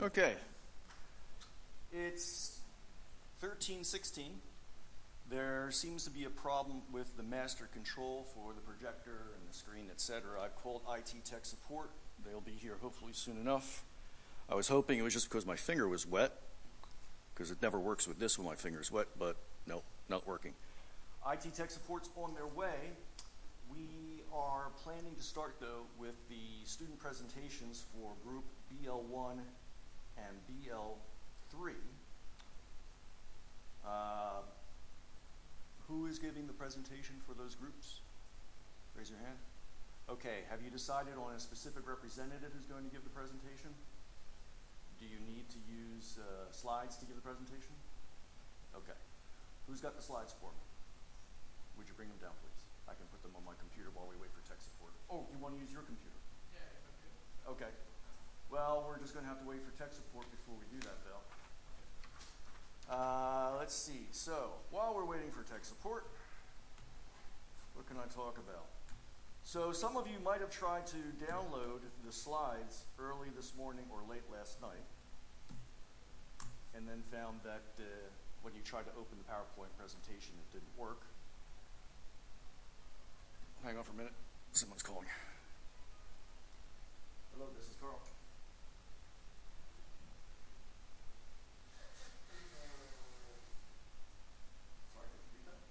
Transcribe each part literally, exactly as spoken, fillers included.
Okay. It's thirteen sixteen. There seems to be a problem with the master control for the projector and the screen, et cetera. I've called I T tech support. They'll be here hopefully soon enough. I was hoping it was just because my finger was wet, because it never works with this when my finger's wet, but no, not working. I T tech support's on their way. We are planning to start, though, with the student presentations for group B L one and B L three. Uh, who is giving the presentation for those groups? Raise your hand. Okay, have you decided on a specific representative who's going to give the presentation? Do you need to use uh, slides to give the presentation? Okay. Who's got the slides for me? Would you bring them down, please? I can put them on my computer while we wait for tech support. Oh, you want to use your computer? Yeah, okay. Okay. Well, we're just going to have to wait for tech support before we do that, Bill. Uh, let's see. So, while we're waiting for tech support, what can I talk about? So, some of you might have tried to download the slides early this morning or late last night, and then found that uh, when you tried to open the PowerPoint presentation, it didn't work. Hang on for a minute. Someone's calling. Hello, this is Carl. Sorry, could you read that?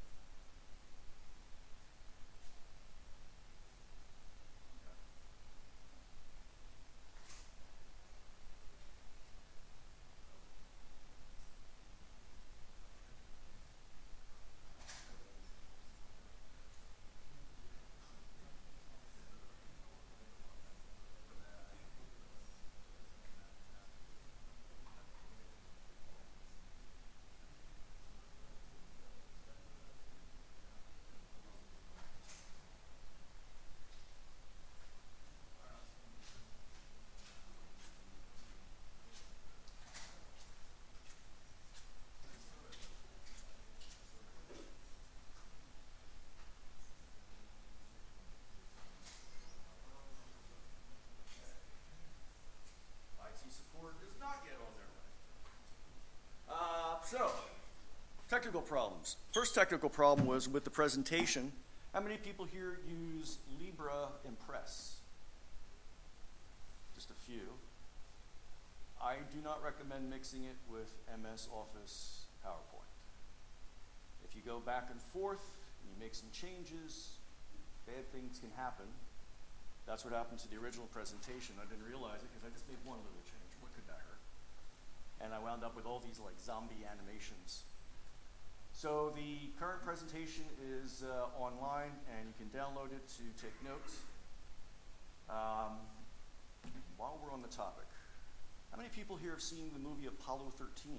So, technical problems. First technical problem was with the presentation. How many people here use Libra Impress? Just a few. I do not recommend mixing it with M S Office PowerPoint. If you go back and forth and you make some changes, bad things can happen. That's what happened to the original presentation. I didn't realize it because I just made one little change. What could that hurt? And I wound up with all these like zombie animations. So the current presentation is uh, online, and you can download it to take notes. Um, while we're on the topic, how many people here have seen the movie Apollo thirteen?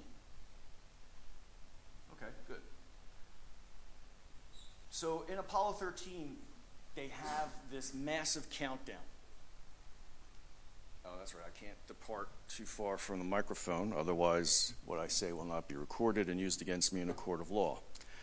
Okay, good. So in Apollo thirteen, they have this massive countdown. Oh, that's right. I can't depart too far from the microphone. Otherwise, what I say will not be recorded and used against me in a court of law.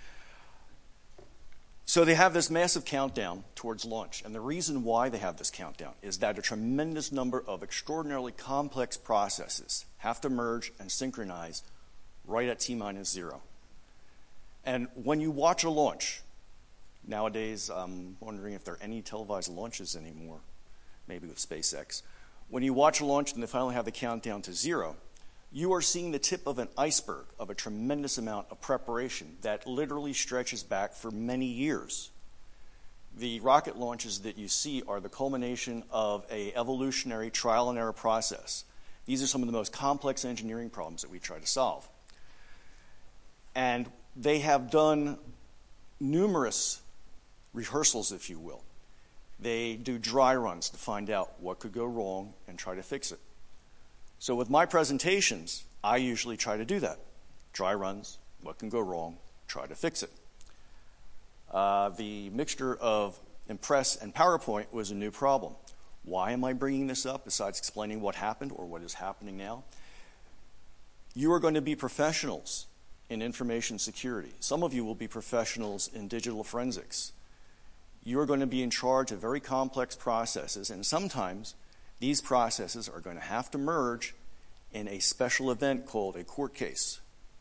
So they have this massive countdown towards launch. And the reason why they have this countdown is that a tremendous number of extraordinarily complex processes have to merge and synchronize right at T minus zero. And when you watch a launch, nowadays I'm wondering if there are any televised launches anymore, maybe with SpaceX. When you watch a launch and they finally have the countdown to zero, you are seeing the tip of an iceberg of a tremendous amount of preparation that literally stretches back for many years. The rocket launches that you see are the culmination of an evolutionary trial and error process. These are some of the most complex engineering problems that we try to solve. And they have done numerous rehearsals, if you will. They do dry runs to find out what could go wrong and try to fix it. So with my presentations, I usually try to do that. Dry runs, what can go wrong, try to fix it. Uh, the mixture of Impress and PowerPoint was a new problem. Why am I bringing this up besides explaining what happened or what is happening now? You are going to be professionals in information security. Some of you will be professionals in digital forensics. You are going to be in charge of very complex processes, and sometimes these processes are going to have to merge in a special event called a court case.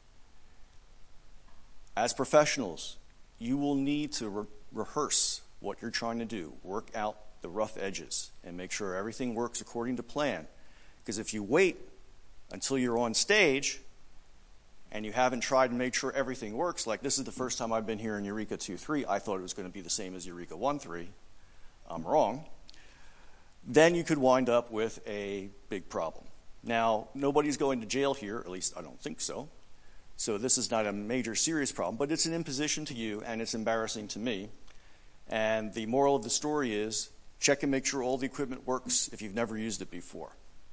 As professionals, you will need to re rehearse what you're trying to do, work out the rough edges, and make sure everything works according to plan. Because if you wait until you're on stage and you haven't tried to make sure everything works, like this is the first time I've been here in Eureka two three, I thought it was going to be the same as Eureka one three. I'm wrong. Then you could wind up with a big problem. Now, nobody's going to jail here, at least I don't think so. So this is not a major serious problem, but it's an imposition to you and it's embarrassing to me. And the moral of the story is check and make sure all the equipment works if you've never used it before.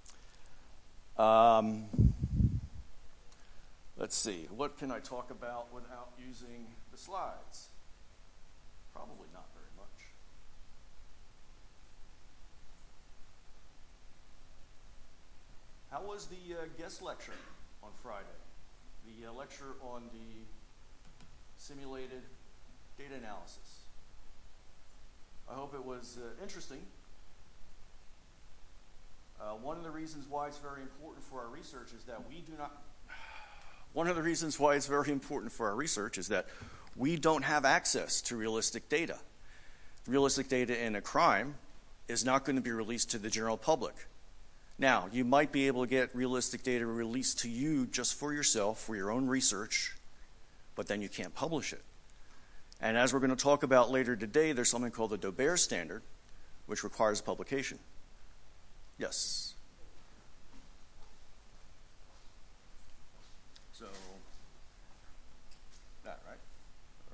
Um, let's see, what can I talk about without using the slides? Probably not very much. How was the uh, guest lecture on Friday? The uh, lecture on the simulated data analysis. I hope it was uh, interesting. Uh, one of the reasons why it's very important for our research is that we do not, one of the reasons why it's very important for our research is that we don't have access to realistic data. Realistic data in a crime is not going to be released to the general public. Now, you might be able to get realistic data released to you just for yourself, for your own research, but then you can't publish it. And as we're going to talk about later today, there's something called the Daubert standard, which requires publication. Yes? So, that, right? All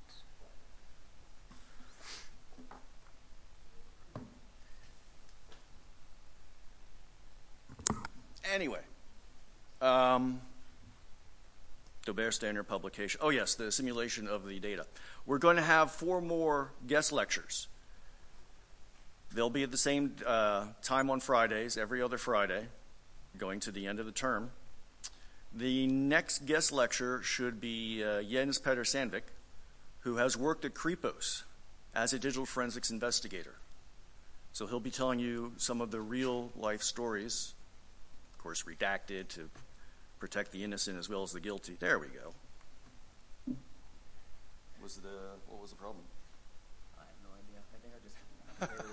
right. Anyway, um, Daubert standard publication. Oh yes, the simulation of the data. We're going to have four more guest lectures. They'll be at the same uh, time on Fridays, every other Friday, going to the end of the term. The next guest lecture should be uh, Jens Petter Sandvik, who has worked at Kripos as a digital forensics investigator. So he'll be telling you some of the real life stories, of course redacted to protect the innocent as well as the guilty. There we go. Was the, what was the problem? I have no idea. I think I just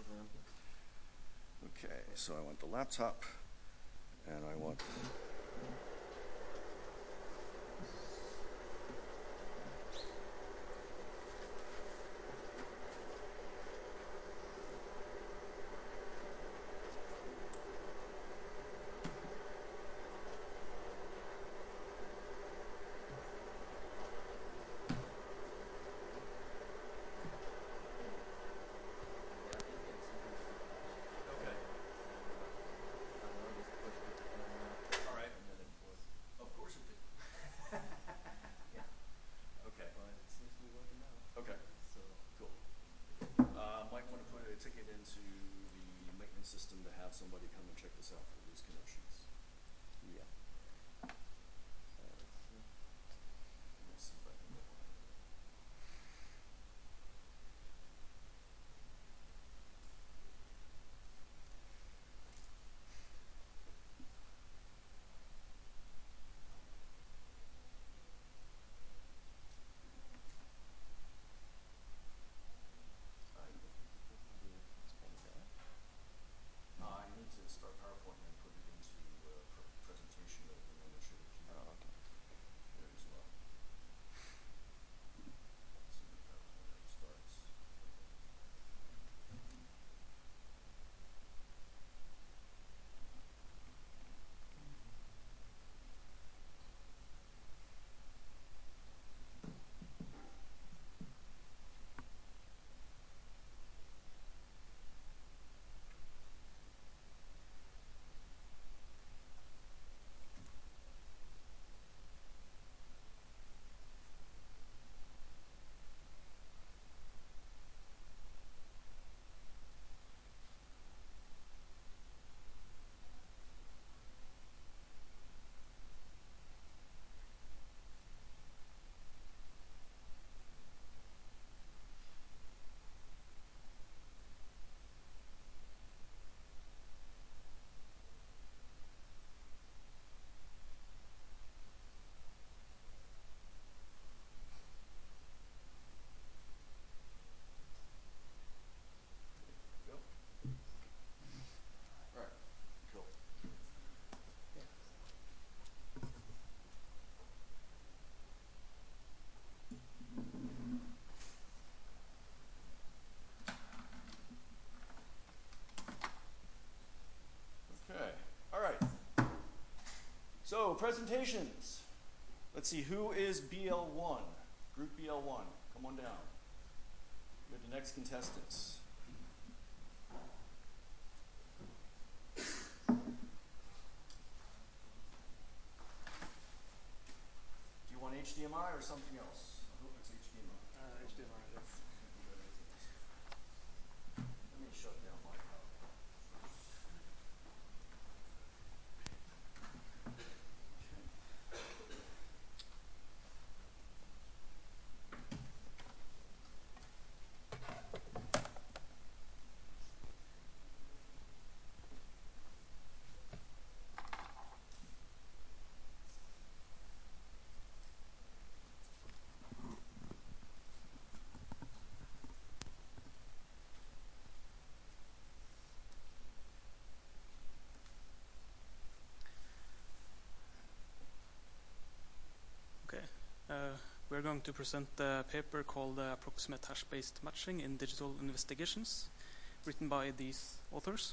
Okay, so I want the laptop, and I want system to have somebody come and check this out for loose connections. Yeah. Let me see if I can get one. I need to start PowerPoint and put it into uh, pr presentation presentations. Let's see, who is B L one? Group B L one, come on down. You're the next contestants. Do you want H D M I or something else? I hope it's H D M I. Uh, H D M I, yes. Let me shut down my power first. Okay, uh, we're going to present a paper called uh, Approximate Hash-Based Matching in Digital Investigations, written by these authors.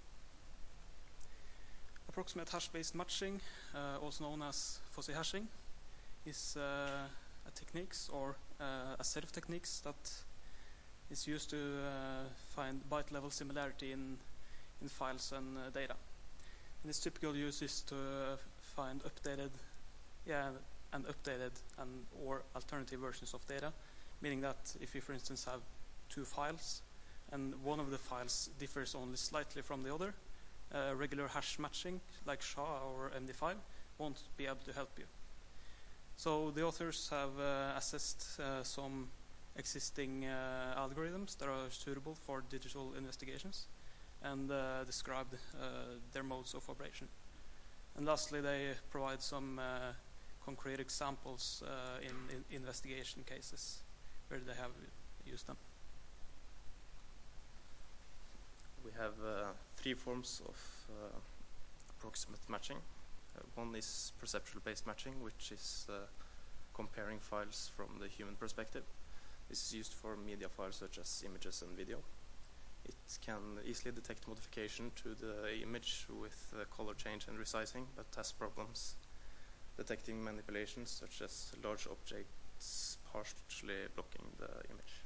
Approximate hash-based matching, uh, also known as fuzzy hashing, is uh, a techniques or uh, a set of techniques that is used to uh, find byte-level similarity in in files and uh, data. And its typical use is to uh, find updated, yeah, and updated and or alternative versions of data, meaning that if you, for instance, have two files and one of the files differs only slightly from the other, uh, regular hash matching like S H A or M D five won't be able to help you. So the authors have uh, assessed uh, some existing uh, algorithms that are suitable for digital investigations and uh, described uh, their modes of operation. And lastly, they provide some uh, concrete examples uh, in, in investigation cases where they have used them. We have uh, three forms of uh, approximate matching. Uh, one is perceptual-based matching, which is uh, comparing files from the human perspective. This is used for media files such as images and video. It can easily detect modification to the image with uh, color change and resizing, but has problems detecting manipulations such as large objects partially blocking the image.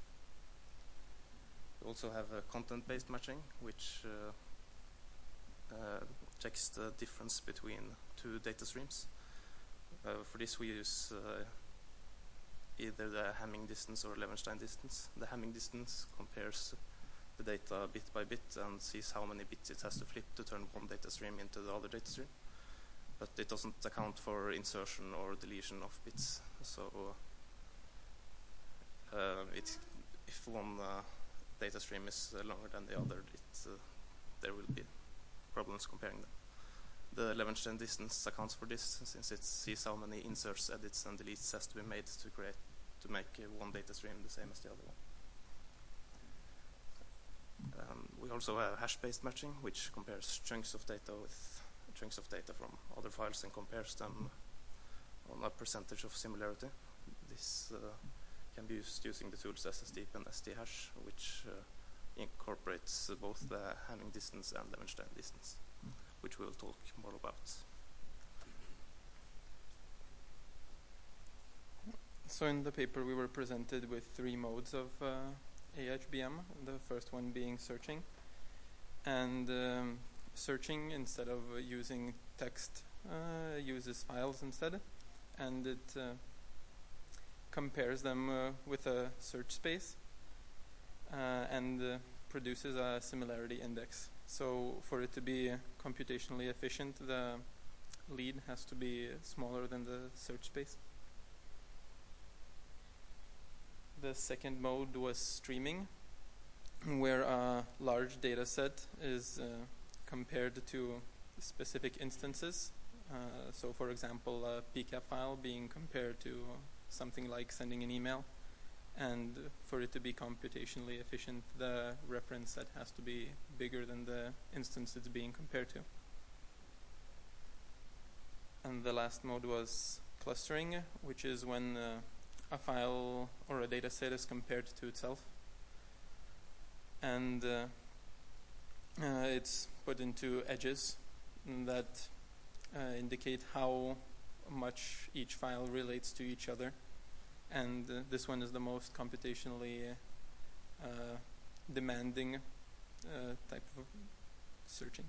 We also have a content-based matching, which uh, uh, checks the difference between two data streams. Uh, for this we use uh, either the Hamming distance or Levenshtein distance. The Hamming distance compares the data bit by bit and sees how many bits it has to flip to turn one data stream into the other data stream. But it doesn't account for insertion or deletion of bits. So uh, it, if one uh, data stream is uh, longer than the other, it, uh, there will be problems comparing them. The Levenshtein distance accounts for this, since it sees how many inserts, edits, and deletes has to be made to create to make uh, one data stream the same as the other one. Um, we also have hash-based matching, which compares chunks of data with chunks of data from other files and compares them on a percentage of similarity. This uh, can be used using the tools S S Deep and S D Hash, which uh, incorporates uh, both the Hamming distance and Levenshtein distance, which we will talk more about. So in the paper we were presented with three modes of uh, A H B M, the first one being searching. And um, searching, instead of uh, using text, uh, uses files instead. And it uh, compares them uh, with a search space uh, and uh, produces a similarity index. So for it to be computationally efficient, the lead has to be smaller than the search space. The second mode was streaming, where a large data set is uh, compared to specific instances. Uh, so for example, a P CAP file being compared to something like sending an email. And for it to be computationally efficient, the reference set has to be bigger than the instance it's being compared to. And the last mode was clustering, which is when uh, a file or a data set is compared to itself. And uh, uh, it's put into edges that uh, indicate how much each file relates to each other, and uh, this one is the most computationally uh, demanding uh, type of searching.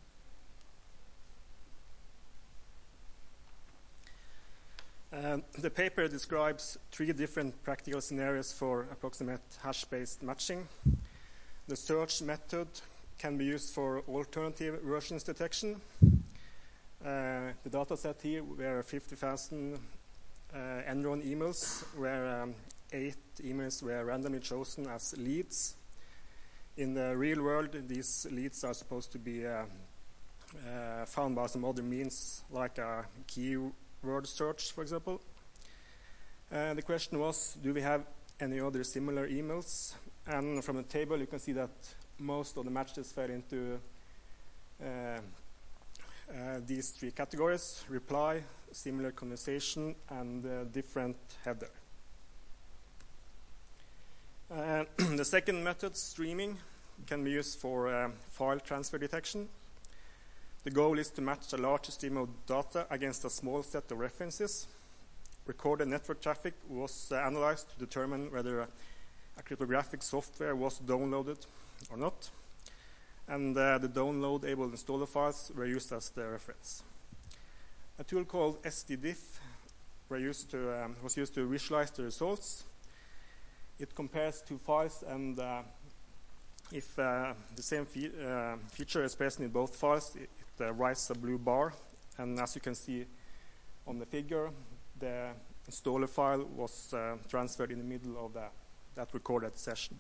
Um, the paper describes three different practical scenarios for approximate hash-based matching. The search method can be used for alternative versions detection. Uh, the data set here were fifty thousand uh, Enron emails, where um, eight emails were randomly chosen as leads. In the real world, these leads are supposed to be uh, uh, found by some other means, like a keyword search, for example. Uh, the question was, do we have any other similar emails? And from the table, you can see that most of the matches fell into uh, uh, these three categories: reply, similar conversation, and uh, different header. Uh, the second method, streaming, can be used for uh, file transfer detection. The goal is to match a large stream of data against a small set of references. Recorded network traffic was uh, analyzed to determine whether a, a cryptographic software was downloaded or not. And uh, the download-able installer files were used as the reference. A tool called S D diff were used to, um, was used to visualize the results. It compares two files, and uh, if uh, the same fe uh, feature is present in both files, it, it uh, writes a blue bar. And as you can see on the figure, the installer file was uh, transferred in the middle of the, that recorded session.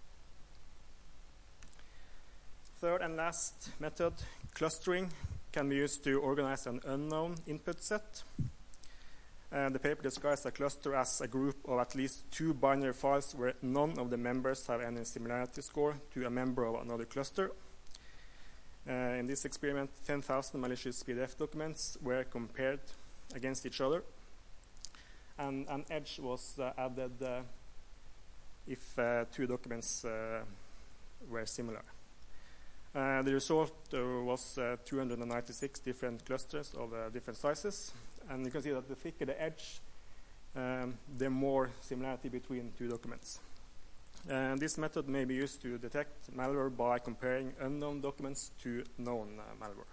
Third and last method, clustering, can be used to organize an unknown input set. Uh, the paper describes a cluster as a group of at least two binary files where none of the members have any similarity score to a member of another cluster. Uh, in this experiment, ten thousand malicious P D F documents were compared against each other, and an edge was uh, added uh, if uh, two documents uh, were similar. Uh, the result uh, was uh, two hundred ninety-six different clusters of uh, different sizes, and you can see that the thicker the edge, um, the more similarity between two documents. And this method may be used to detect malware by comparing unknown documents to known uh, malware.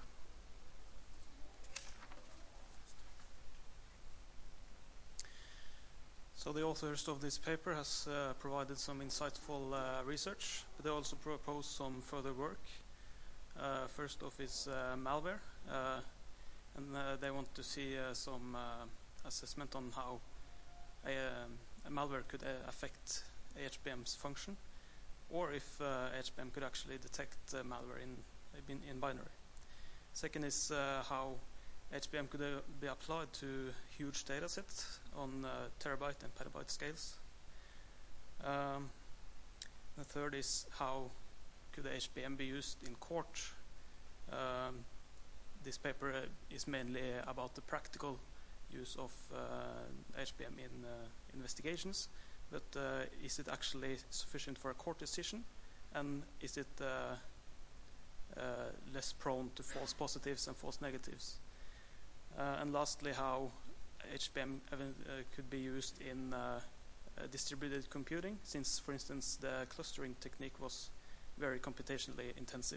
So the authors of this paper has uh, provided some insightful uh, research, but they also propose some further work. Uh, first off is uh, malware, uh, and uh, they want to see uh, some uh, assessment on how a, um, a malware could uh, affect A H B M's function, or if uh, A H B M could actually detect uh, malware in, in, in binary. Second is uh, how A H B M could uh, be applied to huge data sets on uh, terabyte and petabyte scales. Um, the third is how could A H B M be used in court. Um, this paper uh, is mainly about the practical use of uh, A H B M in uh, investigations, but uh, is it actually sufficient for a court decision, and is it uh, uh, less prone to false positives and false negatives? Uh, and lastly, how H B M uh, could be used in uh, uh, distributed computing, since, for instance, the clustering technique was very computationally intensive.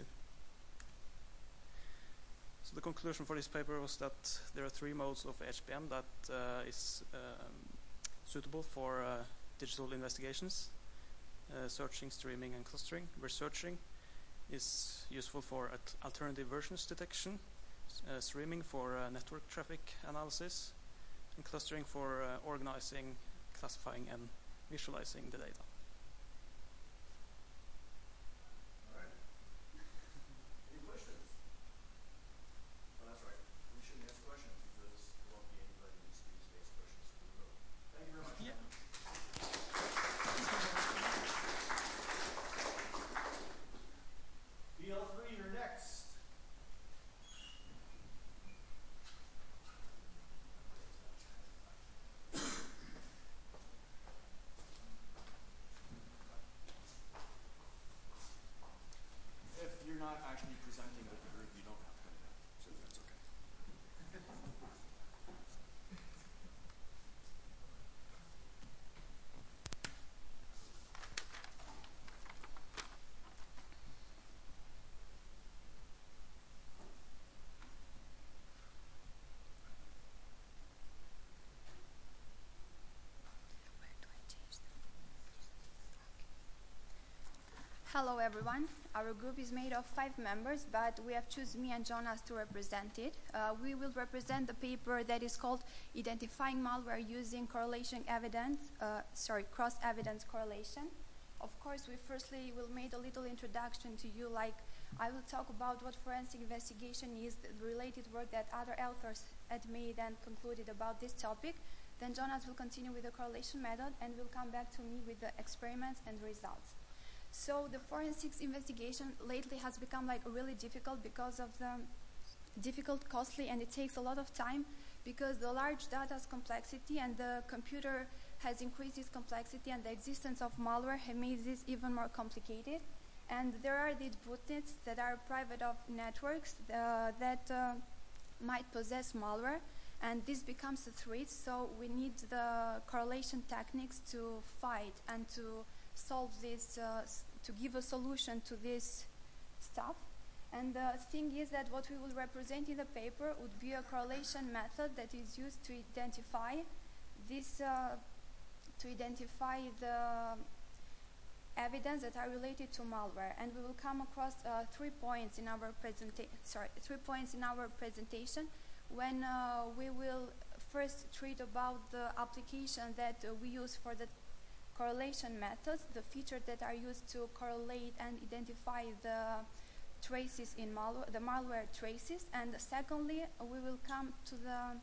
So the conclusion for this paper was that there are three modes of H B M that uh, is um, suitable for uh, digital investigations: uh, searching, streaming, and clustering. Where searching is useful for alternative versions detection, uh, streaming for uh, network traffic analysis, and clustering for uh, organizing, classifying, and visualizing the data. Hello everyone. Our group is made of five members, but we have chosen me and Jonas to represent it. Uh, we will represent the paper that is called Identifying Malware Using Correlation Evidence, uh, sorry, Cross-Evidence Correlation. Of course, we firstly will make a little introduction to you, like I will talk about what forensic investigation is, the related work that other authors had made and concluded about this topic. Then Jonas will continue with the correlation method and will come back to me with the experiments and results. So the forensics investigation lately has become like really difficult because of the difficult, costly, and it takes a lot of time because the large data's complexity and the computer has increased its complexity, and the existence of malware have made this even more complicated. And there are these botnets that are private of networks uh, that uh, might possess malware, and this becomes a threat, so we need the correlation techniques to fight and to solve this, uh, to give a solution to this stuff. And the thing is that what we will represent in the paper would be a correlation method that is used to identify this, uh, to identify the evidence that are related to malware. And we will come across uh, three points in our presentation. Sorry, three points in our presentation when uh, we will first treat about the application that uh, we use for the correlation methods, the features that are used to correlate and identify the traces in malware, the malware traces, and secondly, we will come to the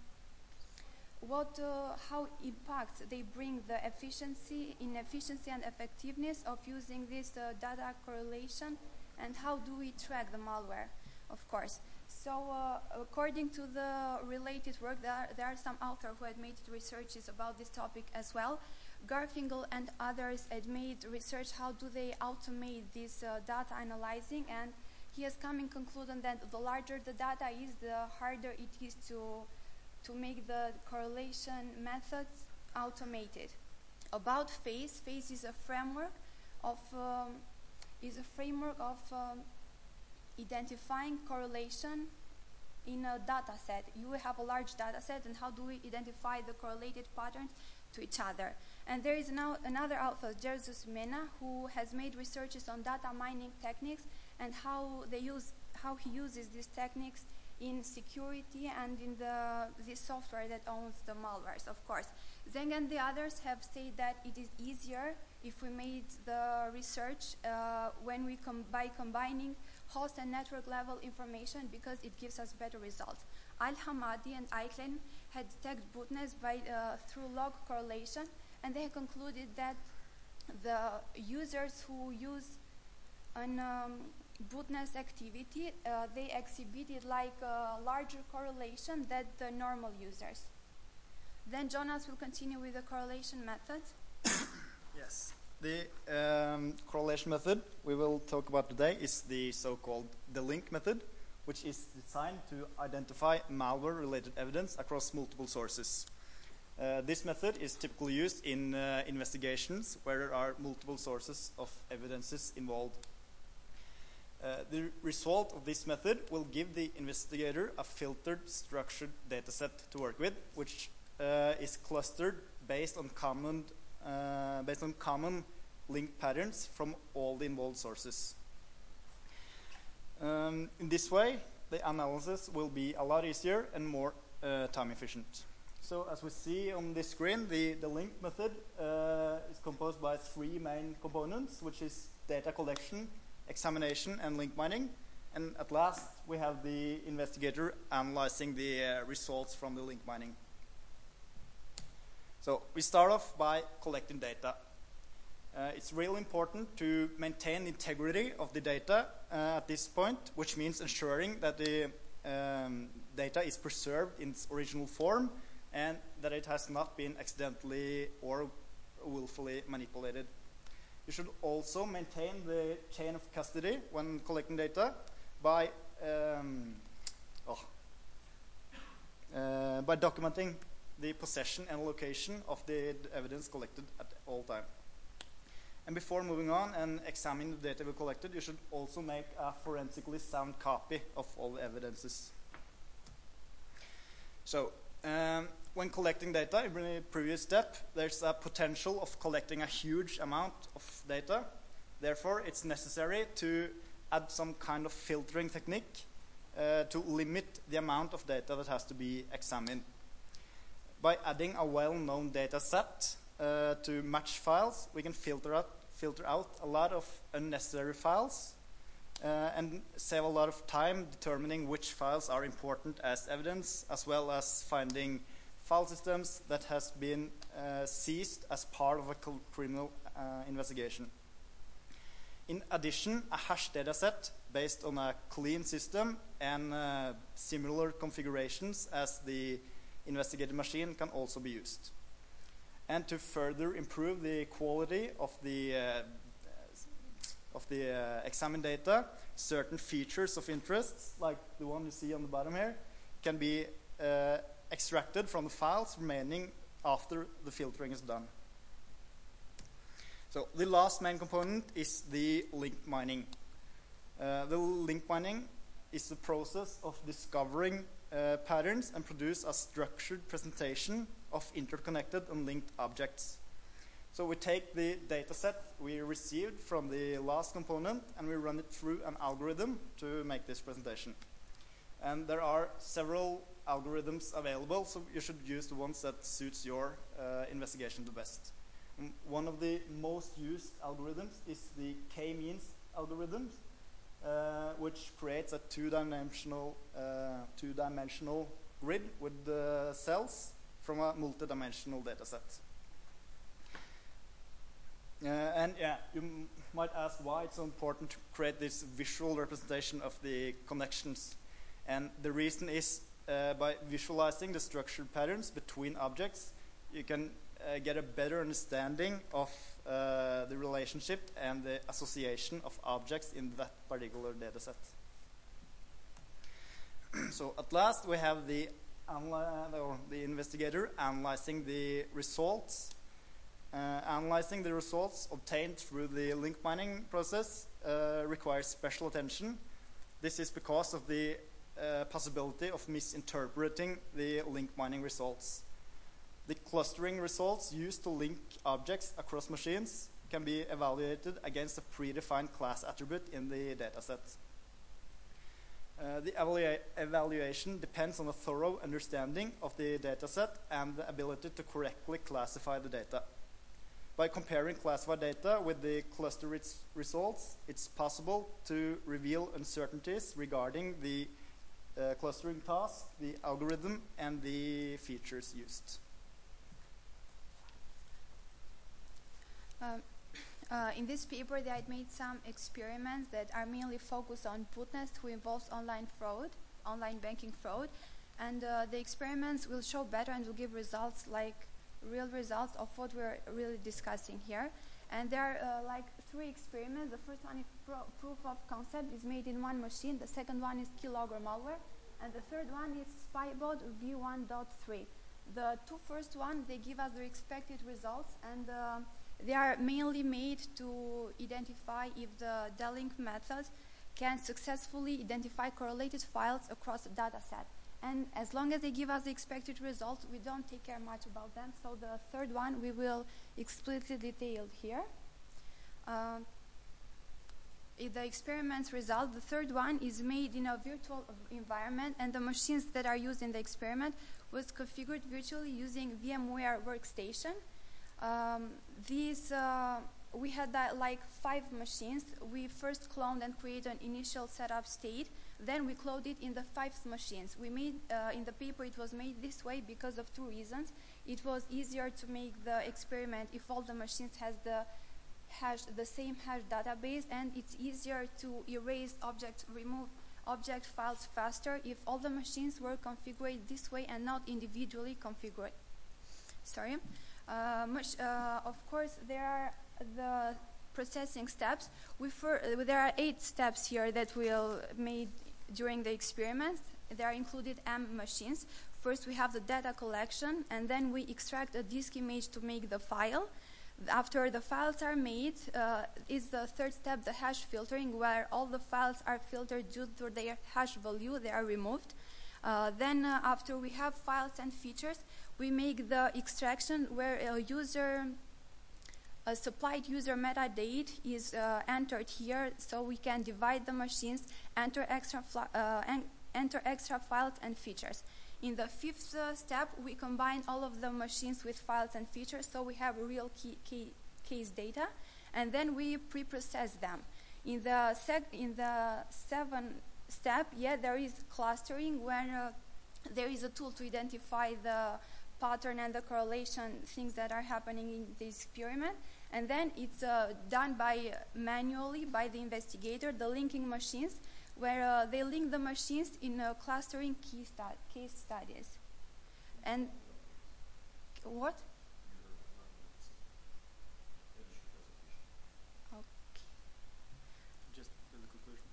what, uh, how impacts they bring the efficiency, inefficiency, and effectiveness of using this uh, data correlation, and how do we track the malware, of course. So, uh, according to the related work, there are, there are some authors who had made researches about this topic as well. Garfinkel and others had made research how do they automate this uh, data analyzing, and he has come in conclusion that the larger the data is, the harder it is to to make the correlation methods automated. About FACE, FACE is a framework of um, is a framework of um, identifying correlation in a data set. You have a large data set, and how do we identify the correlated patterns to each other? And there is now another author, Jesus Mena, who has made researches on data mining techniques and how they use, how he uses these techniques in security and in the, the software that owns the malwares, of course. Zeng and the others have said that it is easier if we made the research uh, when we com by combining host and network level information, because it gives us better results. Al-Hamadi and Eichlein had detected botnets by, uh, through log correlation, and they concluded that the users who use an um, botnet activity, uh, they exhibited like a larger correlation than the normal users. Then Jonas will continue with the correlation method. Yes. The um, correlation method we will talk about today is the so-called the link method, which is designed to identify malware-related evidence across multiple sources. Uh, this method is typically used in uh, investigations where there are multiple sources of evidences involved. Uh, the result of this method will give the investigator a filtered, structured dataset to work with, which uh, is clustered based on common uh, based on common link patterns from all the involved sources. Um, in this way, the analysis will be a lot easier and more uh, time efficient. So, as we see on this screen, the, the link method uh, is composed by three main components, which is data collection, examination, and link mining. And at last, we have the investigator analyzing the uh, results from the link mining. So we start off by collecting data. Uh, it's really important to maintain the integrity of the data uh, at this point, which means ensuring that the um, data is preserved in its original form and that it has not been accidentally or willfully manipulated. You should also maintain the chain of custody when collecting data by um, oh, uh, by documenting the possession and location of the evidence collected at all time. And before moving on and examining the data we collected, you should also make a forensically sound copy of all the evidences. So, um, when collecting data, in the previous step, there's a potential of collecting a huge amount of data. Therefore, it's necessary to add some kind of filtering technique uh, to limit the amount of data that has to be examined. By adding a well-known data set uh, to match files, we can filter out, filter out a lot of unnecessary files uh, and save a lot of time determining which files are important as evidence, as well as finding file systems that has been uh, seized as part of a criminal uh, investigation. In addition, a hash dataset based on a clean system and uh, similar configurations as the investigated machine can also be used. And to further improve the quality of the, uh, of the uh, examined data, certain features of interest, like the one you see on the bottom here, can be uh, extracted from the files remaining after the filtering is done. So the last main component is the link mining. Uh, the link mining is the process of discovering uh, patterns and produce a structured presentation of interconnected and linked objects. So we take the data set we received from the last component and we run it through an algorithm to make this presentation. And there are several algorithms available, so you should use the ones that suits your uh, investigation the best. And one of the most used algorithms is the k-means algorithm, uh, which creates a two-dimensional uh, two-dimensional grid with the cells from a multi-dimensional data set. Uh, and yeah, you m might ask why it's so important to create this visual representation of the connections. And the reason is uh, by visualizing the structured patterns between objects, you can uh, get a better understanding of uh, the relationship and the association of objects in that particular data set. So at last we have the, or the investigator analyzing the results. Uh, analyzing the results obtained through the link mining process uh, requires special attention. This is because of the uh, possibility of misinterpreting the link mining results. The clustering results used to link objects across machines can be evaluated against a predefined class attribute in the dataset. Uh, the evalu evaluation depends on a thorough understanding of the dataset and the ability to correctly classify the data. By comparing classified data with the cluster res results, it's possible to reveal uncertainties regarding the uh, clustering task, the algorithm, and the features used. Um, uh, in this paper, they had made some experiments that are mainly focused on bootnest, who involves online fraud, online banking fraud, and uh, the experiments will show better and will give results like real results of what we're really discussing here. And there are uh, like three experiments. The first one is pro proof of concept is made in one machine. The second one is keylogger malware. And the third one is spybot v one point three. The two first ones, they give us the expected results, and uh, they are mainly made to identify if the D-Link method can successfully identify correlated files across a data set. And as long as they give us the expected results, we don't take care much about them. So the third one we will explicitly detail here. Uh, if the experiment's result, the third one is made in a virtual environment, and the machines that are used in the experiment was configured virtually using VMware Workstation. Um, these, uh, we had uh, like five machines. We first cloned and created an initial setup state. Then we cloned it in the five machines. We made, uh, in the paper it was made this way because of two reasons. It was easier to make the experiment if all the machines has the hash, the same hash database, and it's easier to erase object, remove object files faster if all the machines were configured this way and not individually configured. Sorry. Uh, much, uh, of course, there are the processing steps. We for, uh, there are eight steps here that we'll made during the experiment. There are included M machines. First, we have the data collection, and then we extract a disk image to make the file. After the files are made, uh, is the third step, the hash filtering, where all the files are filtered due to their hash value. They are removed. Uh, then, uh, after we have files and features, we make the extraction where a user a supplied user metadata is uh, entered here, so we can divide the machines, enter extra, uh, en enter extra files and features. In the fifth uh, step, we combine all of the machines with files and features, so we have real key, key, case data, and then we pre-process them. In the, sec in the seventh step, yeah, there is clustering, when uh, there is a tool to identify the pattern and the correlation, things that are happening in the experiment. And then it's uh, done by uh, manually by the investigator, the linking machines, where uh, they link the machines in uh, clustering key stu case studies. And what? Okay. Just for the conclusion.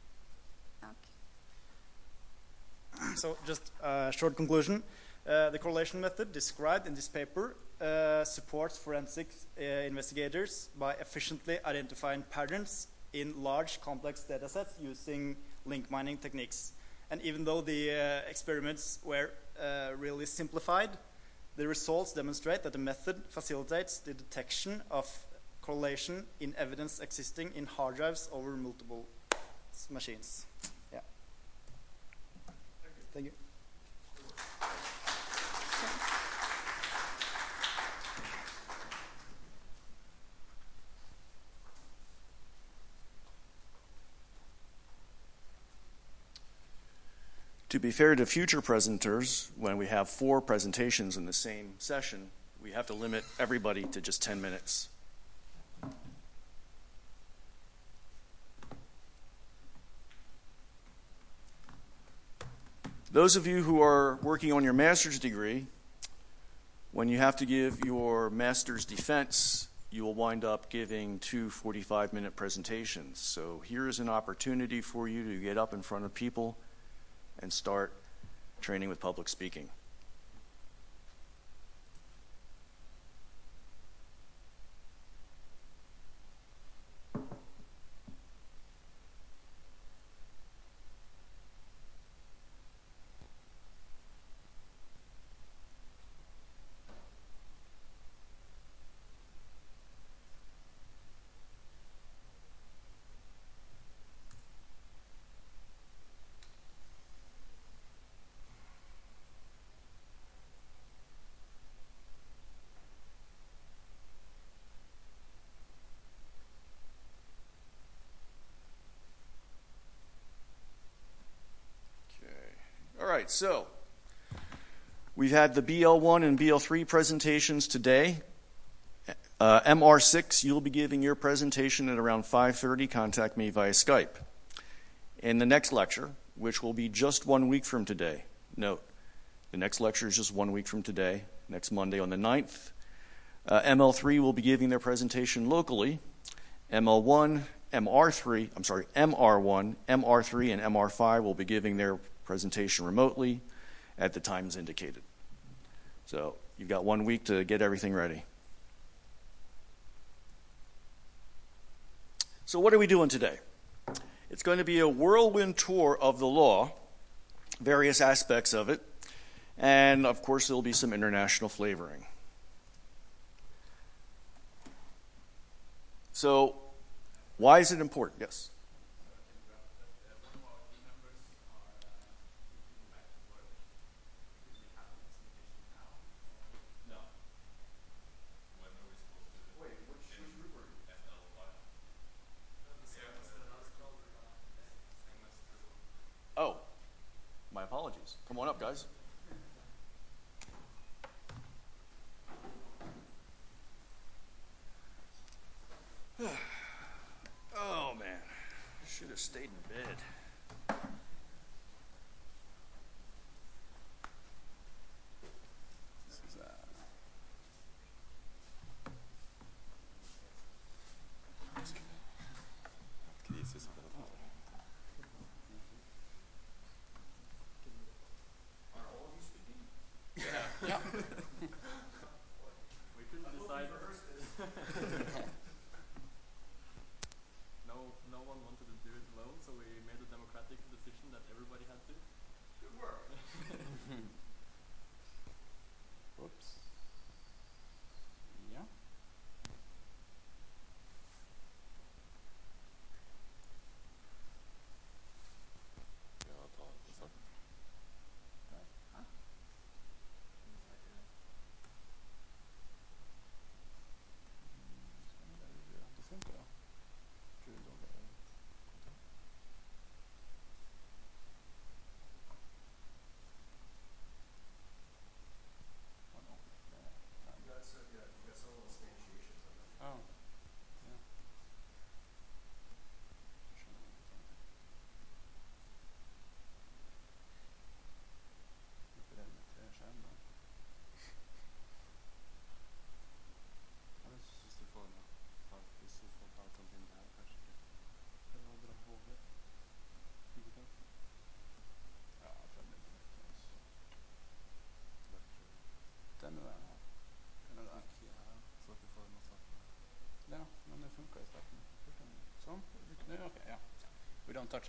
Okay. So just a short conclusion. Uh, the correlation method described in this paper uh, supports forensic uh, investigators by efficiently identifying patterns in large complex data sets using link mining techniques. And even though the uh, experiments were uh, really simplified, the results demonstrate that the method facilitates the detection of correlation in evidence existing in hard drives over multiple machines. Yeah. Thank you. Thank you. To be fair to future presenters, when we have four presentations in the same session, we have to limit everybody to just ten minutes. Those of you who are working on your master's degree, when you have to give your master's defense, you will wind up giving two forty-five minute presentations. So here is an opportunity for you to get up in front of people and start training with public speaking. All right, so we've had the B L one and B L three presentations today. Uh, M R six, you'll be giving your presentation at around five thirty. Contact me via Skype. In the next lecture, which will be just one week from today, note, the next lecture is just one week from today, next Monday on the ninth. Uh, M L three will be giving their presentation locally. M L one, M R three, I'm sorry, M R one, M R three, and M R five will be giving their presentation remotely at the times indicated. So you've got one week to get everything ready. So what are we doing today? It's going to be a whirlwind tour of the law, various aspects of it, and of course there will be some international flavoring. So why is it important? Yes? Oh, my apologies. Come on up, guys. Oh, man. Should have stayed in bed. This is, uh... Yeah. We couldn't decide. no, no one wanted to do it alone, so we made a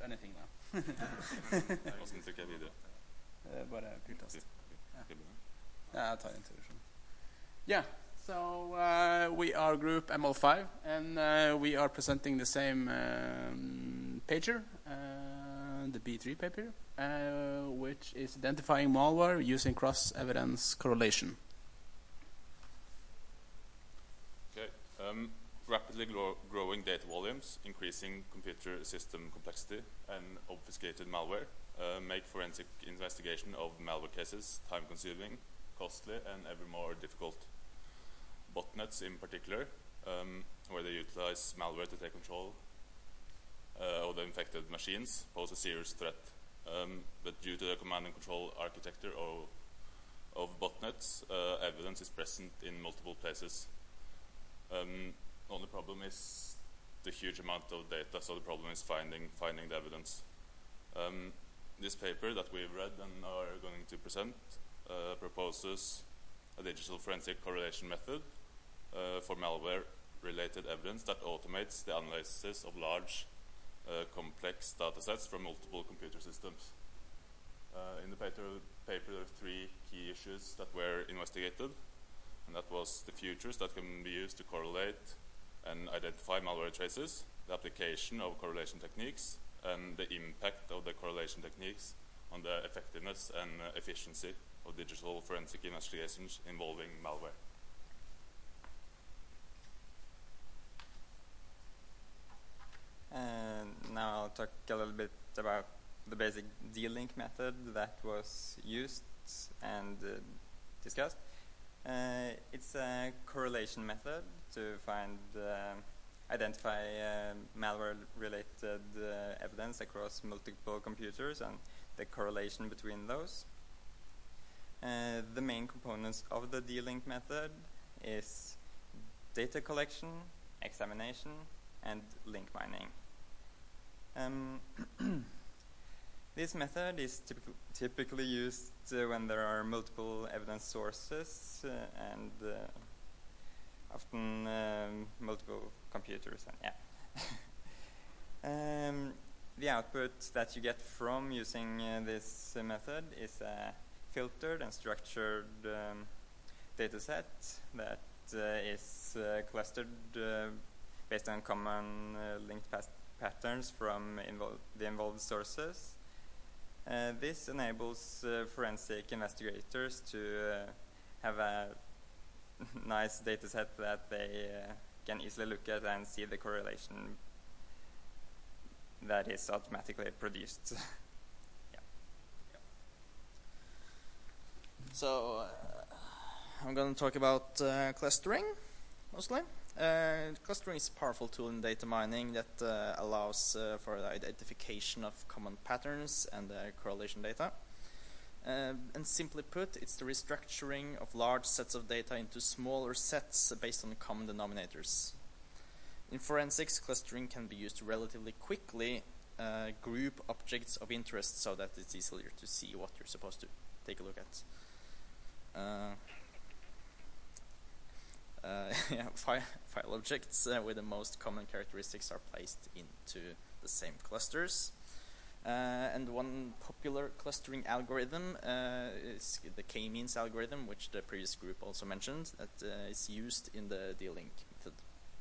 anything now. Jeg måste trycka video. Eh, Bara purtast. Ska börja? Ja, jag tar introduktion. Yeah, so uh, we are group M L five, and uh, we are presenting the same um, paper, uh, the B three paper, uh, which is identifying malware using cross-evidence correlation. Okay. Um, rapidly grow growing data volumes, increasing computer system complexity, and obfuscated malware uh, make forensic investigation of malware cases time-consuming, costly, and ever more difficult. Botnets, in particular, um, where they utilize malware to take control uh, of the infected machines, pose a serious threat. Um, but due to the command and control architecture of, of botnets, uh, evidence is present in multiple places. Um, only problem is the huge amount of data, so the problem is finding finding the evidence. Um, this paper that we've read and are going to present uh, proposes a digital forensic correlation method uh, for malware-related evidence that automates the analysis of large, uh, complex datasets from multiple computer systems. Uh, in the paper, paper, there are three key issues that were investigated, and that was the features that can be used to correlate and identify malware traces, the application of correlation techniques, and the impact of the correlation techniques on the effectiveness and uh, efficiency of digital forensic investigations involving malware. And now I'll talk a little bit about the basic D-link method that was used and uh, discussed. Uh, it's a correlation method to find, uh, identify uh, malware-related uh, evidence across multiple computers and the correlation between those. Uh, the main components of the D-link method is data collection, examination, and link mining. Um, this method is typical, typically used uh, when there are multiple evidence sources uh, and uh, often um, multiple computers. And yeah. um, the output that you get from using uh, this uh, method is a filtered and structured um, data set that uh, is uh, clustered uh, based on common uh, linked pat patterns from invol the involved sources. Uh, this enables uh, forensic investigators to uh, have a nice data set that they uh, can easily look at and see the correlation that is automatically produced. Yeah. Yeah. So uh, I'm going to talk about uh, clustering mostly. Uh, clustering is a powerful tool in data mining that uh, allows uh, for the identification of common patterns and uh, correlation data. Uh, and simply put, it's the restructuring of large sets of data into smaller sets based on common denominators. In forensics, clustering can be used to relatively quickly uh, group objects of interest so that it's easier to see what you're supposed to take a look at. Uh, Uh, yeah, fi file objects uh, with the most common characteristics are placed into the same clusters. Uh, and one popular clustering algorithm uh, is the k-means algorithm, which the previous group also mentioned, that uh, is used in the D-link method.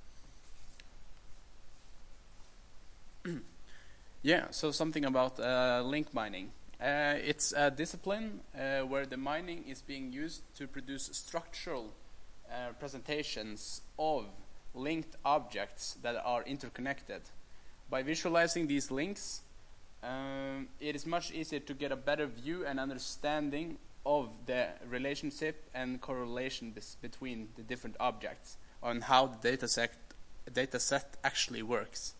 Yeah, so something about uh, link mining. Uh, it's a discipline uh, where the mining is being used to produce structural Uh, presentations of linked objects that are interconnected. By visualizing these links, um, it is much easier to get a better view and understanding of the relationship and correlation between the different objects on how the data set, data set actually works.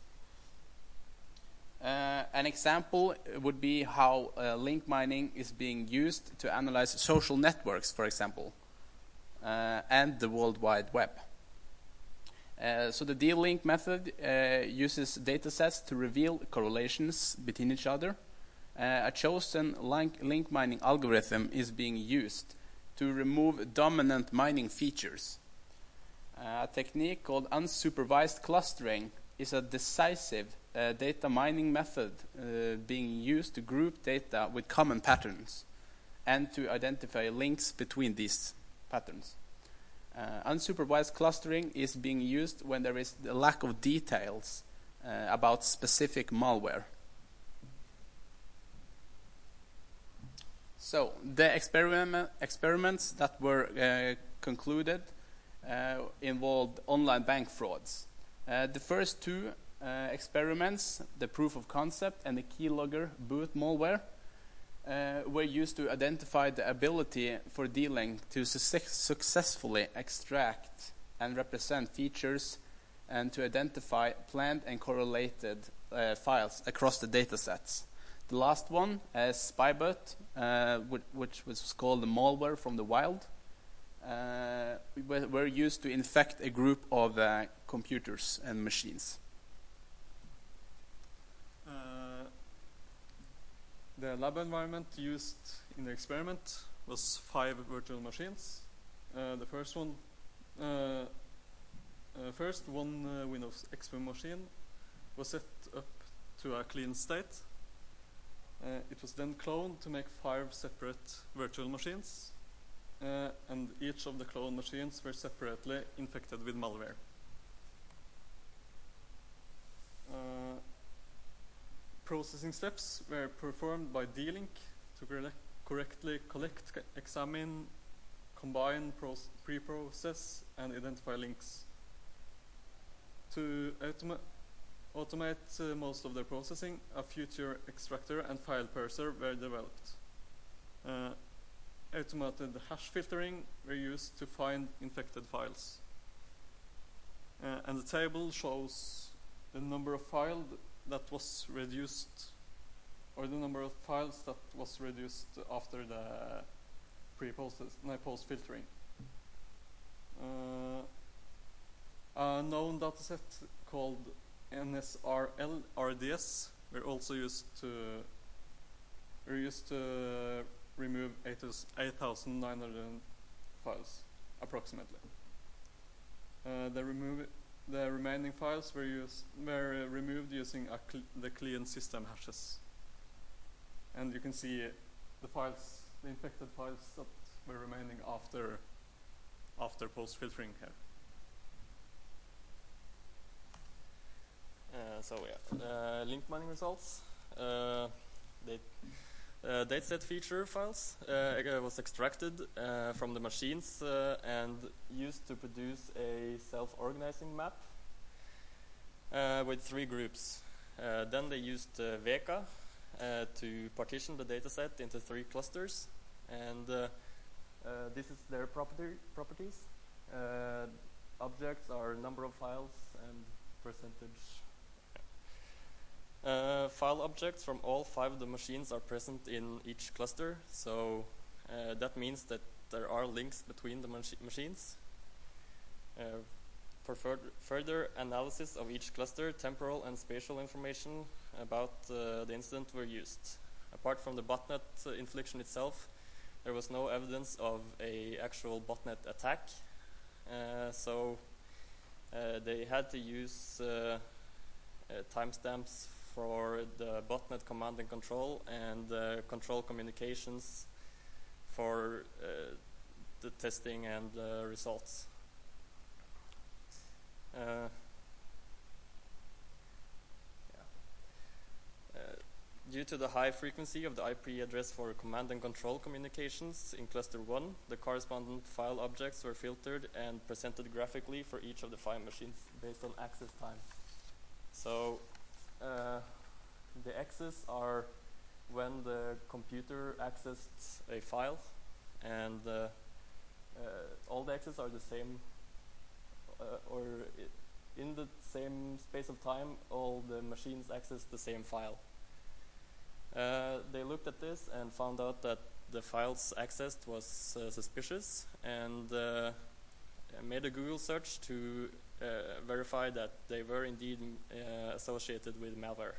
Uh, an example would be how uh, link mining is being used to analyze social networks, for example. Uh, and the World Wide Web. Uh, so the D-link method uh, uses data sets to reveal correlations between each other. Uh, a chosen link, link mining algorithm is being used to remove dominant mining features. Uh, a technique called unsupervised clustering is a decisive uh, data mining method uh, being used to group data with common patterns and to identify links between these patterns. Uh, unsupervised clustering is being used when there is a lack of details uh, about specific malware. So the experiment, experiments that were uh, concluded uh, involved online bank frauds. Uh, the first two uh, experiments, the proof of concept and the keylogger boot malware, uh, were used to identify the ability for D-Link to su successfully extract and represent features and to identify planned and correlated uh, files across the datasets. The last one, uh, Spybot, uh, which was called the malware from the wild, uh, were used to infect a group of uh, computers and machines. Uh, the lab environment used in the experiment was five virtual machines. Uh, the first one, uh, uh, first one uh, Windows X P machine was set up to a clean state. Uh, it was then cloned to make five separate virtual machines, uh, and each of the cloned machines were separately infected with malware. Uh, processing steps were performed by D-Link to correct correctly collect, examine, combine, pre-process, and identify links. To automa automate uh, most of their processing, a future extractor and file parser were developed. Uh, automated hash filtering were used to find infected files. Uh, and the table shows the number of files that was reduced, or the number of files that was reduced after the pre-post post filtering. Uh, a known dataset called N S R L R D S were also used to were used to remove eight thousand nine hundred files approximately. Uh, the remove the remaining files were used were uh, removed using a cl the clean system hashes, and you can see the files, the infected files that were remaining after after post filtering here. Uh, so yeah, uh, link mining results. Uh, they, uh, dataset feature files uh, was extracted uh, from the machines uh, and used to produce a self-organizing map uh, with three groups. Uh, then they used uh, Veka uh, to partition the dataset into three clusters, and uh, uh, this is their property properties. Uh, objects are number of files and percentage. Uh, file objects from all five of the machines are present in each cluster, so uh, that means that there are links between the mach machines. Uh, for fur further analysis of each cluster, temporal and spatial information about uh, the incident were used. Apart from the botnet uh, infliction itself, there was no evidence of a actual botnet attack, uh, so uh, they had to use uh, uh, timestamps for the botnet command and control and uh, control communications for uh, the testing and uh, results. Uh, yeah. uh, due to the high frequency of the I P address for command and control communications in cluster one, the correspondent file objects were filtered and presented graphically for each of the five machines based on access time. So Uh, the X's are when the computer accessed a file, and uh, uh, all the X's are the same, uh, or in the same space of time, all the machines access the same file. Uh, they looked at this and found out that the files accessed was uh, suspicious, and uh, made a Google search to Uh, verify that they were indeed uh, associated with malware.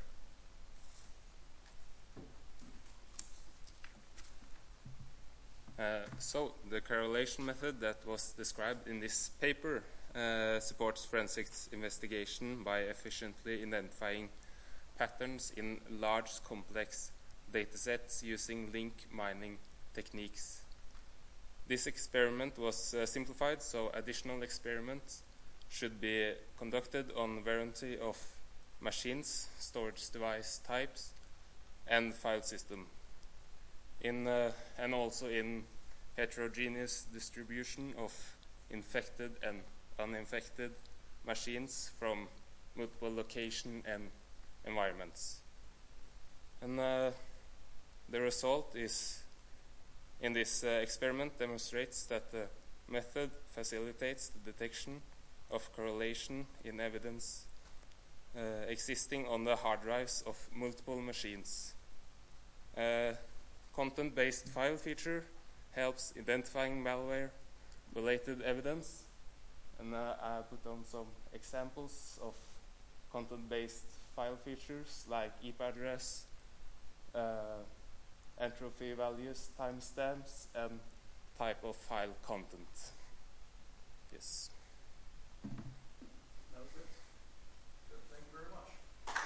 Uh, so the correlation method that was described in this paper uh, supports forensics investigation by efficiently identifying patterns in large, complex datasets using link mining techniques. This experiment was uh, simplified, so additional experiments should be conducted on a variety of machines, storage device types, and file system, in, uh, and also in heterogeneous distribution of infected and uninfected machines from multiple location and environments. And uh, the result is, in this uh, experiment, demonstrates that the method facilitates the detection of correlation in evidence uh, existing on the hard drives of multiple machines. Uh, content-based file feature helps identifying malware-related evidence, and uh, I put on some examples of content-based file features like I P address, uh, entropy values, timestamps, and type of file content. Yes. That was it. Good. Thank you very much.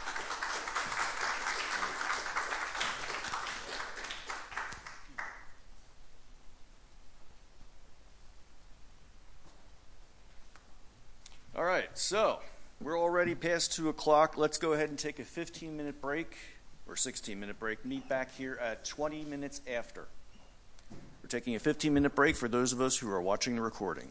All right, so we're already past two o'clock. Let's go ahead and take a fifteen minute break, or sixteen minute break. Meet back here at twenty minutes after. We're taking a fifteen minute break for those of us who are watching the recording.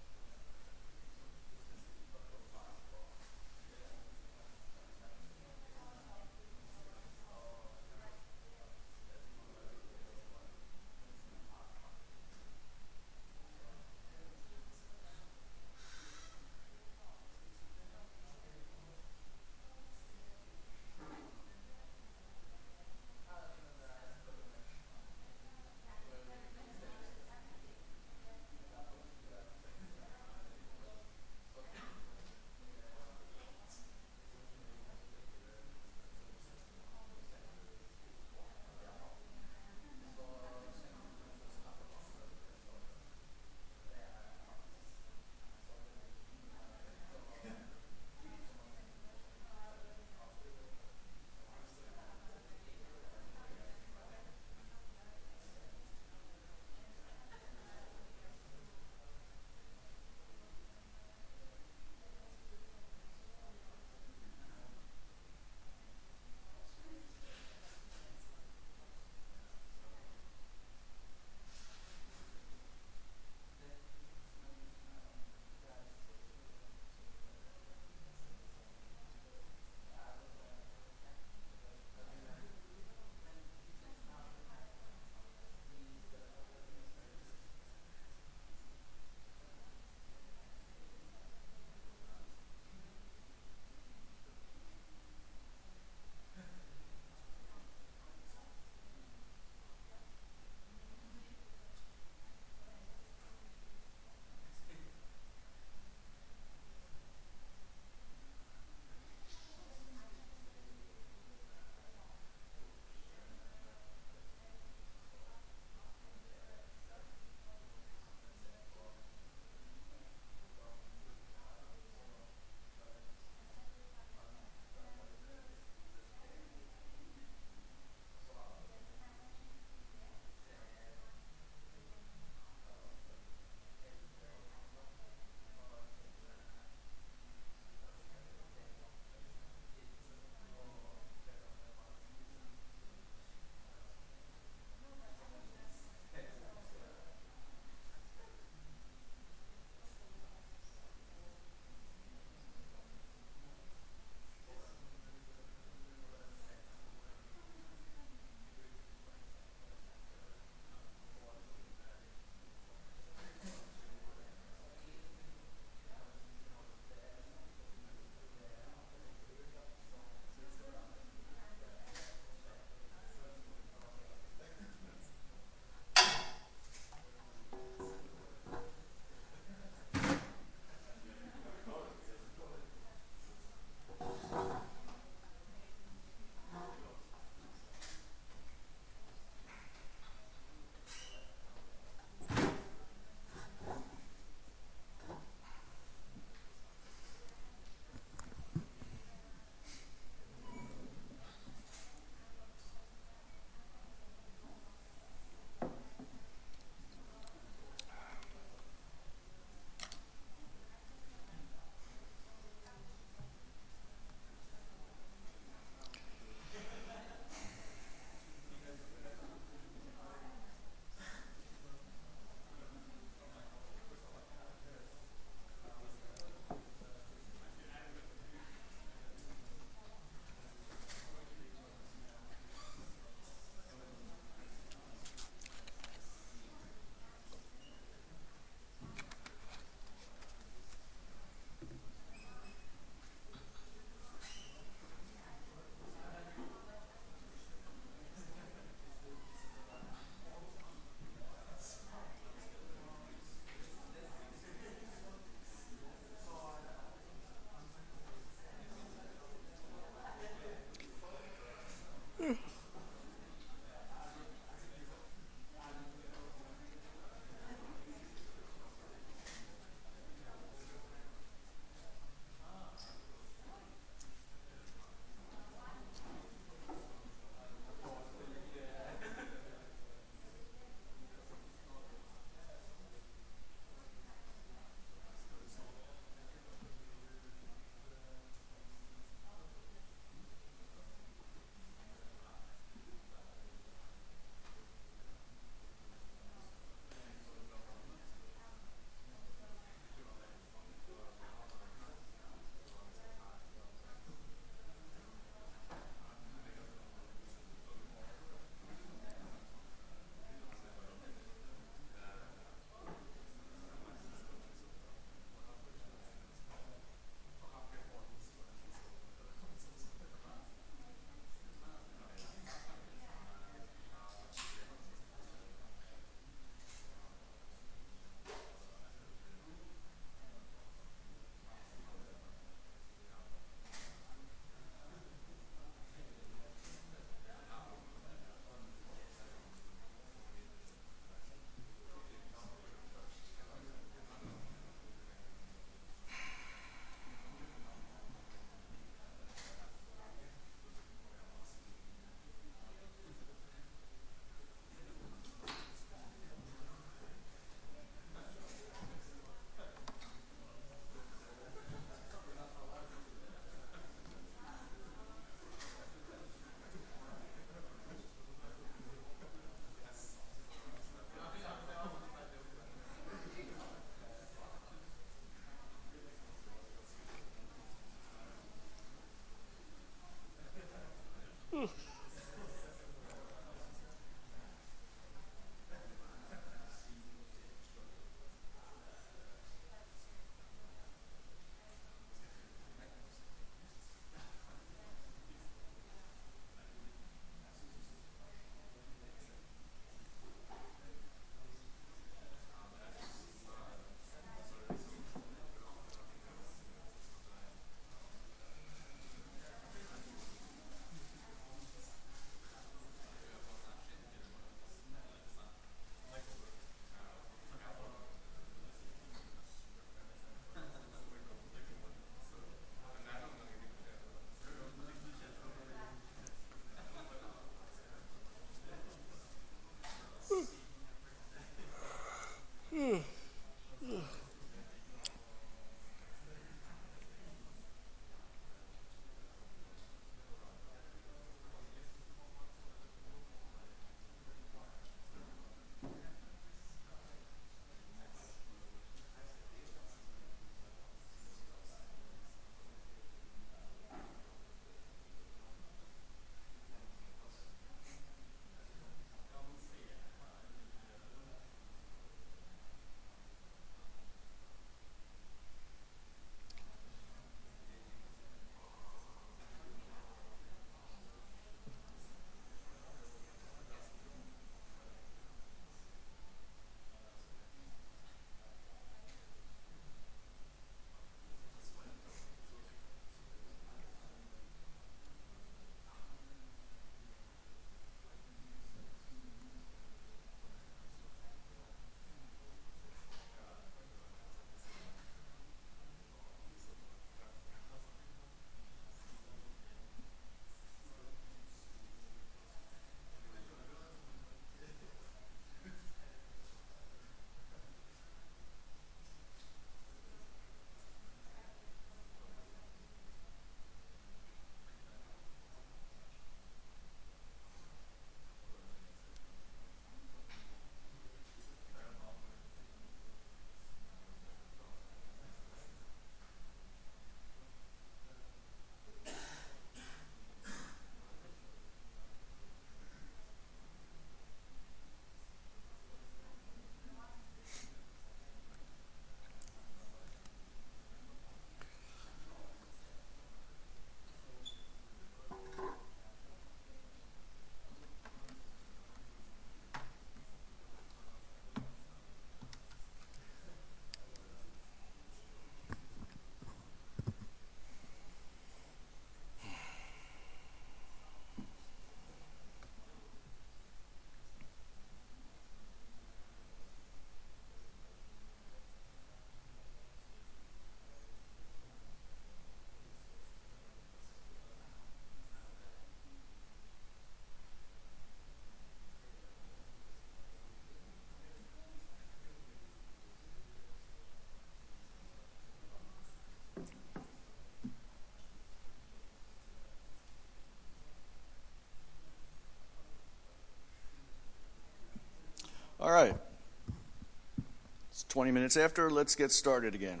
twenty minutes after, let's get started again.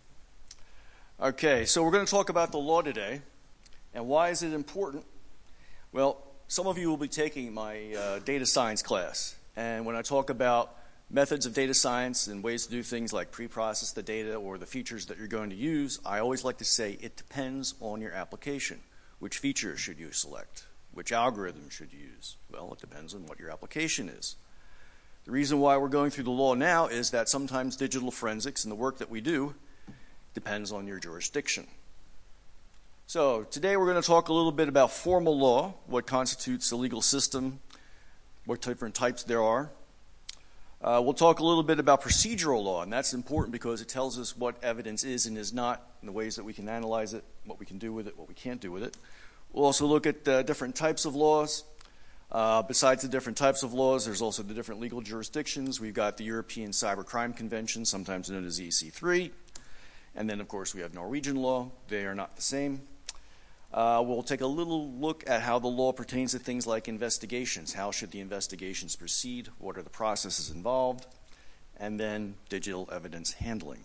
Okay, so we're going to talk about the law today. And why is it important? Well, some of you will be taking my uh, data science class. And when I talk about methods of data science and ways to do things like pre-process the data or the features that you're going to use, I always like to say it depends on your application. Which features should you select? Which algorithm should you use? Well, it depends on what your application is. The reason why we're going through the law now is that sometimes digital forensics and the work that we do depends on your jurisdiction. So today we're going to talk a little bit about formal law, what constitutes a legal system, what different types there are. Uh, we'll talk a little bit about procedural law, and that's important because it tells us what evidence is and is not, and the ways that we can analyze it, what we can do with it, what we can't do with it. We'll also look at uh, different types of laws. Uh, besides the different types of laws, there's also the different legal jurisdictions. We've got the European Cybercrime Convention, sometimes known as E C three. And then, of course, we have Norwegian law. They are not the same. Uh, we'll take a little look at how the law pertains to things like investigations. How should the investigations proceed? What are the processes involved? And then digital evidence handling.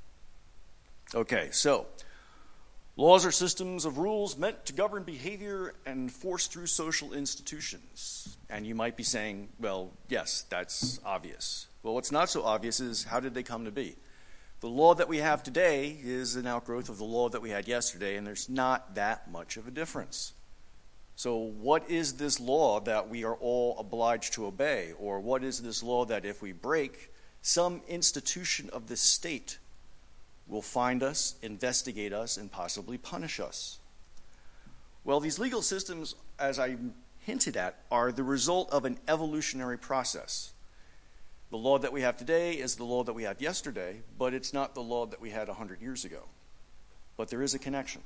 Okay, so laws are systems of rules meant to govern behavior and enforce through social institutions. And you might be saying, well, yes, that's obvious. Well, what's not so obvious is how did they come to be? The law that we have today is an outgrowth of the law that we had yesterday, and there's not that much of a difference. So what is this law that we are all obliged to obey? Or what is this law that if we break, some institution of the state will find us, investigate us, and possibly punish us? Well, these legal systems, as I hinted at, are the result of an evolutionary process. The law that we have today is the law that we had yesterday, but it's not the law that we had one hundred years ago. But there is a connection.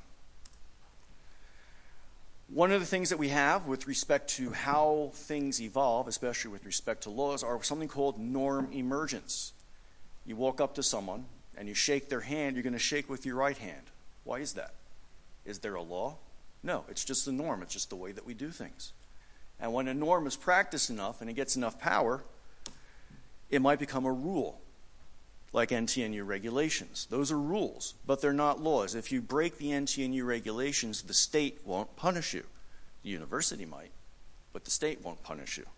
One of the things that we have with respect to how things evolve, especially with respect to laws, are something called norm emergence. You walk up to someone, and you shake their hand, you're going to shake with your right hand. Why is that? Is there a law? No, it's just the norm. It's just the way that we do things. And when a norm is practiced enough and it gets enough power, it might become a rule, like N T N U regulations. Those are rules, but they're not laws. If you break the N T N U regulations, the state won't punish you. The university might, but the state won't punish you.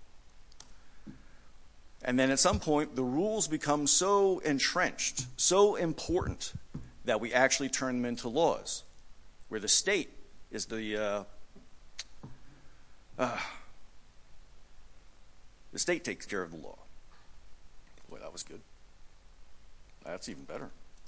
And then at some point, the rules become so entrenched, so important, that we actually turn them into laws, where the state is the uh, uh, the state takes care of the law. Boy, that was good. That's even better.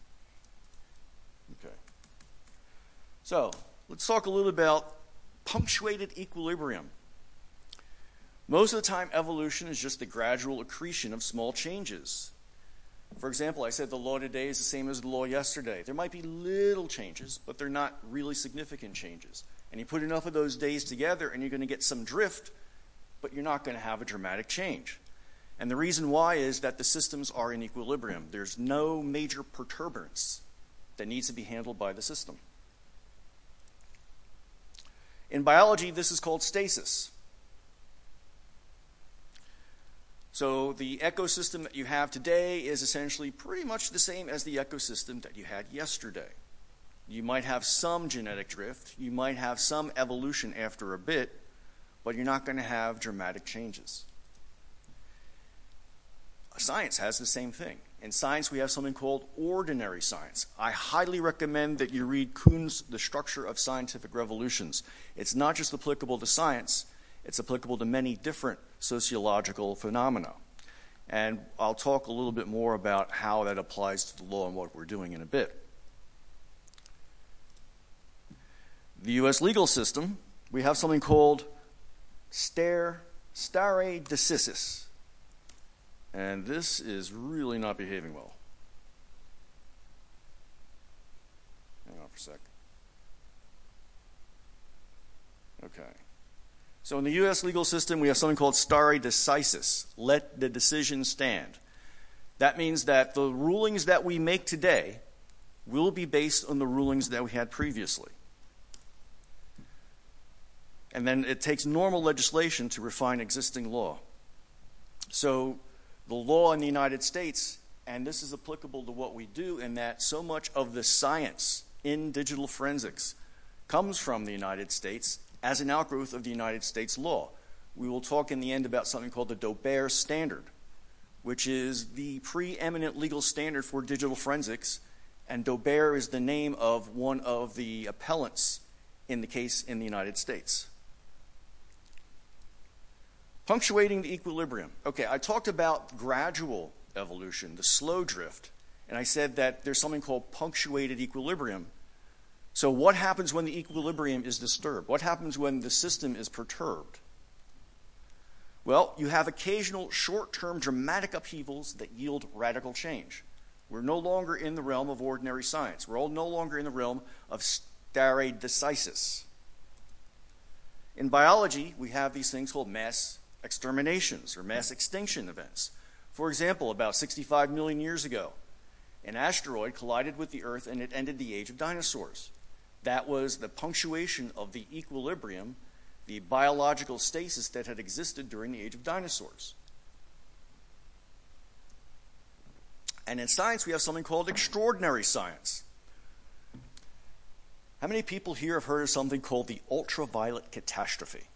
Okay. So let's talk a little about punctuated equilibrium. Most of the time, evolution is just the gradual accretion of small changes. For example, I said the law today is the same as the law yesterday. There might be little changes, but they're not really significant changes. And you put enough of those days together, and you're going to get some drift, but you're not going to have a dramatic change. And the reason why is that the systems are in equilibrium. There's no major perturbance that needs to be handled by the system. In biology, this is called stasis. So the ecosystem that you have today is essentially pretty much the same as the ecosystem that you had yesterday. You might have some genetic drift, you might have some evolution after a bit, but you're not going to have dramatic changes. Science has the same thing. In science, we have something called ordinary science. I highly recommend that you read Kuhn's The Structure of Scientific Revolutions. It's not just applicable to science, it's applicable to many different sociological phenomena. And I'll talk a little bit more about how that applies to the law and what we're doing in a bit. The U S legal system, we have something called stare, stare decisis. And this is really not behaving well. Hang on for a sec. Okay. So in the U S legal system, we have something called stare decisis, let the decision stand. That means that the rulings that we make today will be based on the rulings that we had previously. And then it takes normal legislation to refine existing law. So the law in the United States and this is applicable to what we do in that so much of the science in digital forensics comes from the United States as an outgrowth of the United States law. We will talk in the end about something called the Daubert Standard, which is the preeminent legal standard for digital forensics, and Daubert is the name of one of the appellants in the case in the United States. Punctuating the equilibrium. Okay, I talked about gradual evolution, the slow drift, and I said that there's something called punctuated equilibrium. So what happens when the equilibrium is disturbed? What happens when the system is perturbed? Well, you have occasional short-term dramatic upheavals that yield radical change. We're no longer in the realm of ordinary science. We're all no longer in the realm of stare decisis. In biology, we have these things called mass exterminations or mass extinction events. For example, about sixty-five million years ago, an asteroid collided with the Earth and it ended the age of dinosaurs. That was the punctuation of the equilibrium, the biological stasis that had existed during the age of dinosaurs. And in science, we have something called extraordinary science. How many people here have heard of something called the ultraviolet catastrophe?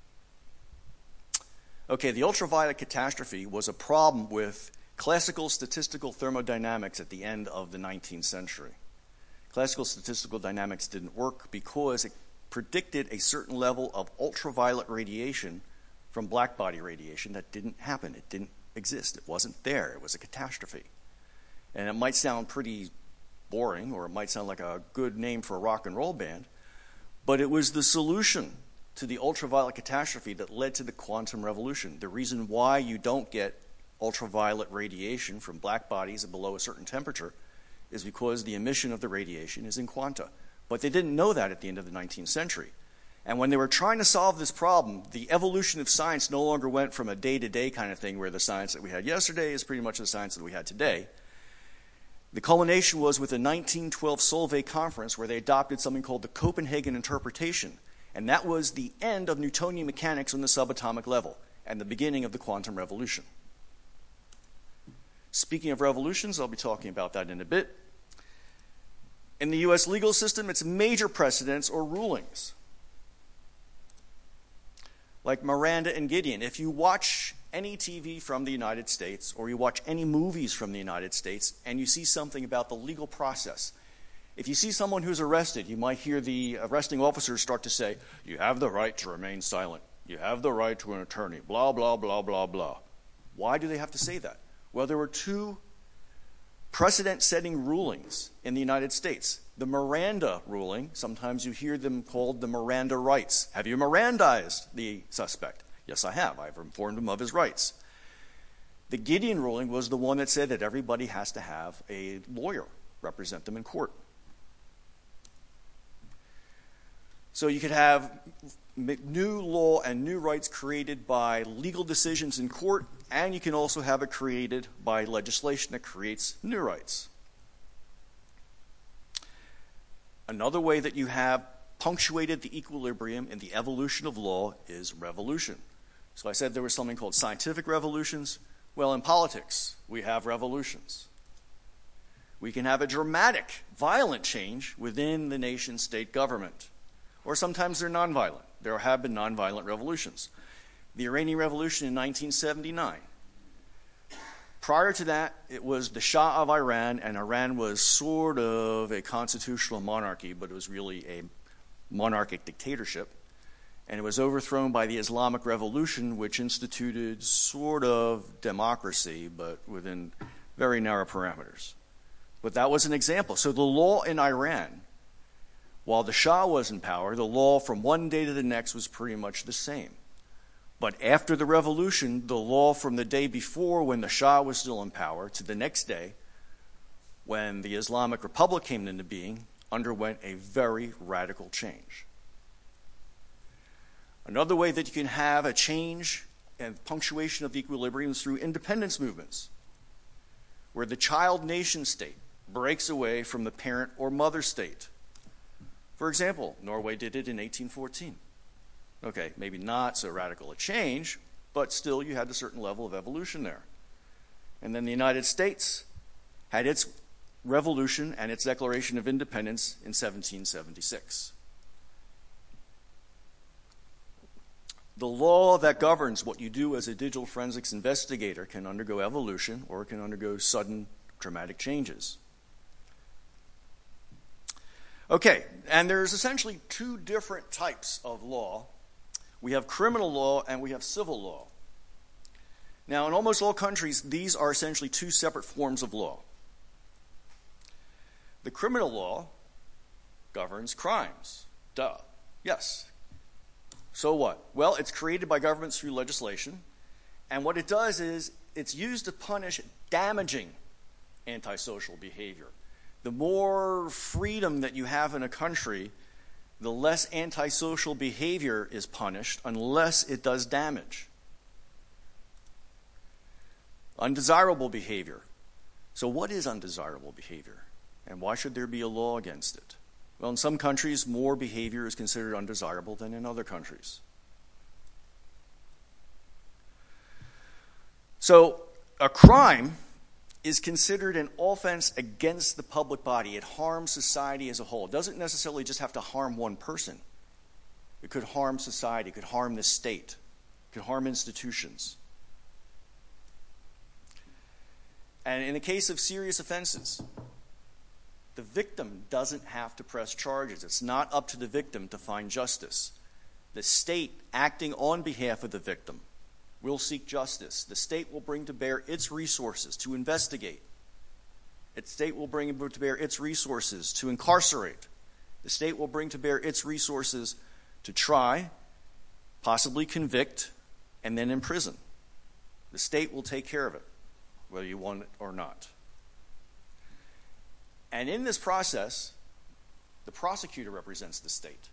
Okay, the ultraviolet catastrophe was a problem with classical statistical thermodynamics at the end of the nineteenth century. Classical statistical dynamics didn't work because it predicted a certain level of ultraviolet radiation from blackbody radiation that didn't happen. It didn't exist. It wasn't there. It was a catastrophe. And it might sound pretty boring, or it might sound like a good name for a rock and roll band, but it was the solution to the ultraviolet catastrophe that led to the quantum revolution. The reason why you don't get ultraviolet radiation from black bodies below a certain temperature is because the emission of the radiation is in quanta. But they didn't know that at the end of the nineteenth century. And when they were trying to solve this problem, the evolution of science no longer went from a day-to-day kind of thing where the science that we had yesterday is pretty much the science that we had today. The culmination was with the nineteen twelve Solvay conference, where they adopted something called the Copenhagen interpretation. And that was the end of Newtonian mechanics on the subatomic level and the beginning of the quantum revolution. Speaking of revolutions, I'll be talking about that in a bit. In the U S legal system, it's major precedents or rulings. Like Miranda and Gideon. If you watch any T V from the United States, or you watch any movies from the United States, and you see something about the legal process, if you see someone who's arrested, you might hear the arresting officers start to say, you have the right to remain silent. You have the right to an attorney, blah, blah, blah, blah, blah. Why do they have to say that? Well, there were two precedent-setting rulings in the United States. The Miranda ruling, sometimes you hear them called the Miranda rights. Have you Mirandized the suspect? Yes, I have. I've informed him of his rights. The Gideon ruling was the one that said that everybody has to have a lawyer represent them in court. So you could have new law and new rights created by legal decisions in court, and you can also have it created by legislation that creates new rights. Another way that you have punctuated the equilibrium in the evolution of law is revolution. So I said there was something called scientific revolutions. Well, in politics, we have revolutions. We can have a dramatic, violent change within the nation-state government. Or sometimes they're nonviolent. There have been nonviolent revolutions. The Iranian Revolution in nineteen seventy-nine. Prior to that, it was the Shah of Iran, and Iran was sort of a constitutional monarchy, but it was really a monarchic dictatorship. And it was overthrown by the Islamic Revolution, which instituted sort of democracy, but within very narrow parameters. But that was an example. So the law in Iran, while the Shah was in power, the law from one day to the next was pretty much the same. But after the revolution, the law from the day before, when the Shah was still in power, to the next day, when the Islamic Republic came into being, underwent a very radical change. Another way that you can have a change and punctuation of the equilibrium is through independence movements, where the child nation state breaks away from the parent or mother state. For example, Norway did it in eighteen fourteen. Okay, maybe not so radical a change, but still you had a certain level of evolution there. And then the United States had its revolution and its Declaration of Independence in seventeen seventy-six. The law that governs what you do as a digital forensics investigator can undergo evolution or it can undergo sudden dramatic changes. Okay, and there's essentially two different types of law. We have criminal law and we have civil law. Now, in almost all countries, these are essentially two separate forms of law. The criminal law governs crimes. Duh. Yes. So what? Well, it's created by governments through legislation, and what it does is it's used to punish damaging antisocial behavior. The more freedom that you have in a country, the less antisocial behavior is punished unless it does damage. Undesirable behavior. So what is undesirable behavior? And why should there be a law against it? Well, in some countries, more behavior is considered undesirable than in other countries. So a crime is considered an offense against the public body. It harms society as a whole. It doesn't necessarily just have to harm one person. It could harm society. It could harm the state. It could harm institutions. And in the case of serious offenses, the victim doesn't have to press charges. It's not up to the victim to find justice. The state, acting on behalf of the victim, will seek justice. The state will bring to bear its resources to investigate. The state will bring to bear its resources to incarcerate. The state will bring to bear its resources to try, possibly convict, and then imprison. The state will take care of it, whether you want it or not. And in this process, the prosecutor represents the state.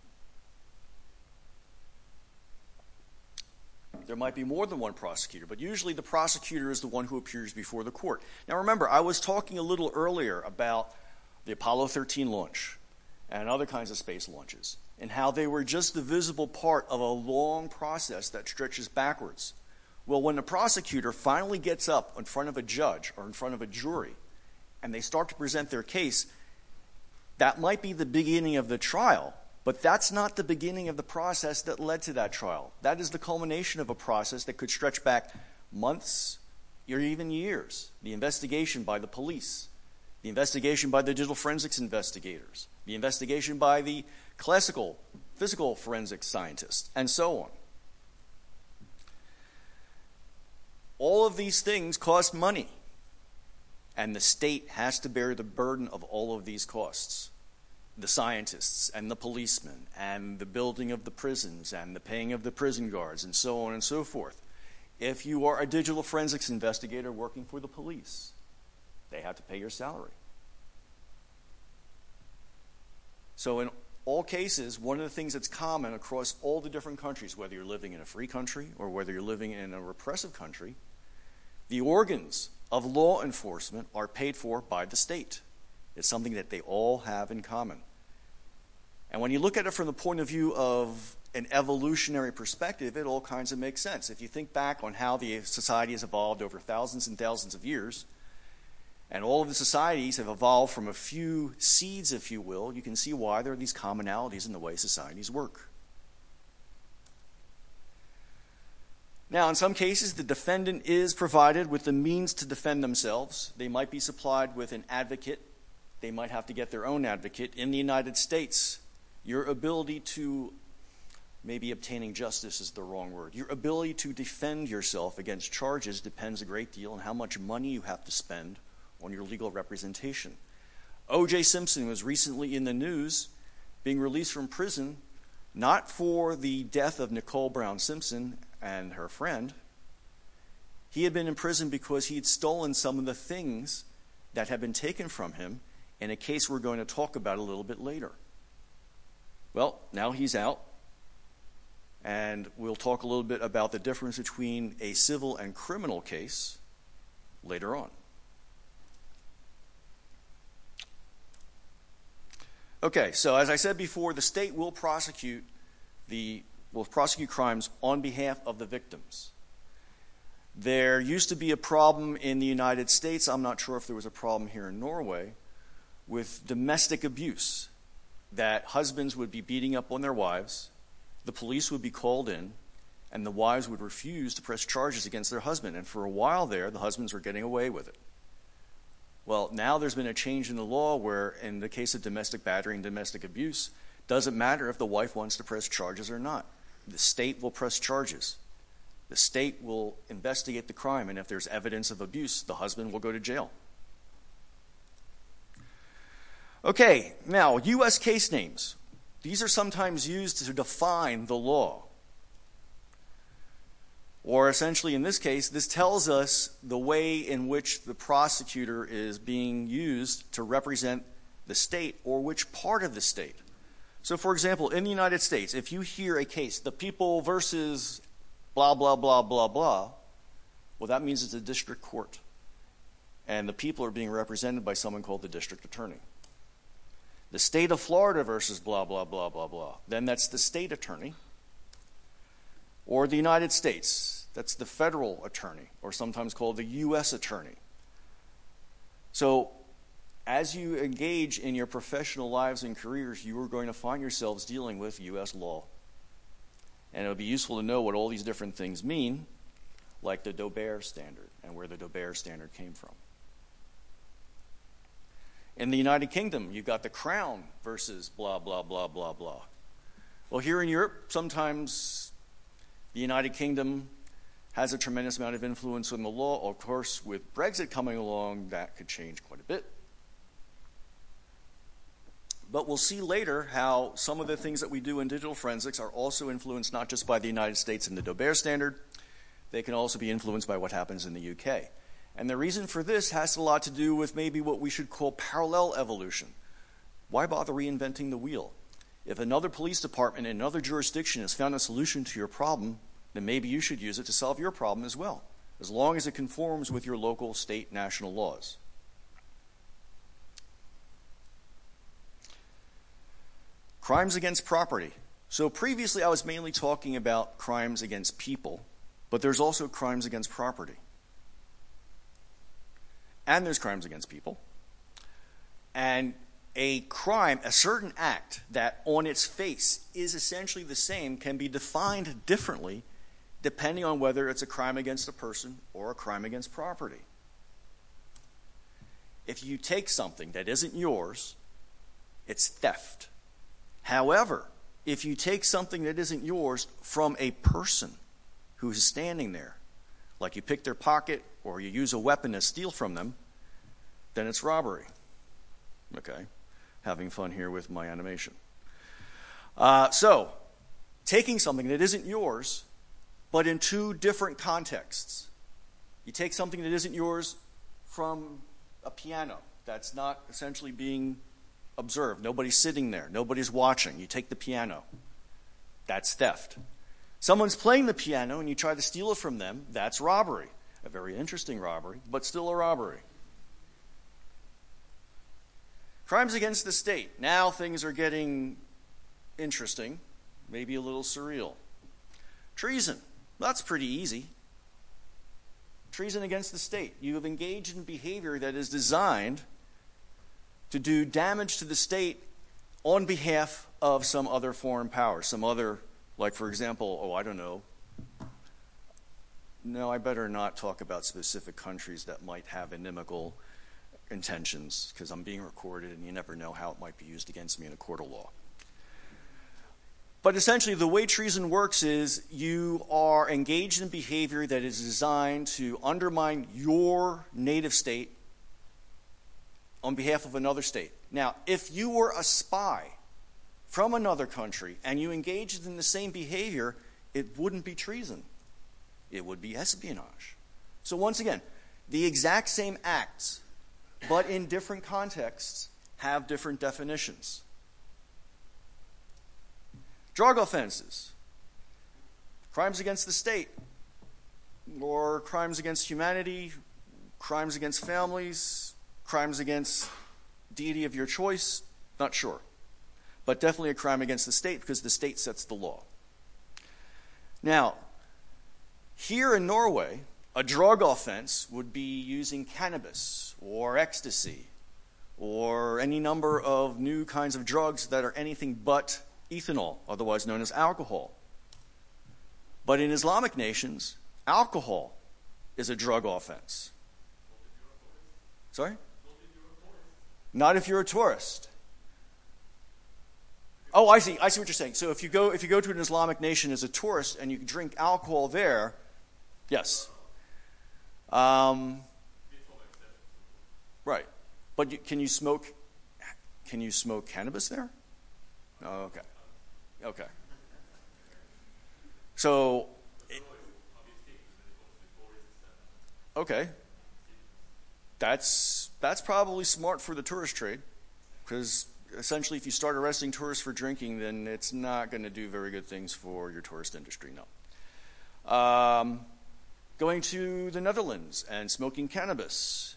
There might be more than one prosecutor, but usually the prosecutor is the one who appears before the court. Now remember, I was talking a little earlier about the Apollo thirteen launch and other kinds of space launches, and how they were just the visible part of a long process that stretches backwards. Well, when the prosecutor finally gets up in front of a judge or in front of a jury, and they start to present their case, that might be the beginning of the trial, but that's not the beginning of the process that led to that trial. That is the culmination of a process that could stretch back months or even years. The investigation by the police, the investigation by the digital forensics investigators, the investigation by the classical physical forensics scientists, and so on. All of these things cost money. And the state has to bear the burden of all of these costs. The scientists and the policemen and the building of the prisons and the paying of the prison guards and so on and so forth. If you are a digital forensics investigator working for the police, they have to pay your salary. So in all cases, one of the things that's common across all the different countries, whether you're living in a free country or whether you're living in a repressive country, the organs of law enforcement are paid for by the state. It's something that they all have in common. And when you look at it from the point of view of an evolutionary perspective, it all kinds of makes sense. If you think back on how the society has evolved over thousands and thousands of years, and all of the societies have evolved from a few seeds, if you will, you can see why there are these commonalities in the way societies work. Now, in some cases, the defendant is provided with the means to defend themselves. They might be supplied with an advocate. They might have to get their own advocate. In the United States, your ability to, maybe obtaining justice is the wrong word, your ability to defend yourself against charges depends a great deal on how much money you have to spend on your legal representation. O J Simpson was recently in the news being released from prison, not for the death of Nicole Brown Simpson and her friend. He had been in prison because he had stolen some of the things that had been taken from him in a case we're going to talk about a little bit later. Well, now he's out, and we'll talk a little bit about the difference between a civil and criminal case later on. Okay, so as I said before, the state will prosecute the will prosecute crimes on behalf of the victims. There used to be a problem in the United States, I'm not sure if there was a problem here in Norway, with domestic abuse, that husbands would be beating up on their wives, the police would be called in, and the wives would refuse to press charges against their husband. And for a while there, the husbands were getting away with it. Well, now there's been a change in the law where, in the case of domestic battery and domestic abuse, doesn't matter if the wife wants to press charges or not. The state will press charges. The state will investigate the crime, and if there's evidence of abuse, the husband will go to jail. Okay, now, U S case names. These are sometimes used to define the law. Or essentially, in this case, this tells us the way in which the prosecutor is being used to represent the state or which part of the state. So, for example, in the United States, if you hear a case, the people versus blah, blah, blah, blah, blah, well, that means it's a district court. And the people are being represented by someone called the district attorney. The state of Florida versus blah, blah, blah, blah, blah, then that's the state attorney. Or the United States, that's the federal attorney, or sometimes called the U S attorney. So, as you engage in your professional lives and careers, you are going to find yourselves dealing with U S law. And it would be useful to know what all these different things mean, like the Daubert standard, and where the Daubert standard came from. In the United Kingdom, you've got the Crown versus blah, blah, blah, blah, blah. Well, here in Europe, sometimes the United Kingdom has a tremendous amount of influence on the law. Of course, with Brexit coming along, that could change quite a bit. But we'll see later how some of the things that we do in digital forensics are also influenced not just by the United States and the Daubert standard, they can also be influenced by what happens in the U K. And the reason for this has a lot to do with maybe what we should call parallel evolution. Why bother reinventing the wheel? If another police department in another jurisdiction has found a solution to your problem, then maybe you should use it to solve your problem as well, as long as it conforms with your local, state, national laws. Crimes against property. So previously I was mainly talking about crimes against people, but there's also crimes against property. And there's crimes against people. And a crime, a certain act that on its face is essentially the same, can be defined differently depending on whether it's a crime against a person or a crime against property. If you take something that isn't yours, it's theft. However, if you take something that isn't yours from a person who's standing there, like you pick their pocket or you use a weapon to steal from them, then it's robbery. Okay? Having fun here with my animation. Uh, so, taking something that isn't yours, but in two different contexts. You take something that isn't yours from a piano that's not essentially being observed. Nobody's sitting there. Nobody's watching. You take the piano. That's theft. Someone's playing the piano and you try to steal it from them. That's robbery. A very interesting robbery, but still a robbery. Crimes against the state. Now things are getting interesting, maybe a little surreal. Treason. That's pretty easy. Treason against the state. You have engaged in behavior that is designed to do damage to the state on behalf of some other foreign power, some other, like for example, oh, I don't know. No, I better not talk about specific countries that might have inimical intentions, because I'm being recorded and you never know how it might be used against me in a court of law. But essentially, the way treason works is you are engaged in behavior that is designed to undermine your native state on behalf of another state. Now, if you were a spy from another country and you engaged in the same behavior, it wouldn't be treason. It would be espionage. So once again, the exact same acts, but in different contexts, have different definitions. Drug offenses, crimes against the state, or crimes against humanity, crimes against families, crimes against deity of your choice, not sure. But definitely a crime against the state because the state sets the law. Now, here in Norway, A drug offense would be using cannabis or ecstasy or any number of new kinds of drugs that are anything but ethanol, otherwise known as alcohol. But in Islamic nations, alcohol is a drug offense. Sorry? Not if you're a tourist. Oh, I see. I see what you're saying. So if you go if you go to an Islamic nation as a tourist and you drink alcohol there, yes. Um, right. But you, can you smoke? Can you smoke cannabis there? Oh, okay. Okay. So. It, okay. That's that's probably smart for the tourist trade, because essentially, if you start arresting tourists for drinking, then it's not going to do very good things for your tourist industry. No. Um, going to the Netherlands and smoking cannabis.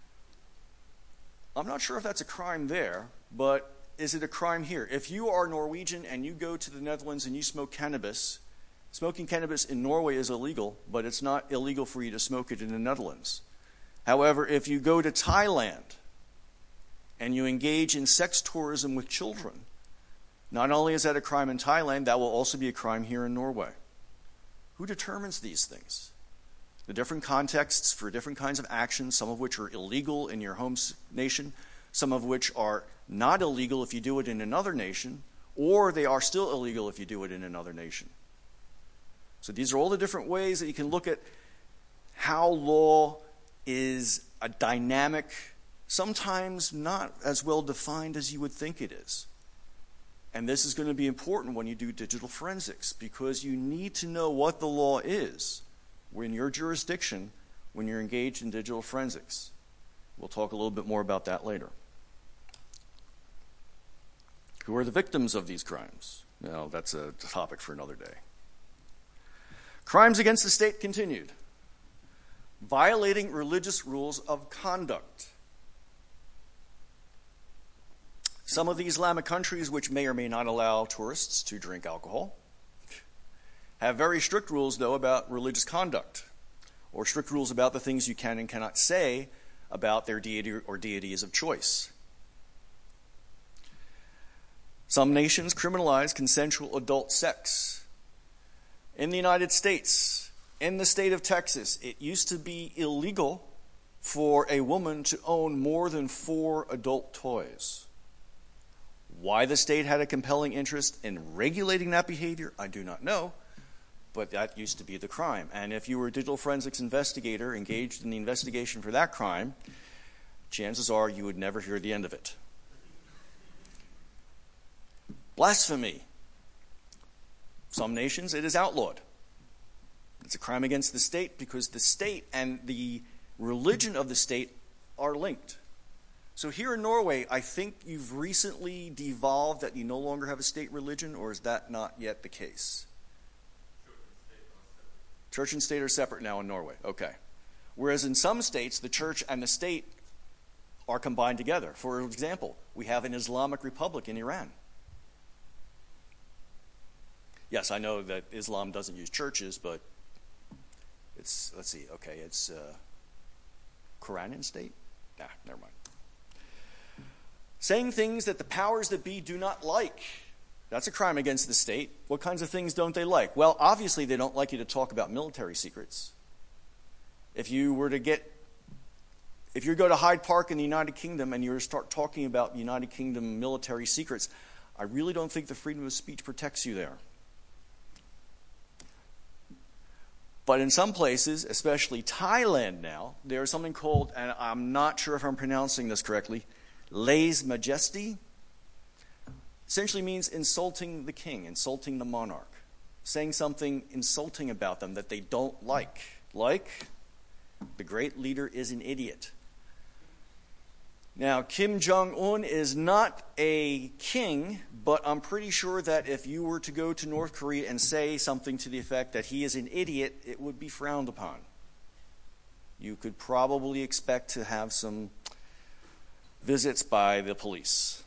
I'm not sure if that's a crime there, but is it a crime here? If you are Norwegian and you go to the Netherlands and you smoke cannabis, smoking cannabis in Norway is illegal, but it's not illegal for you to smoke it in the Netherlands. However, if you go to Thailand and you engage in sex tourism with children, not only is that a crime in Thailand, that will also be a crime here in Norway. Who determines these things? The different contexts for different kinds of actions, some of which are illegal in your home nation, some of which are not illegal if you do it in another nation, or they are still illegal if you do it in another nation. So these are all the different ways that you can look at how law is a dynamic, sometimes not as well defined as you would think it is. And this is going to be important when you do digital forensics, because you need to know what the law is in your jurisdiction when you're engaged in digital forensics. We'll talk a little bit more about that later. Who are the victims of these crimes? Well, that's a topic for another day. Crimes against the state continued. Violating religious rules of conduct. Some of the Islamic countries, which may or may not allow tourists to drink alcohol, have very strict rules, though, about religious conduct, or strict rules about the things you can and cannot say about their deity or deities of choice. Some nations criminalize consensual adult sex. In the United States, in the state of Texas, it used to be illegal for a woman to own more than four adult toys. Why the state had a compelling interest in regulating that behavior, I do not know, but that used to be the crime. And if you were a digital forensics investigator engaged in the investigation for that crime, chances are you would never hear the end of it. Blasphemy. Some nations, it is outlawed. It's a crime against the state because the state and the religion of the state are linked. So here in Norway, I think you've recently devolved that you no longer have a state religion, or is that not yet the case? Church and state are separate now in Norway. Okay. Whereas in some states, the church and the state are combined together. For example, we have an Islamic Republic in Iran. Yes, I know that Islam doesn't use churches, but it's, let's see, okay, it's uh, Quranic state? Nah, never mind. Saying things that the powers that be do not like. That's a crime against the state. What kinds of things don't they like? Well, obviously they don't like you to talk about military secrets. If you were to get, if you go to Hyde Park in the United Kingdom and you were to start talking about United Kingdom military secrets, I really don't think the freedom of speech protects you there. But in some places, especially Thailand now, there's something called, and I'm not sure if I'm pronouncing this correctly, lèse majesté. Essentially means insulting the king, insulting the monarch, saying something insulting about them that they don't like. Like, the great leader is an idiot. Now, Kim Jong-un is not a king, but I'm pretty sure that if you were to go to North Korea and say something to the effect that he is an idiot, it would be frowned upon. You could probably expect to have some visits by the police.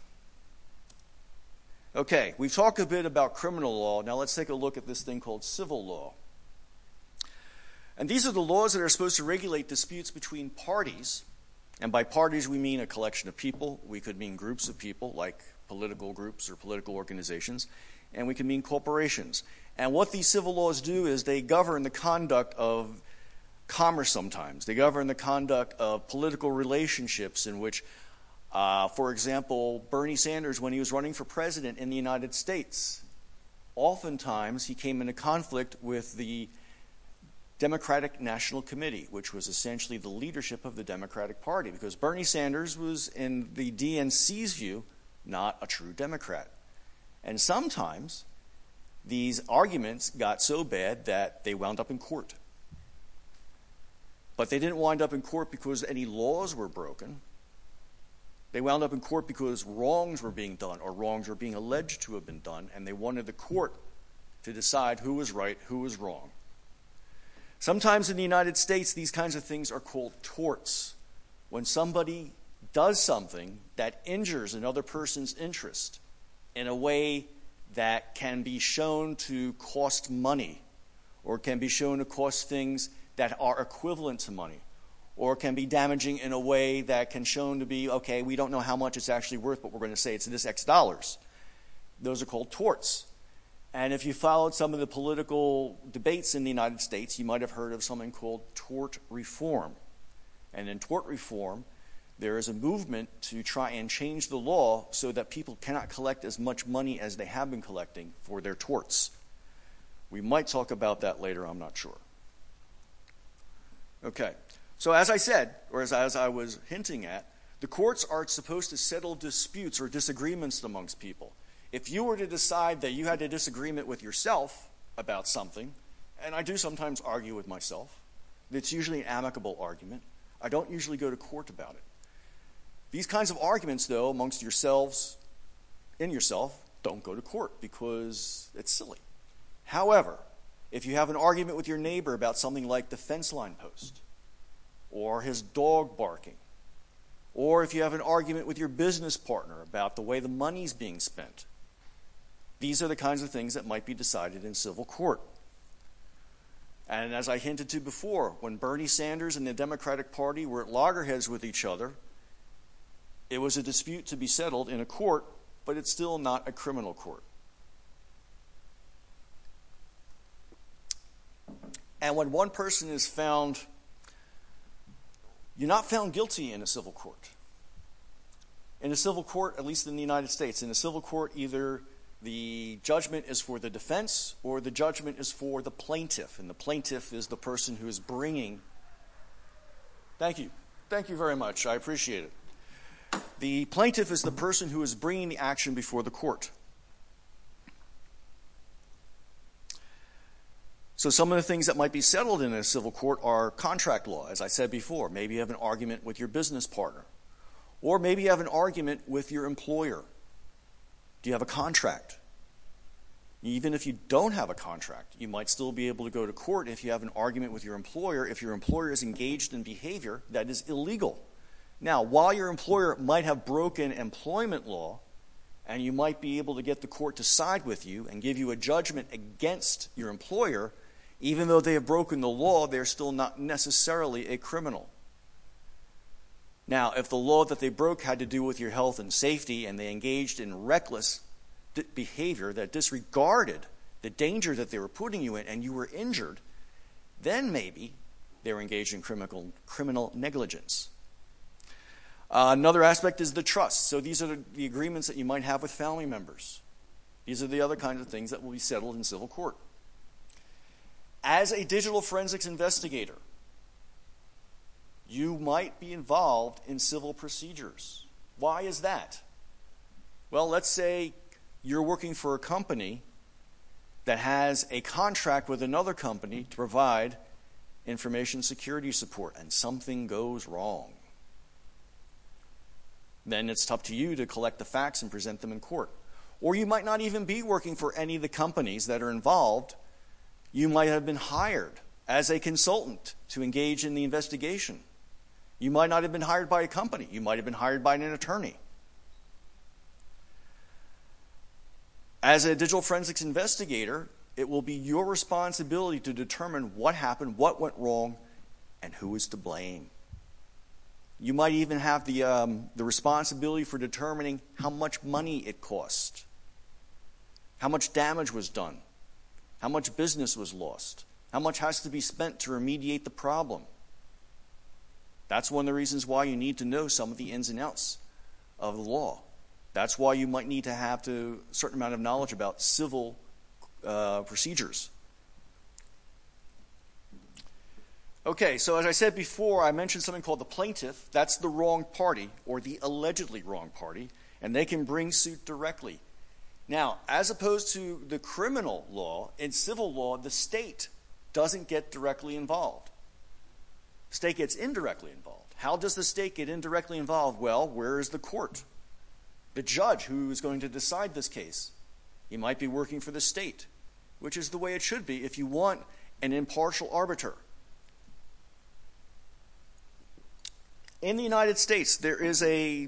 Okay, we've talked a bit about criminal law. Now let's take a look at this thing called civil law. And these are the laws that are supposed to regulate disputes between parties. And by parties, we mean a collection of people. We could mean groups of people, like political groups or political organizations. And we can mean corporations. And what these civil laws do is they govern the conduct of commerce sometimes. They govern the conduct of political relationships in which, uh, for example, Bernie Sanders, when he was running for president in the United States, oftentimes he came into conflict with the Democratic National Committee, which was essentially the leadership of the Democratic Party, because Bernie Sanders was, in the D N C's view, not a true Democrat. And sometimes these arguments got so bad that they wound up in court. But they didn't wind up in court because any laws were broken. They wound up in court because wrongs were being done, or wrongs were being alleged to have been done, and they wanted the court to decide who was right, who was wrong. Sometimes in the United States, these kinds of things are called torts. When somebody does something that injures another person's interest in a way that can be shown to cost money, or can be shown to cost things that are equivalent to money, or can be damaging in a way that can shown to be, okay, we don't know how much it's actually worth, but we're going to say it's this X dollars. Those are called torts. And if you followed some of the political debates in the United States, you might have heard of something called tort reform. And in tort reform, there is a movement to try and change the law so that people cannot collect as much money as they have been collecting for their torts. We might talk about that later, I'm not sure. Okay, so as I said, or as, as I was hinting at, the courts are supposed to settle disputes or disagreements amongst people. If you were to decide that you had a disagreement with yourself about something, and I do sometimes argue with myself, it's usually an amicable argument. I don't usually go to court about it. These kinds of arguments, though, amongst yourselves, in yourself, don't go to court because it's silly. However, if you have an argument with your neighbor about something like the fence line post, or his dog barking, or if you have an argument with your business partner about the way the money's being spent, these are the kinds of things that might be decided in civil court. And as I hinted to before, when Bernie Sanders and the Democratic Party were at loggerheads with each other, it was a dispute to be settled in a court, but it's still not a criminal court. And when one person is found, you're not found guilty in a civil court. In a civil court, at least in the United States, in a civil court, either the judgment is for the defense or the judgment is for the plaintiff. And the plaintiff is the person who is bringing. Thank you. Thank you very much. I appreciate it. The plaintiff is the person who is bringing the action before the court. So some of the things that might be settled in a civil court are contract law, as I said before. Maybe you have an argument with your business partner. Or maybe you have an argument with your employer. Do you have a contract? Even if you don't have a contract, you might still be able to go to court if you have an argument with your employer, if your employer is engaged in behavior that is illegal. Now, while your employer might have broken employment law, and you might be able to get the court to side with you and give you a judgment against your employer, even though they have broken the law, they're still not necessarily a criminal. Now, if the law that they broke had to do with your health and safety and they engaged in reckless behavior that disregarded the danger that they were putting you in and you were injured, then maybe they were engaged in criminal, criminal negligence. Uh, another aspect is the trust. So these are the, the agreements that you might have with family members. These are the other kinds of things that will be settled in civil court. As a digital forensics investigator, you might be involved in civil procedures. Why is that? Well, let's say you're working for a company that has a contract with another company to provide information security support, and something goes wrong. Then it's up to you to collect the facts and present them in court. Or you might not even be working for any of the companies that are involved. You might have been hired as a consultant to engage in the investigation. You might not have been hired by a company. You might have been hired by an attorney. As a digital forensics investigator, it will be your responsibility to determine what happened, what went wrong, and who is to blame. You might even have the, um, the responsibility for determining how much money it cost, how much damage was done, how much business was lost, how much has to be spent to remediate the problem. That's one of the reasons why you need to know some of the ins and outs of the law. That's why you might need to have to, a certain amount of knowledge about civil uh, procedures. Okay, so as I said before, I mentioned something called the plaintiff. That's the wrong party, or the allegedly wrong party, and they can bring suit directly. Now, as opposed to the criminal law, in civil law, the state doesn't get directly involved. The state gets indirectly involved. How does the state get indirectly involved? Well, where is the court? The judge who is going to decide this case. He might be working for the state, which is the way it should be if you want an impartial arbiter. In the United States, there is a,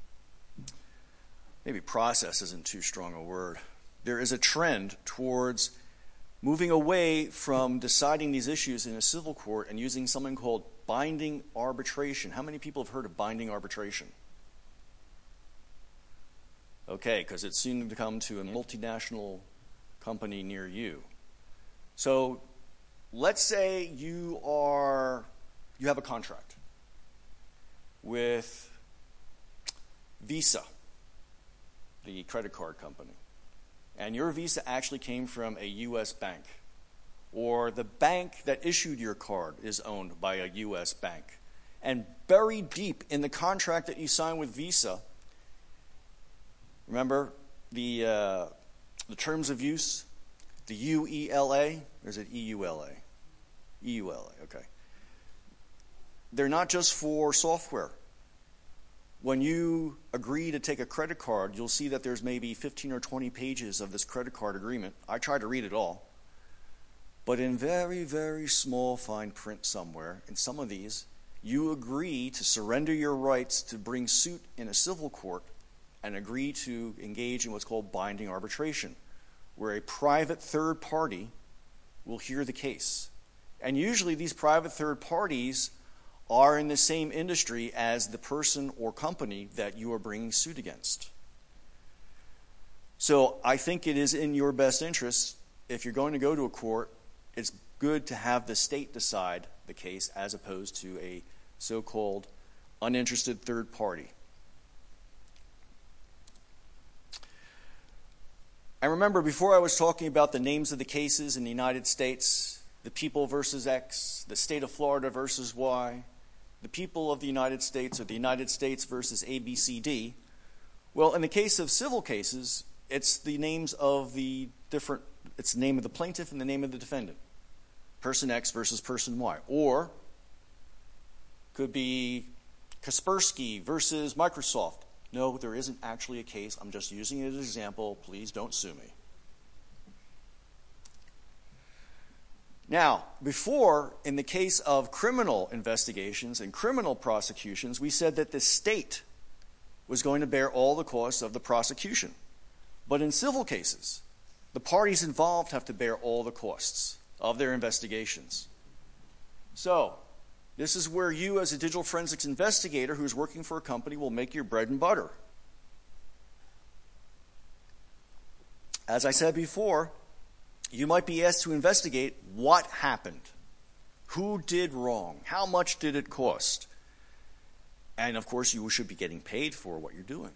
maybe process isn't too strong a word, there is a trend towards moving away from deciding these issues in a civil court and using something called binding arbitration. How many people have heard of binding arbitration? Okay, because it's soon to come to a multinational company near you. So let's say you are, you have a contract with Visa, the credit card company, and your Visa actually came from a U S bank, or the bank that issued your card is owned by a U S bank, and buried deep in the contract that you signed with Visa, remember the uh, the terms of use, the U E L A, or is it E U L A? E U L A, okay. They're not just for software. When you agree to take a credit card, you'll see that there's maybe fifteen or twenty pages of this credit card agreement. I tried to read it all. But in very, very small fine print somewhere, in some of these, you agree to surrender your rights to bring suit in a civil court and agree to engage in what's called binding arbitration, where a private third party will hear the case. And usually these private third parties are in the same industry as the person or company that you are bringing suit against. So I think it is in your best interest, if you're going to go to a court, it's good to have the state decide the case as opposed to a so-called uninterested third party. I remember before I was talking about the names of the cases in the United States, the people versus X, the state of Florida versus Y, the people of the United States, or the United States versus A B C D. Well, in the case of civil cases, it's the names of the different, it's the name of the plaintiff and the name of the defendant. Person X versus person Y. Or could be Kaspersky versus Microsoft. No, there isn't actually a case. I'm just using it as an example. Please don't sue me. Now, before, in the case of criminal investigations and criminal prosecutions, we said that the state was going to bear all the costs of the prosecution. But in civil cases, the parties involved have to bear all the costs of their investigations. So, this is where you, as a digital forensics investigator who's working for a company, will make your bread and butter. As I said before, you might be asked to investigate what happened, who did wrong, how much did it cost, and of course you should be getting paid for what you're doing.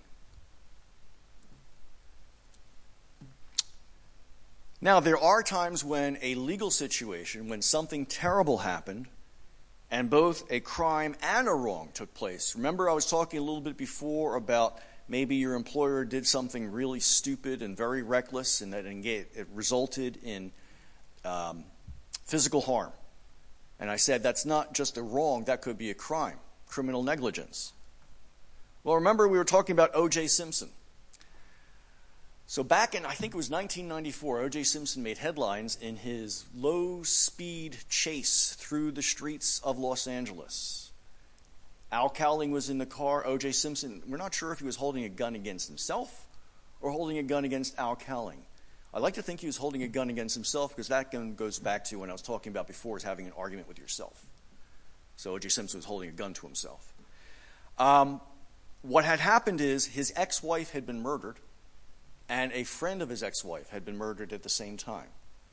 Now, there are times when a legal situation, when something terrible happened, and both a crime and a wrong took place. Remember, I was talking a little bit before about maybe your employer did something really stupid and very reckless, and that it resulted in um, physical harm. And I said that's not just a wrong, that could be a crime, criminal negligence. Well, remember we were talking about O J Simpson. So back in, I think it was nineteen ninety-four, O J Simpson made headlines in his low-speed chase through the streets of Los Angeles. Al Cowling was in the car. O J Simpson, we're not sure if he was holding a gun against himself or holding a gun against Al Cowling. I like to think he was holding a gun against himself, because that gun goes back to when I was talking about before, is having an argument with yourself. So O J Simpson was holding a gun to himself. Um, what had happened is his ex-wife had been murdered, and a friend of his ex-wife had been murdered at the same time.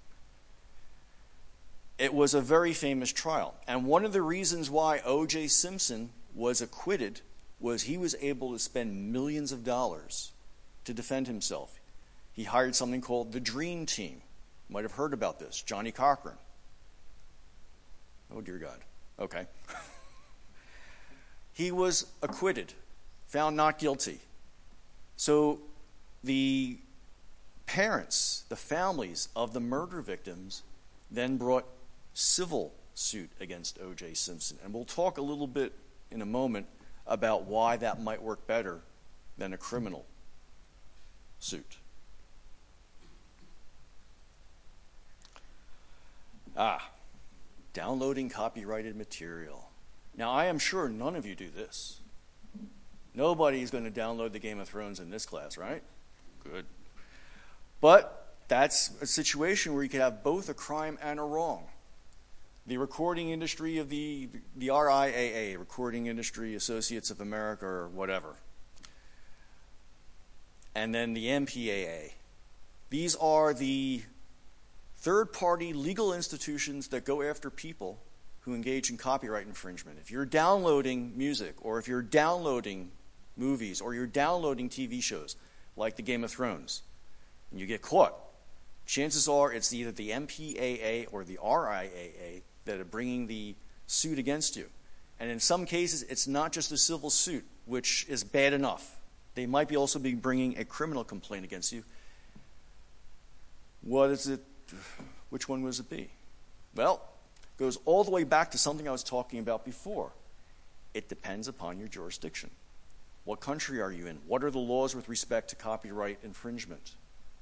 It was a very famous trial. And one of the reasons why O J Simpson was acquitted was he was able to spend millions of dollars to defend himself. He hired something called the Dream Team. You might have heard about this. Johnny Cochran. Oh, dear God. Okay. He was acquitted, found not guilty. So the parents, the families of the murder victims, then brought civil suit against O J Simpson. And we'll talk a little bit in a moment about why that might work better than a criminal suit. Ah, downloading copyrighted material. Now, I am sure none of you do this. Nobody's going to download the Game of Thrones in this class, right? Good. But that's a situation where you could have both a crime and a wrong. The recording industry of the, the R I A A, Recording Industry Associates of America, or whatever. And then the M P A A. These are the third-party legal institutions that go after people who engage in copyright infringement. If you're downloading music, or if you're downloading movies, or you're downloading T V shows, like the Game of Thrones, and you get caught, chances are it's either the M P A A or the R I A A that are bringing the suit against you. And in some cases, it's not just a civil suit, which is bad enough. They might be also be bringing a criminal complaint against you. What is it? Which one was it be? Well, it goes all the way back to something I was talking about before. It depends upon your jurisdiction. What country are you in? What are the laws with respect to copyright infringement?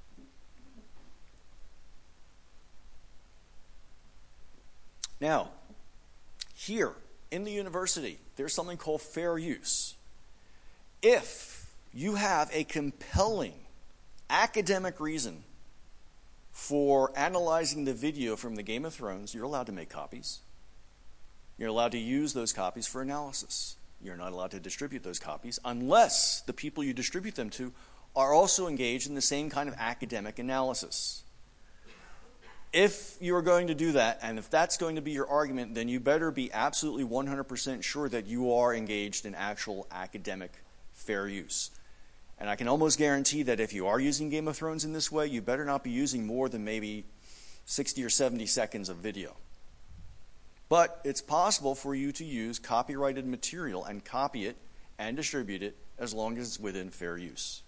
Now, here in the university, there's something called fair use. If you have a compelling academic reason for analyzing the video from the Game of Thrones, you're allowed to make copies. You're allowed to use those copies for analysis. You're not allowed to distribute those copies unless the people you distribute them to are also engaged in the same kind of academic analysis. If you're going to do that, and if that's going to be your argument, then you better be absolutely one hundred percent sure that you are engaged in actual academic fair use. And I can almost guarantee that if you are using Game of Thrones in this way, you better not be using more than maybe sixty or seventy seconds of video. But it's possible for you to use copyrighted material and copy it and distribute it as long as it's within fair use.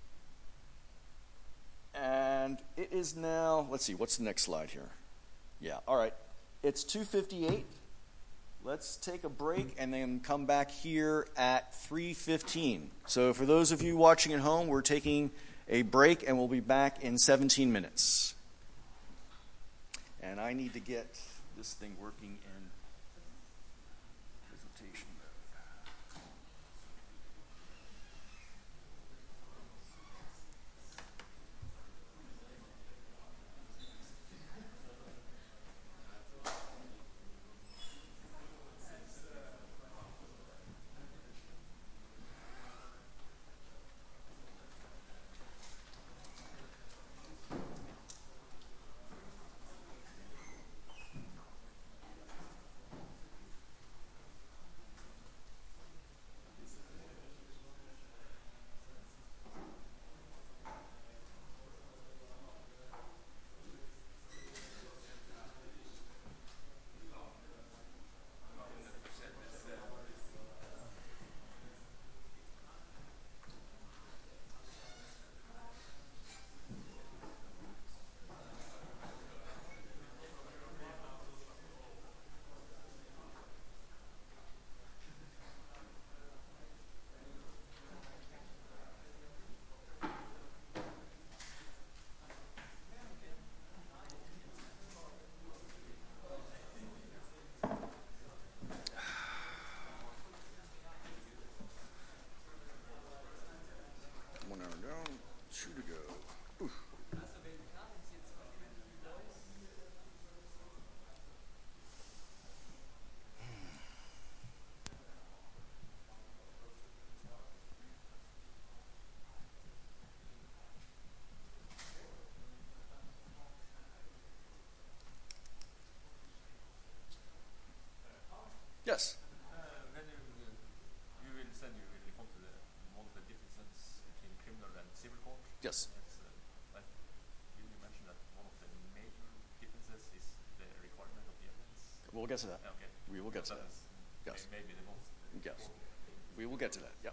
And it is now, let's see, what's the next slide here? Yeah, all right. It's two fifty-eight. Let's take a break and then come back here at three fifteen. So for those of you watching at home, we're taking a break and we'll be back in seventeen minutes. And I need to get this thing working in presentation mode. One hour down, two to go. Oof. Yes. It's, uh, like you you mentioned that one of the major differences is the requirement of the evidence. We'll get to that. Okay. We will get to That that. is Yes. may- maybe the most Yes. important. We will get to that. Yep.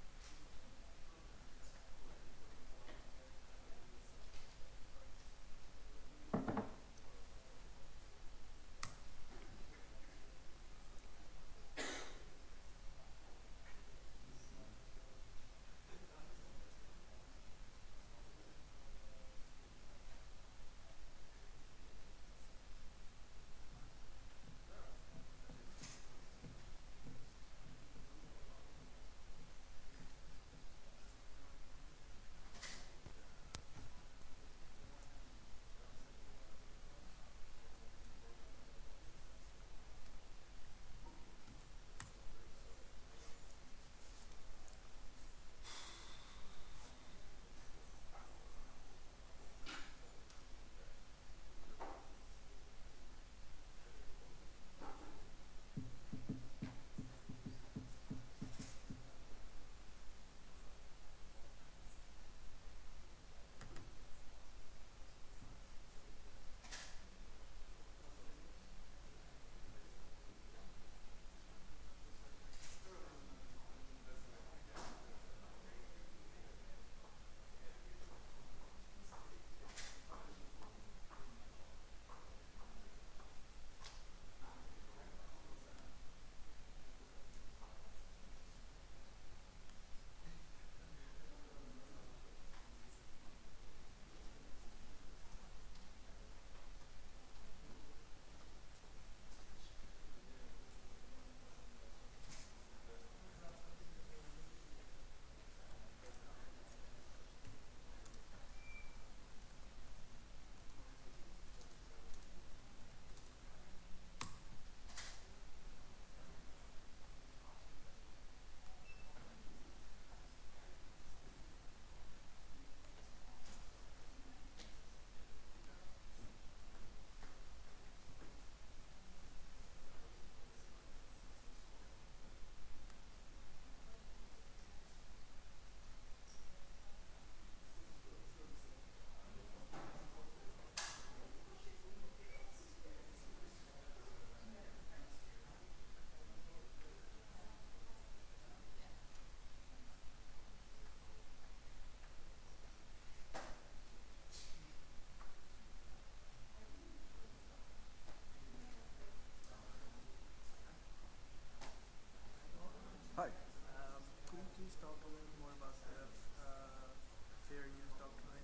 Hi. Um, could you please talk a little more about the uh, fair use doctrine?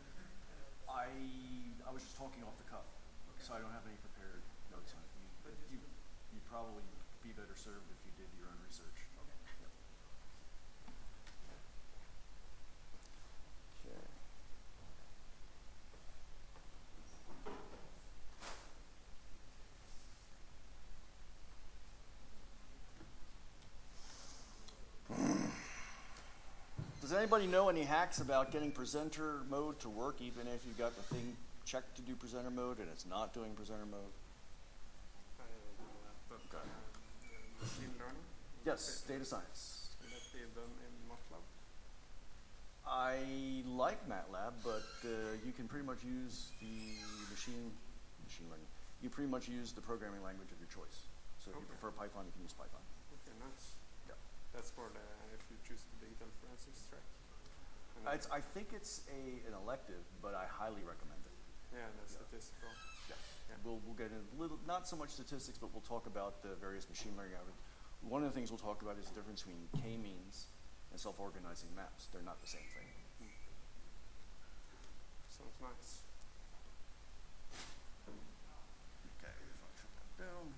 I I was just talking off the cuff, so I don't have any prepared notes on it. You, But you, you'd probably be better served if you did your own research. Yep. Okay. Does anybody know any hacks about getting presenter mode to work even if you've got the thing checked to do presenter mode and it's not doing presenter mode? I don't know that, but Okay. uh, machine learning? Yes, data science. Can that be done in MATLAB? I like MATLAB, but uh, you can pretty much use the machine machine learning. You pretty much use the programming language of your choice. So if you Okay. prefer Python, you can use Python. Okay, nice. Yeah. That's for the, if you choose the digital forensics track. And It's, I think it's a an elective, but I highly recommend it. yeah, the yeah. statistical. Yeah. Yeah. We'll, we'll get into a little, not so much statistics, but we'll talk about the various machine learning algorithms. One of the things we'll talk about is the difference between k-means and self-organizing maps. They're not the same thing. Sounds nice. Okay, if I shut that down.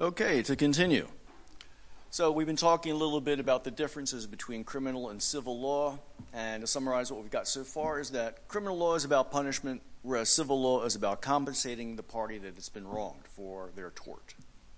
Okay, to continue. So we've been talking a little bit about the differences between criminal and civil law, and to summarize what we've got so far is that criminal law is about punishment, whereas civil law is about compensating the party that has been wronged for their tort.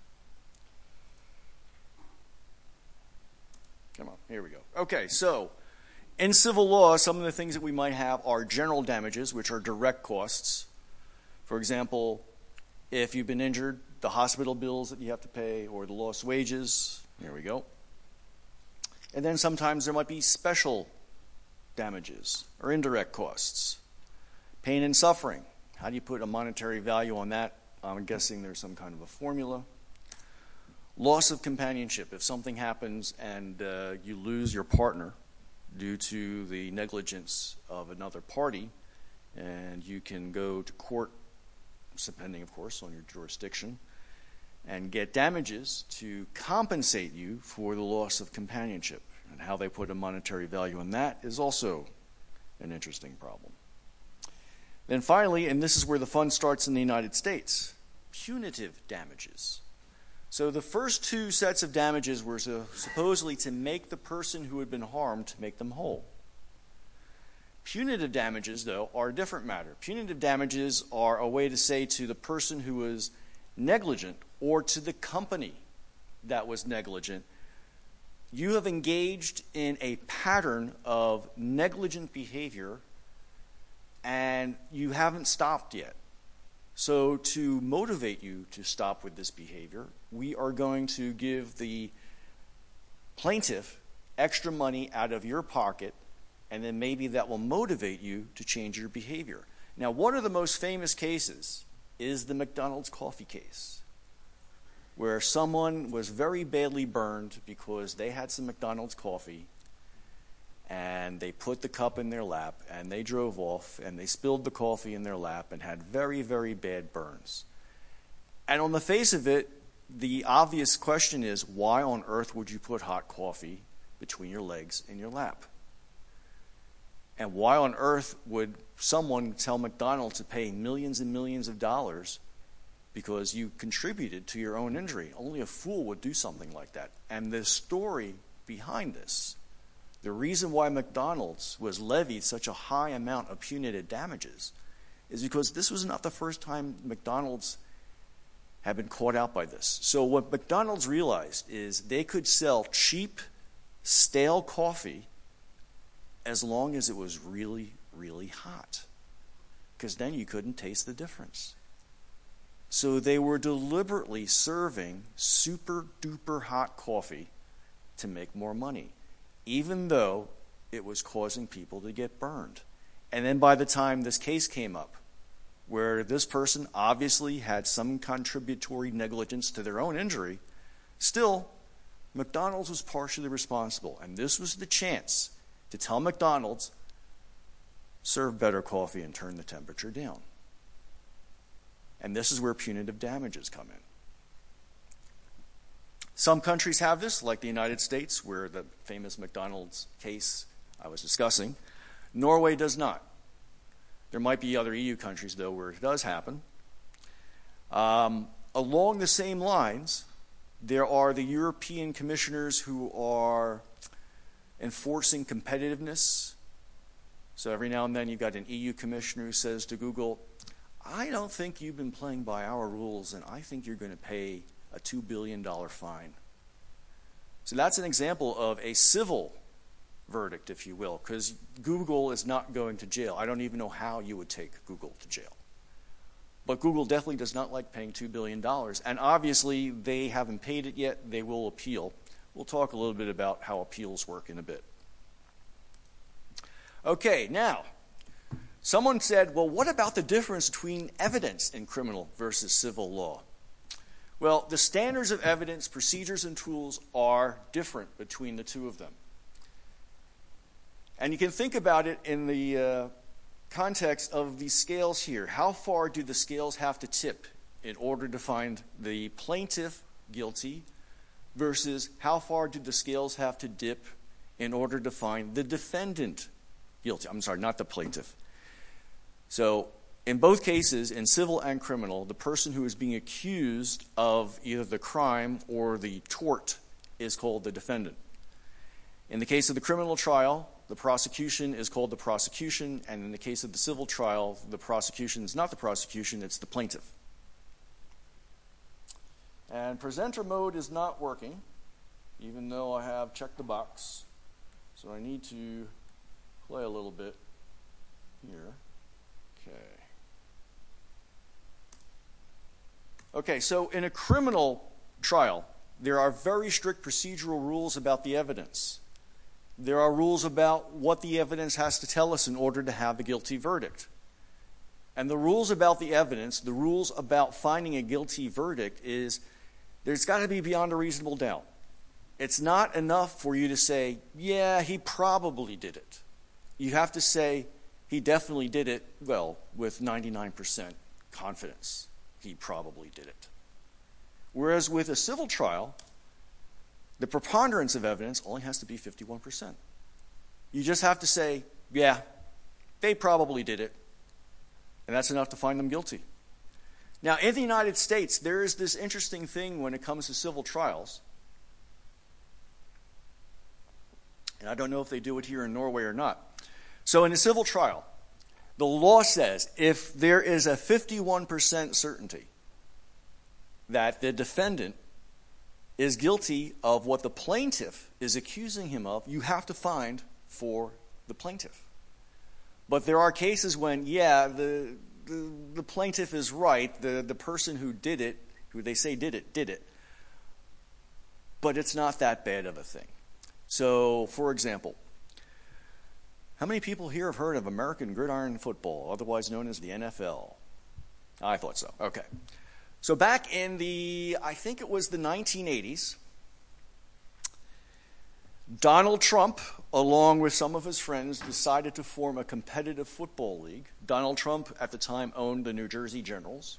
Come on, here we go. Okay, so in civil law, some of the things that we might have are general damages, which are direct costs. For example, if you've been injured, the hospital bills that you have to pay or the lost wages. There we go. And then sometimes there might be special damages or indirect costs. Pain and suffering. How do you put a monetary value on that? I'm guessing there's some kind of a formula. Loss of companionship. If something happens and uh, you lose your partner due to the negligence of another party, and you can go to court, depending, of course, on your jurisdiction, and get damages to compensate you for the loss of companionship. And how they put a monetary value on that is also an interesting problem. Then finally, and this is where the fun starts in the United States, punitive damages. So the first two sets of damages were so supposedly to make the person who had been harmed, to make them whole. Punitive damages, though, are a different matter. Punitive damages are a way to say to the person who was negligent or to the company that was negligent, you have engaged in a pattern of negligent behavior and you haven't stopped yet. So to motivate you to stop with this behavior, we are going to give the plaintiff extra money out of your pocket, and then maybe that will motivate you to change your behavior. Now, one of the most famous cases is the McDonald's coffee case, where someone was very badly burned because they had some McDonald's coffee and they put the cup in their lap and they drove off and they spilled the coffee in their lap and had very, very bad burns. And on the face of it, the obvious question is, why on earth would you put hot coffee between your legs in your lap? And why on earth would someone tell McDonald's to pay millions and millions of dollars because you contributed to your own injury? Only a fool would do something like that. And the story behind this, the reason why McDonald's was levied such a high amount of punitive damages, is because this was not the first time McDonald's had been caught out by this. So what McDonald's realized is they could sell cheap, stale coffee as long as it was really, really hot, because then you couldn't taste the difference. So they were deliberately serving super duper hot coffee to make more money, even though it was causing people to get burned. And then by the time this case came up, where this person obviously had some contributory negligence to their own injury, still, McDonald's was partially responsible. And this was the chance to tell McDonald's, serve better coffee and turn the temperature down. And this is where punitive damages come in. Some countries have this, like the United States, where the famous McDonald's case I was discussing. Norway does not. There might be other E U countries, though, where it does happen. Um, along the same lines, there are the European commissioners who are enforcing competitiveness. So every now and then you've got an E U commissioner who says to Google, I don't think you've been playing by our rules, and I think you're going to pay a two billion dollars fine. So that's an example of a civil verdict, if you will, because Google is not going to jail. I don't even know how you would take Google to jail. But Google definitely does not like paying two billion dollars, and obviously they haven't paid it yet. They will appeal. We'll talk a little bit about how appeals work in a bit. Okay, now, someone said, well, what about the difference between evidence in criminal versus civil law? Well, the standards of evidence, procedures, and tools are different between the two of them. And you can think about it in the uh, context of these scales here. How far do the scales have to tip in order to find the plaintiff guilty versus how far do the scales have to dip in order to find the defendant guilty? I'm sorry, not the plaintiff. So In both cases, in civil and criminal, the person who is being accused of either the crime or the tort is called the defendant. In the case of the criminal trial, the prosecution is called the prosecution, and in the case of the civil trial, the prosecution is not the prosecution, it's the plaintiff. And presenter mode is not working, even though I have checked the box. So I need to play a little bit here. Okay. Okay, so in a criminal trial, there are very strict procedural rules about the evidence. There are rules about what the evidence has to tell us in order to have a guilty verdict. And the rules about the evidence, the rules about finding a guilty verdict is there's got to be beyond a reasonable doubt. It's not enough for you to say, yeah, he probably did it. You have to say, he definitely did it, well, with ninety-nine percent confidence. He probably did it. Whereas with a civil trial, the preponderance of evidence only has to be fifty-one percent. You just have to say, yeah, they probably did it, and that's enough to find them guilty. Now, in the United States, there is this interesting thing when it comes to civil trials, and I don't know if they do it here in Norway or not. So in a civil trial, the law says if there is a fifty-one percent certainty that the defendant is guilty of what the plaintiff is accusing him of, you have to find for the plaintiff. But there are cases when, yeah, the the, the plaintiff is right, the, the person who did it, who they say did it, did it. But it's not that bad of a thing. So, for example, how many people here have heard of American Gridiron Football, otherwise known as the N F L? I thought so. Okay. So back in the, I think it was the nineteen eighties, Donald Trump, along with some of his friends, decided to form a competitive football league. Donald Trump, at the time, owned the New Jersey Generals.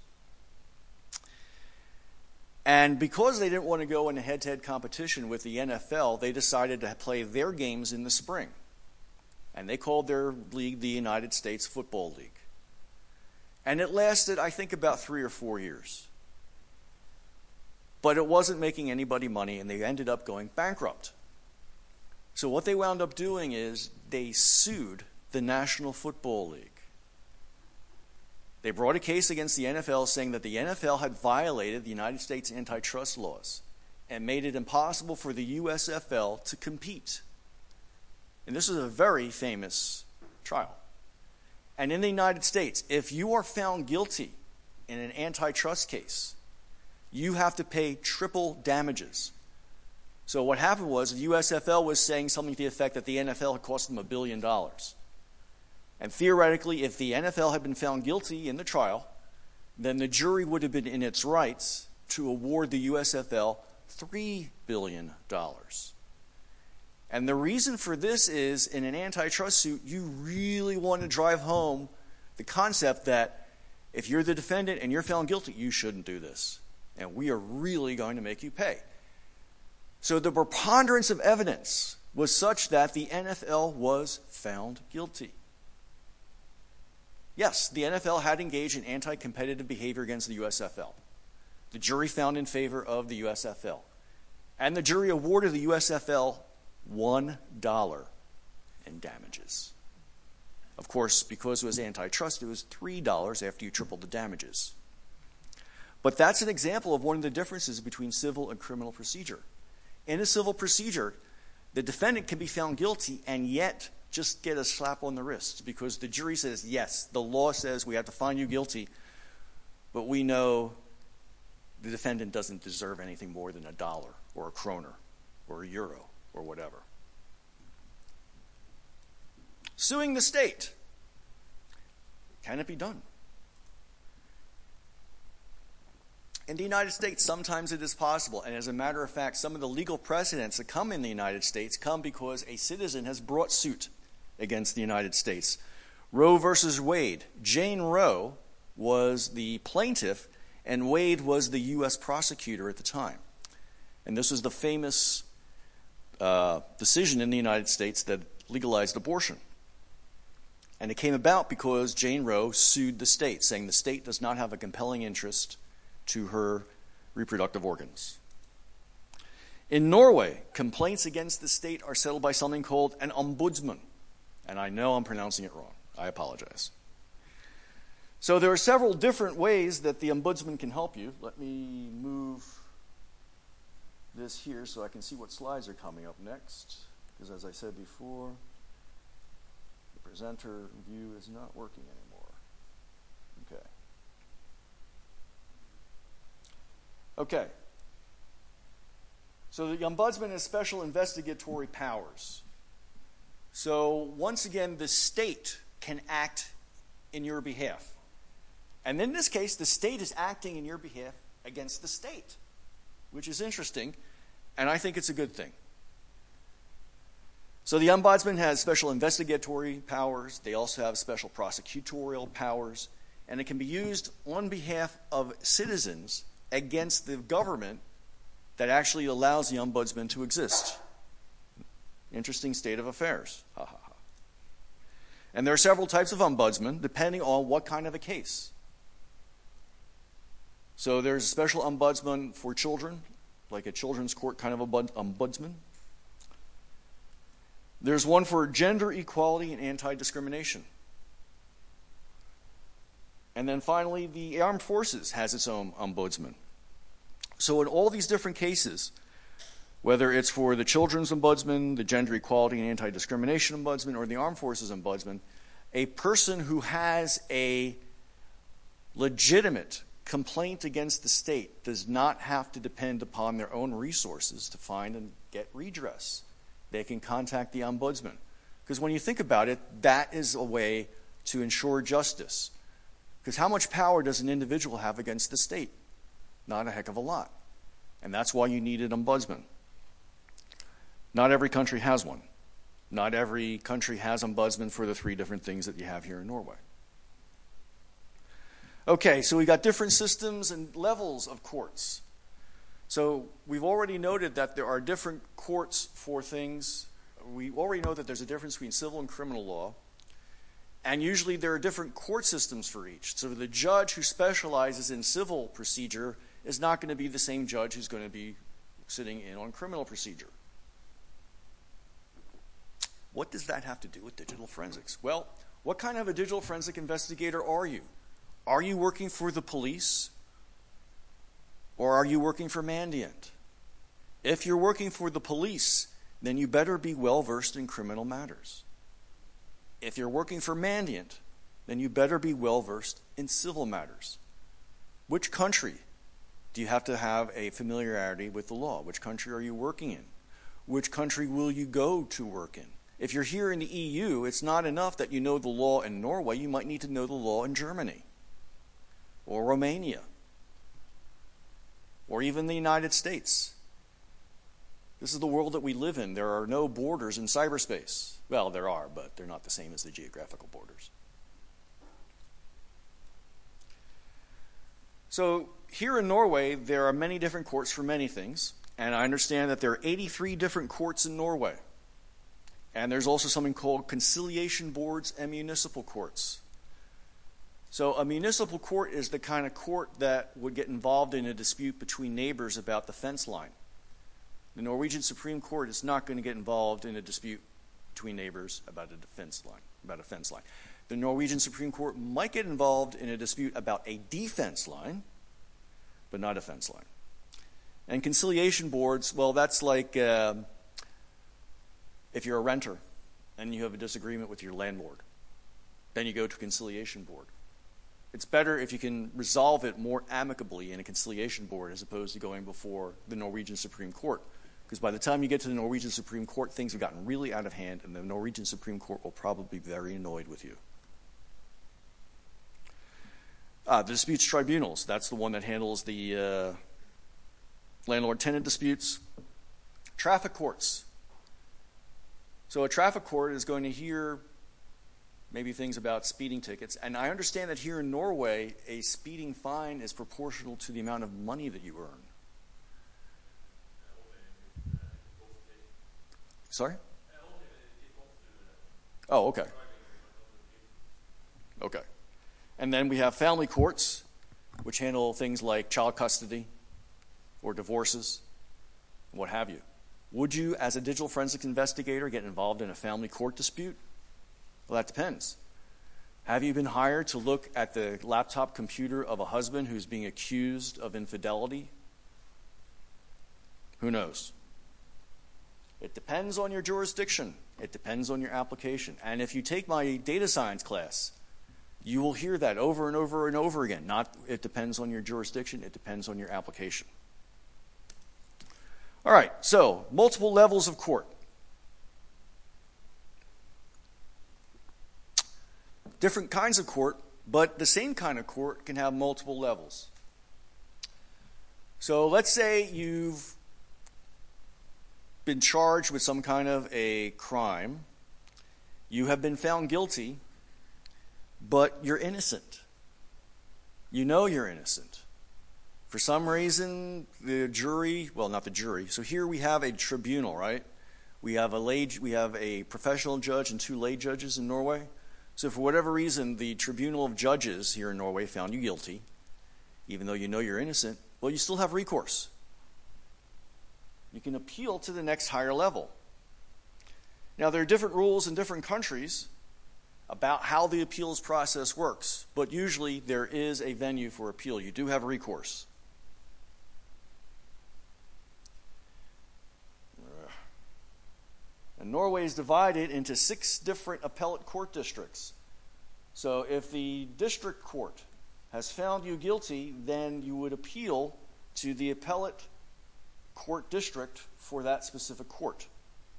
And because they didn't want to go in a head-to-head competition with the N F L, they decided to play their games in the spring. And they called their league the United States Football League. And it lasted, I think, about three or four years. But it wasn't making anybody money, and they ended up going bankrupt. So what they wound up doing is they sued the National Football League. They brought a case against the N F L saying that the N F L had violated the United States antitrust laws and made it impossible for the U S F L to compete. And this is a very famous trial. And in the United States, if you are found guilty in an antitrust case, you have to pay triple damages. So what happened was the U S F L was saying something to the effect that the N F L had cost them a billion dollars. And theoretically, if the N F L had been found guilty in the trial, then the jury would have been in its rights to award the U S F L three billion dollars. And the reason for this is, in an antitrust suit, you really want to drive home the concept that if you're the defendant and you're found guilty, you shouldn't do this. And we are really going to make you pay. So the preponderance of evidence was such that the N F L was found guilty. Yes, the N F L had engaged in anti-competitive behavior against the U S F L. The jury found in favor of the U S F L. And the jury awarded the U S F L one dollar in damages. Of course, because it was antitrust, it was three dollars after you tripled the damages. But that's an example of one of the differences between civil and criminal procedure. In a civil procedure, the defendant can be found guilty and yet just get a slap on the wrist because the jury says, yes, the law says we have to find you guilty, but we know the defendant doesn't deserve anything more than a dollar or a kroner or a euro or whatever. Suing the state. Can it be done? In the United States, sometimes it is possible. And as a matter of fact, some of the legal precedents that come in the United States come because a citizen has brought suit against the United States. Roe versus Wade. Jane Roe was the plaintiff, and Wade was the U S prosecutor at the time. And this was the famous uh, decision in the United States that legalized abortion. And it came about because Jane Roe sued the state, saying the state does not have a compelling interest to her reproductive organs. In Norway, complaints against the state are settled by something called an ombudsman. And I know I'm pronouncing it wrong. I apologize. So there are several different ways that the ombudsman can help you. Let me move this here so I can see what slides are coming up next. Because as I said before, the presenter view is not working anymore. Okay. Okay. So the ombudsman has special investigatory powers. So once again, the state can act in your behalf. And in this case, the state is acting in your behalf against the state, which is interesting, and I think it's a good thing. So the ombudsman has special investigatory powers. They also have special prosecutorial powers, and it can be used on behalf of citizens against the government that actually allows the ombudsman to exist. Interesting state of affairs. Ha, ha, ha. And there are several types of ombudsman depending on what kind of a case. So there's a special ombudsman for children, like a children's court kind of ombudsman. There's one for gender equality and anti-discrimination. And then finally, the armed forces has its own ombudsman. So in all these different cases, whether it's for the children's ombudsman, the gender equality and anti-discrimination ombudsman, or the armed forces ombudsman, a person who has a legitimate complaint against the state does not have to depend upon their own resources to find and get redress. They can contact the ombudsman. Because when you think about it, that is a way to ensure justice. Because how much power does an individual have against the state? Not a heck of a lot. And that's why you need an ombudsman. Not every country has one. Not every country has ombudsman for the three different things that you have here in Norway. Okay, so we got different systems and levels of courts. So we've already noted that there are different courts for things. We already know that there's a difference between civil and criminal law. And usually there are different court systems for each. So the judge who specializes in civil procedure is not going to be the same judge who's going to be sitting in on criminal procedure. What does that have to do with digital forensics? Well, what kind of a digital forensic investigator are you? Are you working for the police? Or are you working for Mandiant? If you're working for the police, then you better be well versed in criminal matters. If you're working for Mandiant, then you better be well versed in civil matters. Which country do you have to have a familiarity with the law? Which country are you working in? Which country will you go to work in? If you're here in the E U, it's not enough that you know the law in Norway. You might need to know the law in Germany or Romania or even the United States. This is the world that we live in. There are no borders in cyberspace. Well, there are, but they're not the same as the geographical borders. So here in Norway, there are many different courts for many things. And I understand that there are eighty-three different courts in Norway. And there's also something called conciliation boards and municipal courts. So a municipal court is the kind of court that would get involved in a dispute between neighbors about the fence line. The Norwegian Supreme Court is not going to get involved in a dispute between neighbors about a defense line, about a fence line. The Norwegian Supreme Court might get involved in a dispute about a defense line, but not a fence line. And conciliation boards, well, that's like uh, if you're a renter and you have a disagreement with your landlord, then you go to a conciliation board. It's better if you can resolve it more amicably in a conciliation board as opposed to going before the Norwegian Supreme Court. Because by the time you get to the Norwegian Supreme Court, things have gotten really out of hand, and the Norwegian Supreme Court will probably be very annoyed with you. Uh, the disputes tribunals, that's the one that handles the uh, landlord-tenant disputes. Traffic courts. So a traffic court is going to hear maybe things about speeding tickets. And I understand that here in Norway, a speeding fine is proportional to the amount of money that you earn. Sorry? Oh, okay. Okay. And then we have family courts, which handle things like child custody or divorces, what have you. Would you, as a digital forensics investigator, get involved in a family court dispute? Well, that depends. Have you been hired to look at the laptop computer of a husband who's being accused of infidelity? Who knows? It depends on your jurisdiction. It depends on your application. And if you take my data science class, you will hear that over and over and over again. Not, it depends on your jurisdiction, it depends on your application. All right, so multiple levels of court. Different kinds of court, but the same kind of court can have multiple levels. So let's say you've been charged with some kind of a crime. You have been found guilty, but you're innocent. You know you're innocent. For some reason, the jury, well, not the jury. So here we have a tribunal, right? We have a lay, we have a professional judge and two lay judges in Norway. So for whatever reason, the tribunal of judges here in Norway found you guilty, even though you know you're innocent. Well, you still have recourse. You can appeal to the next higher level. Now, there are different rules in different countries about how the appeals process works, but usually there is a venue for appeal. You do have recourse. And Norway is divided into six different appellate court districts. So if the district court has found you guilty, then you would appeal to the appellate court district for that specific court.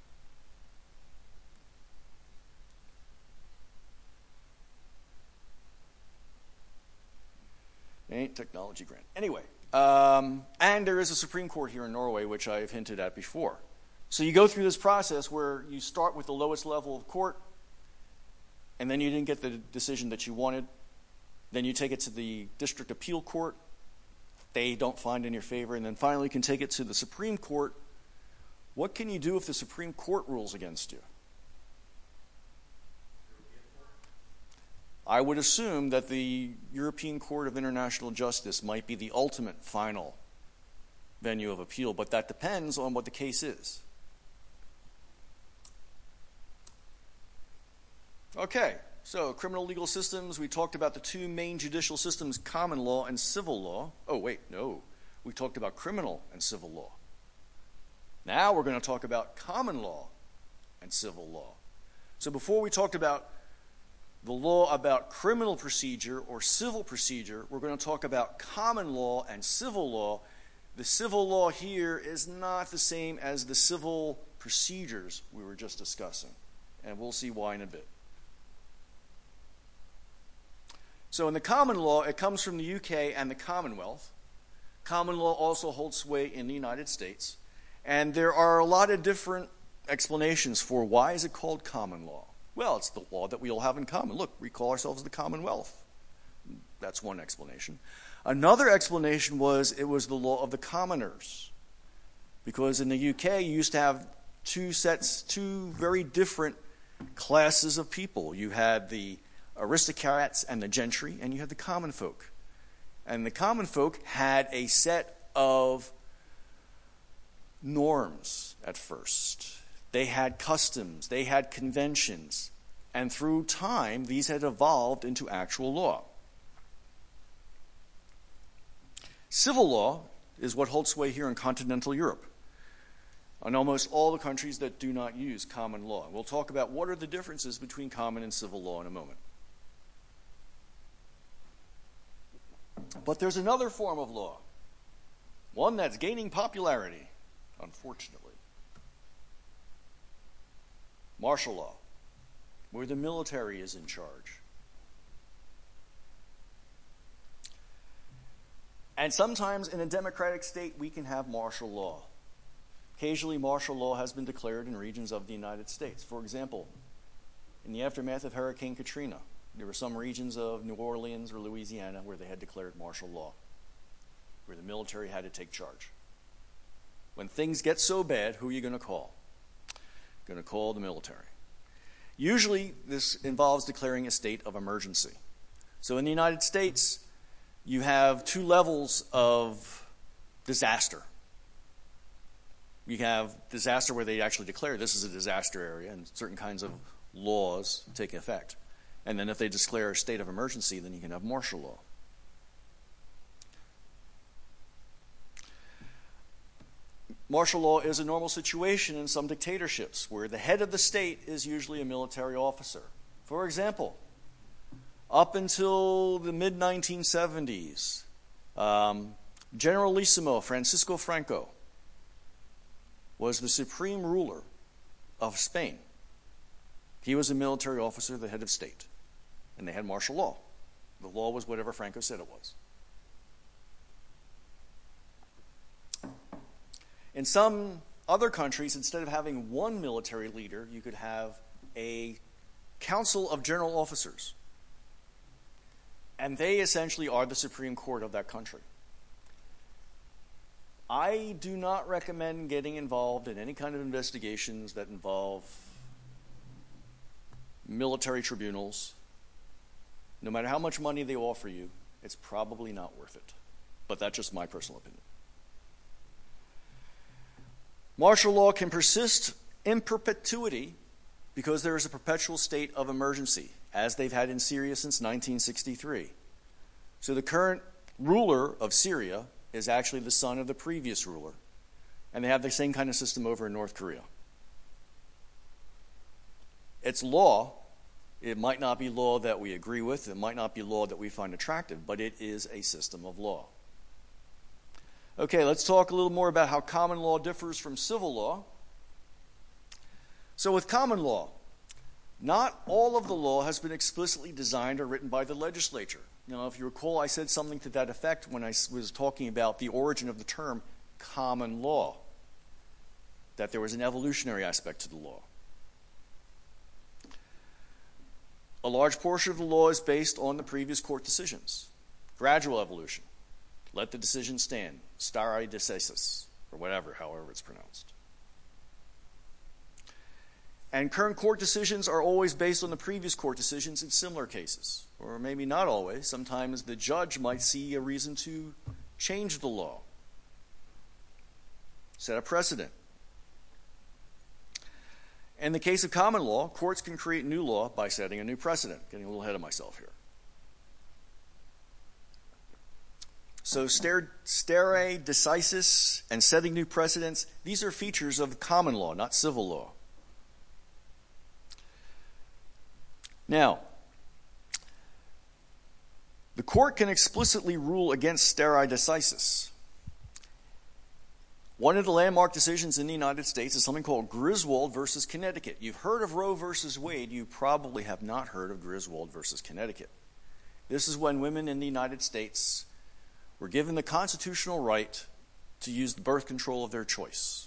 Ain't technology grant. Anyway, um, and there is a Supreme Court here in Norway, which I've hinted at before. So you go through this process where you start with the lowest level of court, and then you didn't get the decision that you wanted. Then you take it to the district appeal court. They don't find in your favor, and then finally you can take it to the Supreme Court. What can you do if the Supreme Court rules against you? I would assume that the European Court of International Justice might be the ultimate final venue of appeal, but that depends on what the case is. Okay, so criminal legal systems, we talked about the two main judicial systems, common law and civil law. Oh, wait, no. We talked about criminal and civil law. Now we're going to talk about common law and civil law. So before we talked about the law about criminal procedure or civil procedure, we're going to talk about common law and civil law. The civil law here is not the same as the civil procedures we were just discussing, and we'll see why in a bit. So in the common law, it comes from the U K and the Commonwealth. Common law also holds sway in the United States. And there are a lot of different explanations for why is it called common law. Well, it's the law that we all have in common. Look, we call ourselves the Commonwealth. That's one explanation. Another explanation was it was the law of the commoners. Because in the U K, you used to have two sets, two very different classes of people. You had the aristocrats and the gentry, and you had the common folk. And the common folk had a set of norms at first. They had customs, they had conventions, and through time, these had evolved into actual law. Civil law is what holds sway here in continental Europe, on almost all the countries that do not use common law. We'll talk about what are the differences between common and civil law in a moment. But there's another form of law, one that's gaining popularity, unfortunately. Martial law, where the military is in charge. And sometimes in a democratic state, we can have martial law. Occasionally, martial law has been declared in regions of the United States. For example, in the aftermath of Hurricane Katrina, there were some regions of New Orleans or Louisiana where they had declared martial law, where the military had to take charge. When things get so bad, who are you going to call? Going to call the military. Usually, this involves declaring a state of emergency. So in the United States, you have two levels of disaster. You have disaster where they actually declare this is a disaster area and certain kinds of laws take effect. And then if they declare a state of emergency, then you can have martial law. Martial law is a normal situation in some dictatorships where the head of the state is usually a military officer. For example, up until the mid nineteen seventies, um, Generalissimo Francisco Franco was the supreme ruler of Spain. He was a military officer, the head of state, and they had martial law. The law was whatever Franco said it was. In some other countries, instead of having one military leader, you could have a council of general officers. And they essentially are the Supreme Court of that country. I do not recommend getting involved in any kind of investigations that involve military tribunals. No matter how much money they offer you, it's probably not worth it. But that's just my personal opinion. Martial law can persist in perpetuity because there is a perpetual state of emergency, as they've had in Syria since nineteen sixty-three. So the current ruler of Syria is actually the son of the previous ruler, and they have the same kind of system over in North Korea. It's law. It might not be law that we agree with. It might not be law that we find attractive, but it is a system of law. Okay, let's talk a little more about how common law differs from civil law. So with common law, not all of the law has been explicitly designed or written by the legislature. Now, if you recall, I said something to that effect when I was talking about the origin of the term common law, that there was an evolutionary aspect to the law. A large portion of the law is based on the previous court decisions. Gradual evolution. Let the decision stand. Stare decisis, or whatever, however it's pronounced. And current court decisions are always based on the previous court decisions in similar cases. Or maybe not always. Sometimes the judge might see a reason to change the law. Set a precedent. In the case of common law, courts can create new law by setting a new precedent. Getting a little ahead of myself here. So stare, stare decisis and setting new precedents, these are features of common law, not civil law. Now, the court can explicitly rule against stare decisis. One of the landmark decisions in the United States is something called Griswold versus Connecticut. You've heard of Roe versus Wade. You probably have not heard of Griswold versus Connecticut. This is when women in the United States were given the constitutional right to use the birth control of their choice.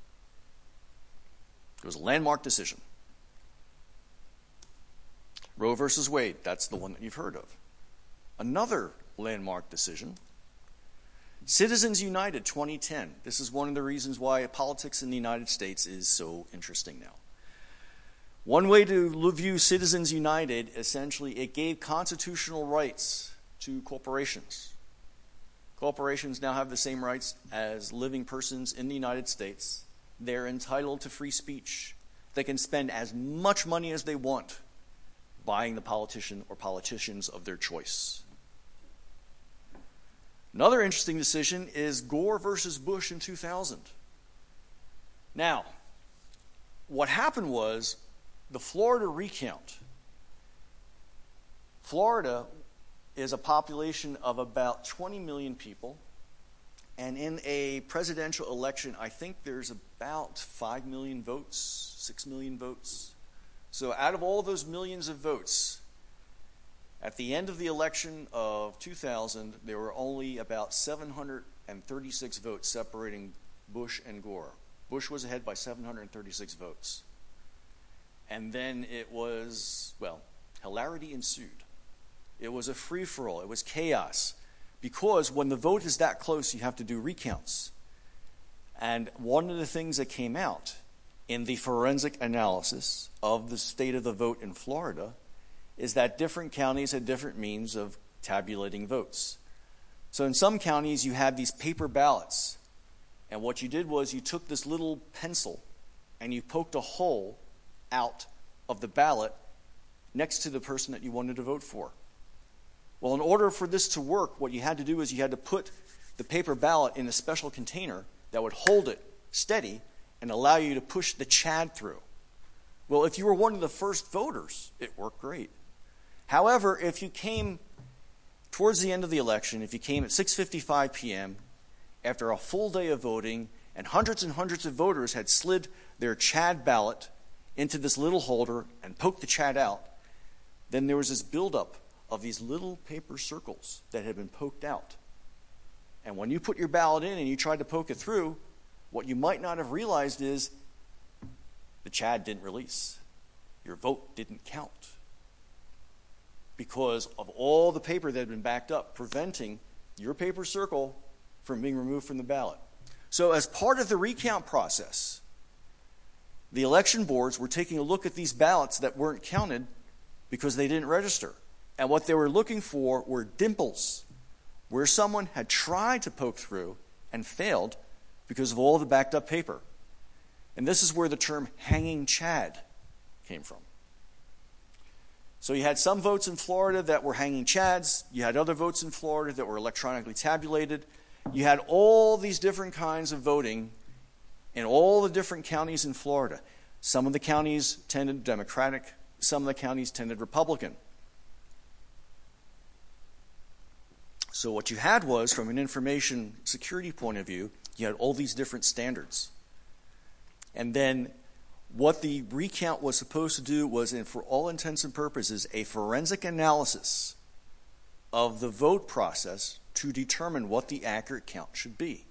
It was a landmark decision. Roe versus Wade, that's the one that you've heard of. Another landmark decision, Citizens United twenty ten. This is one of the reasons why politics in the United States is so interesting now. One way to view Citizens United, essentially, it gave constitutional rights to corporations. Corporations now have the same rights as living persons in the United States. They're entitled to free speech. They can spend as much money as they want buying the politician or politicians of their choice. Another interesting decision is Gore versus Bush in two thousand. Now, what happened was the Florida recount. Florida is a population of about twenty million people. And in a presidential election, I think there's about five million votes, six million votes. So out of all those millions of votes, at the end of the election of two thousand, there were only about seven hundred thirty-six votes separating Bush and Gore. Bush was ahead by seven hundred thirty-six votes. And then it was, well, hilarity ensued. It was a free-for-all. It was chaos. Because when the vote is that close, you have to do recounts. And one of the things that came out in the forensic analysis of the state of the vote in Florida is that different counties had different means of tabulating votes. So in some counties, you had these paper ballots. And what you did was you took this little pencil and you poked a hole out of the ballot next to the person that you wanted to vote for. Well, in order for this to work, what you had to do is you had to put the paper ballot in a special container that would hold it steady and allow you to push the chad through. Well, if you were one of the first voters, it worked great. However, if you came towards the end of the election, if you came at six fifty-five p.m., after a full day of voting, and hundreds and hundreds of voters had slid their chad ballot into this little holder and poked the chad out, then there was this buildup of these little paper circles that had been poked out. And when you put your ballot in and you tried to poke it through, what you might not have realized is the chad didn't release. Your vote didn't count because of all the paper that had been backed up, preventing your paper circle from being removed from the ballot. So as part of the recount process, the election boards were taking a look at these ballots that weren't counted because they didn't register. And what they were looking for were dimples, where someone had tried to poke through and failed because of all the backed up paper. And this is where the term hanging chad came from. So you had some votes in Florida that were hanging chads. You had other votes in Florida that were electronically tabulated. You had all these different kinds of voting in all the different counties in Florida. Some of the counties tended Democratic. Some of the counties tended Republican. So what you had was, from an information security point of view, you had all these different standards. And then what the recount was supposed to do was, and for all intents and purposes, a forensic analysis of the vote process to determine what the accurate count should be.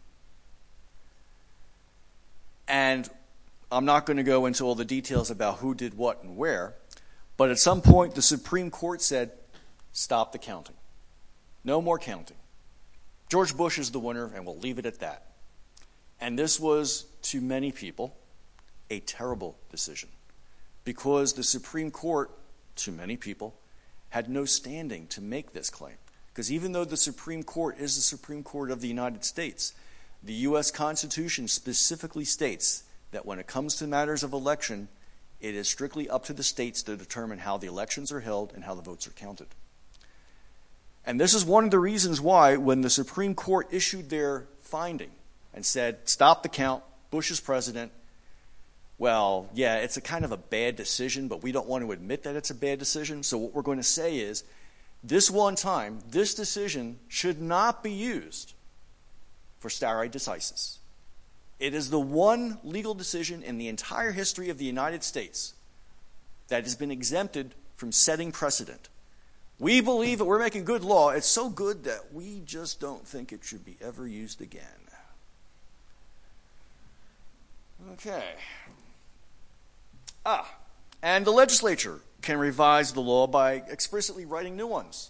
And I'm not going to go into all the details about who did what and where, but at some point the Supreme Court said, stop the counting. No more counting. George Bush is the winner, and we'll leave it at that. And this was, to many people, a terrible decision, because the Supreme Court, to many people, had no standing to make this claim. Because even though the Supreme Court is the Supreme Court of the United States, the U S Constitution specifically states that when it comes to matters of election, it is strictly up to the states to determine how the elections are held and how the votes are counted. And this is one of the reasons why, when the Supreme Court issued their finding and said, stop the count, Bush is president, well, yeah, it's a kind of a bad decision, but we don't want to admit that it's a bad decision. So what we're going to say is, this one time, this decision should not be used for stare decisis. It is the one legal decision in the entire history of the United States that has been exempted from setting precedent. We believe that we're making good law. It's so good that we just don't think it should be ever used again. Okay. Ah, and the legislature can revise the law by explicitly writing new ones.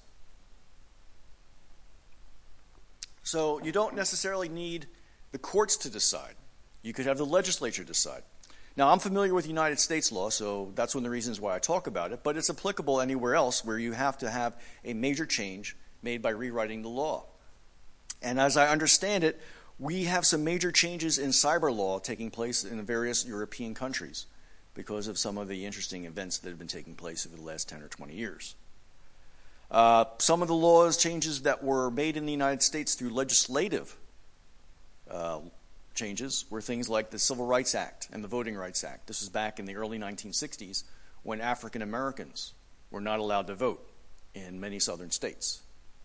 So you don't necessarily need the courts to decide. You could have the legislature decide. Now, I'm familiar with United States law, so that's one of the reasons why I talk about it, but it's applicable anywhere else where you have to have a major change made by rewriting the law. And as I understand it, we have some major changes in cyber law taking place in various European countries because of some of the interesting events that have been taking place over the last ten or twenty years. Uh, some of the laws changes that were made in the United States through legislative uh, changes were things like the Civil Rights Act and the Voting Rights Act. This was back in the early nineteen sixties when African Americans were not allowed to vote in many southern states.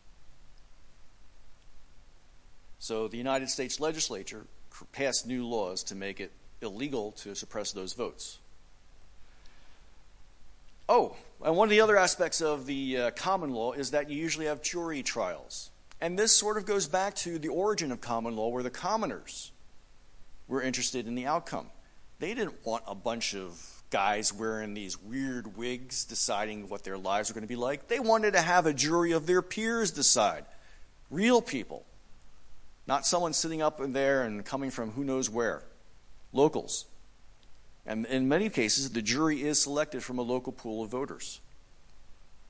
So the United States legislature passed new laws to make it illegal to suppress those votes. Oh, and one of the other aspects of the uh, common law is that you usually have jury trials. And this sort of goes back to the origin of common law, where the commoners were interested in the outcome. They didn't want a bunch of guys wearing these weird wigs deciding what their lives were going to be like. They wanted to have a jury of their peers decide. Real people. Not someone sitting up in there and coming from who knows where. Locals. And in many cases, the jury is selected from a local pool of voters.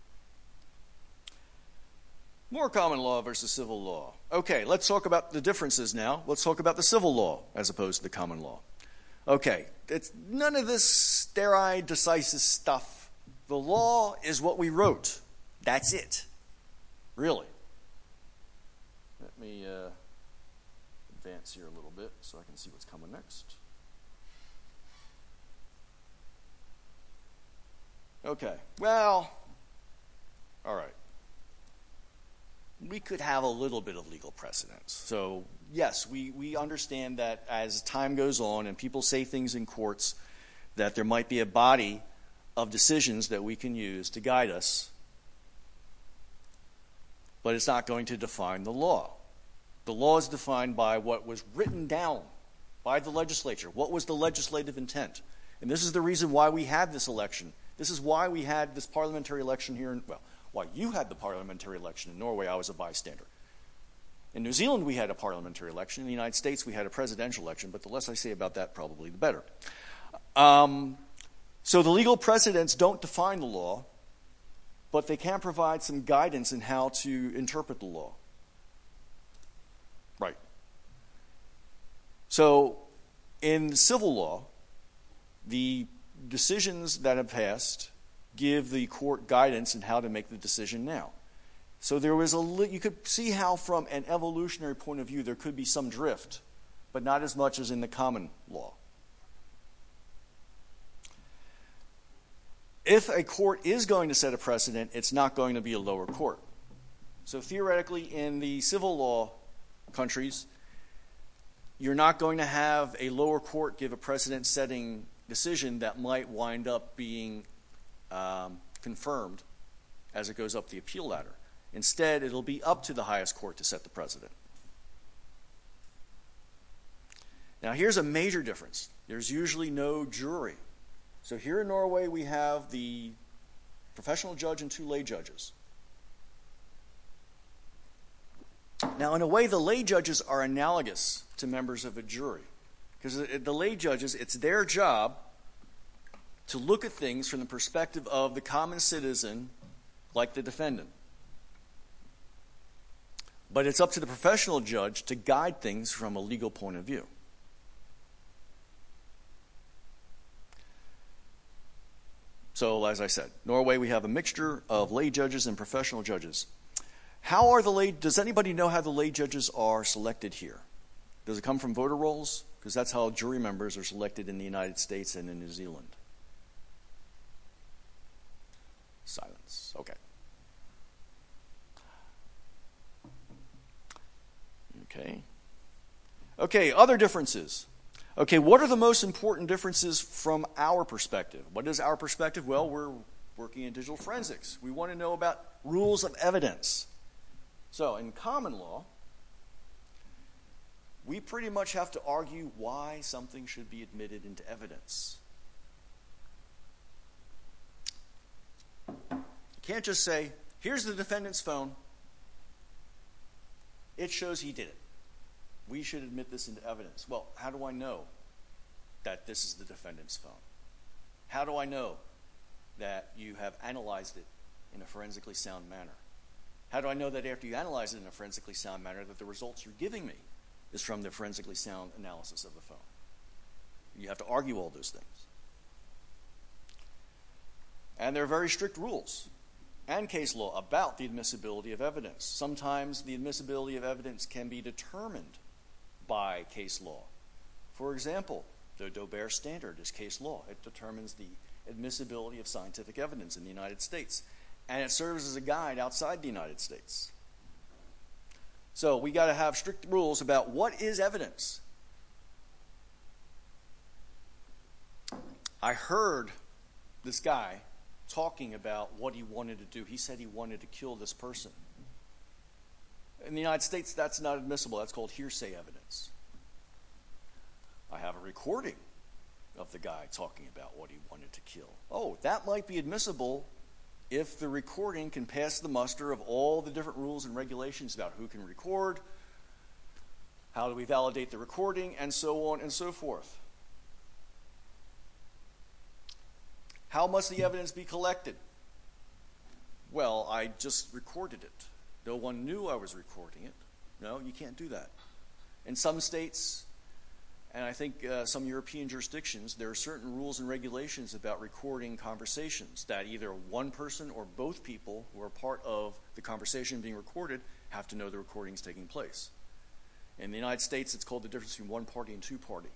More common law versus civil law. Okay, let's talk about the differences now. Let's talk about the civil law as opposed to the common law. Okay, it's none of this stare decisis stuff. The law is what we wrote. That's it. Really. Let me uh, advance here a little bit so I can see what's coming next. Okay, well, all right. We could have a little bit of legal precedence. So, yes, we, we understand that as time goes on and people say things in courts, that there might be a body of decisions that we can use to guide us, but it's not going to define the law. The law is defined by what was written down by the legislature. What was the legislative intent? And this is the reason why we had this election. This is why we had this parliamentary election here in, well, why you had the parliamentary election in Norway. I was a bystander. In New Zealand, we had a parliamentary election. In the United States, we had a presidential election, but the less I say about that, probably the better. Um, so the legal precedents don't define the law, but they can provide some guidance in how to interpret the law. Right. So in civil law, the decisions that have passed give the court guidance in how to make the decision now. So there was a li- you could see how from an evolutionary point of view there could be some drift, but not as much as in the common law. If a court is going to set a precedent, it's not going to be a lower court. So theoretically, in the civil law countries, you're not going to have a lower court give a precedent-setting decision that might wind up being um, confirmed as it goes up the appeal ladder. Instead, it'll be up to the highest court to set the precedent. Now, here's a major difference. There's usually no jury. So here in Norway, we have the professional judge and two lay judges. Now, in a way, the lay judges are analogous to members of a jury. Because the lay judges, it's their job to look at things from the perspective of the common citizen, like the defendant. But it's up to the professional judge to guide things from a legal point of view. So, as I said, Norway, we have a mixture of lay judges and professional judges. How are the lay, does anybody know how the lay judges are selected here? Does it come from voter rolls? Because that's how jury members are selected in the United States and in New Zealand. Silence. Okay. Okay. Okay, other differences. Okay, what are the most important differences from our perspective? What is our perspective? Well, we're working in digital forensics. We want to know about rules of evidence. So, in common law, we pretty much have to argue why something should be admitted into evidence. You can't just say, here's the defendant's phone. It shows he did it. We should admit this into evidence. Well, how do I know that this is the defendant's phone? How do I know that you have analyzed it in a forensically sound manner? How do I know that after you analyze it in a forensically sound manner that the results you're giving me is from the forensically sound analysis of the phone? You have to argue all those things. And there are very strict rules and case law about the admissibility of evidence. Sometimes the admissibility of evidence can be determined by case law. For example, the Daubert standard is case law. It determines the admissibility of scientific evidence in the United States. And it serves as a guide outside the United States. So we got to have strict rules about what is evidence. I heard this guy talking about what he wanted to do. He said he wanted to kill this person. In the United States, that's not admissible. That's called hearsay evidence. I have a recording of the guy talking about what he wanted to kill. Oh, that might be admissible if the recording can pass the muster of all the different rules and regulations about who can record, how do we validate the recording, and so on and so forth. How must the evidence be collected? Well, I just recorded it. No one knew I was recording it. No, you can't do that. In some states, and I think uh, some European jurisdictions, there are certain rules and regulations about recording conversations that either one person or both people who are part of the conversation being recorded have to know the recording is taking place. In the United States, it's called the difference between one party and two party.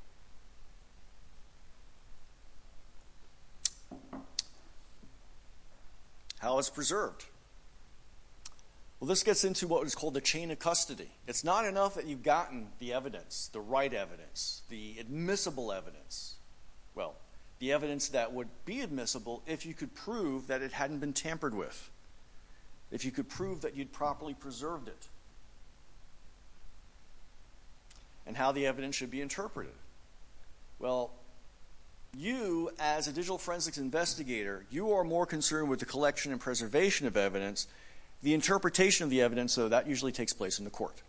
How it's preserved. Well, this gets into what is called the chain of custody. It's not enough that you've gotten the evidence, the right evidence, the admissible evidence. Well, the evidence that would be admissible if you could prove that it hadn't been tampered with, if you could prove that you'd properly preserved it, and how the evidence should be interpreted. Well, you, as a digital forensics investigator, you are more concerned with the collection and preservation of evidence. The interpretation of the evidence, though, that usually takes place in the court.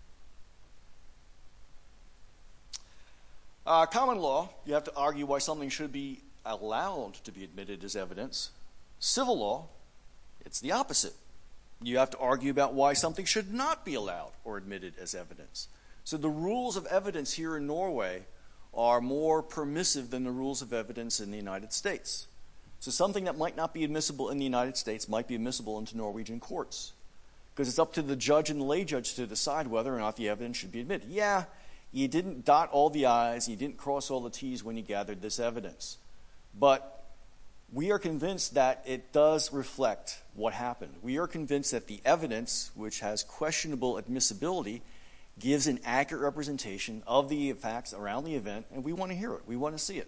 Uh, common law, you have to argue why something should be allowed to be admitted as evidence. Civil law, it's the opposite. You have to argue about why something should not be allowed or admitted as evidence. So the rules of evidence here in Norway are more permissive than the rules of evidence in the United States. So something that might not be admissible in the United States might be admissible into Norwegian courts, because it's up to the judge and the lay judge to decide whether or not the evidence should be admitted. Yeah, you didn't dot all the I's, you didn't cross all the T's when you gathered this evidence. But we are convinced that it does reflect what happened. We are convinced that the evidence, which has questionable admissibility, gives an accurate representation of the facts around the event, and we want to hear it. We want to see it.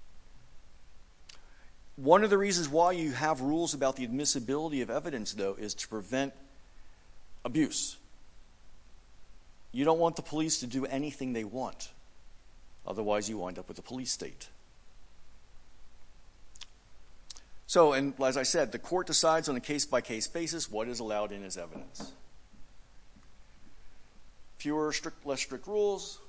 One of the reasons why you have rules about the admissibility of evidence, though, is to prevent abuse. You don't want the police to do anything they want. Otherwise, you wind up with a police state. So, and as I said, the court decides on a case-by-case basis what is allowed in as evidence. Fewer, strict, less strict rules.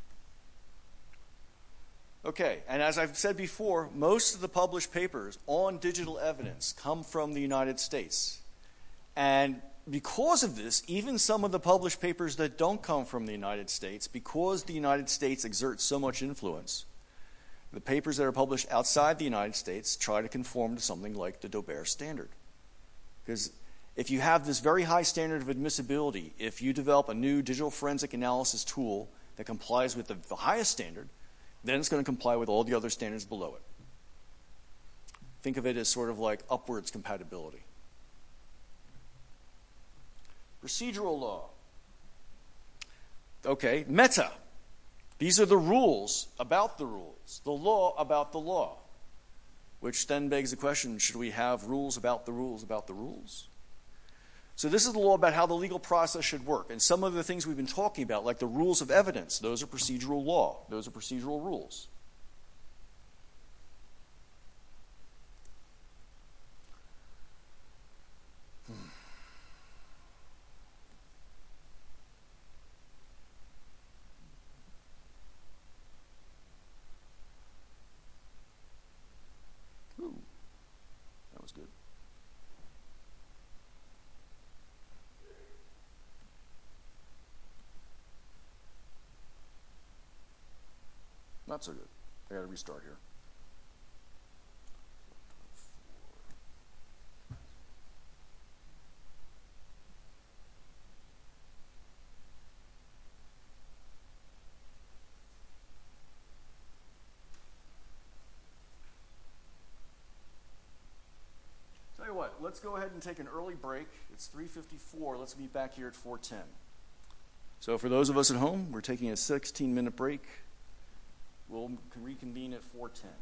Okay, and as I've said before, most of the published papers on digital evidence come from the United States. And because of this, even some of the published papers that don't come from the United States, because the United States exerts so much influence, the papers that are published outside the United States try to conform to something like the Daubert standard. Because if you have this very high standard of admissibility, if you develop a new digital forensic analysis tool that complies with the, the highest standard, then it's going to comply with all the other standards below it. Think of it as sort of like upwards compatibility. Procedural law. Okay, meta. These are the rules about the rules, the law about the law, which then begs the question, should we have rules about the rules about the rules? So this is the law about how the legal process should work. And some of the things we've been talking about, like the rules of evidence, those are procedural law. Those are procedural rules. Hmm. Ooh, that was good. Not so good. I got to restart here. Tell you what, let's go ahead and take an early break. It's three fifty-four. Let's meet back here at four ten. So for those of us at home, we're taking a sixteen minute break. We'll reconvene at four ten.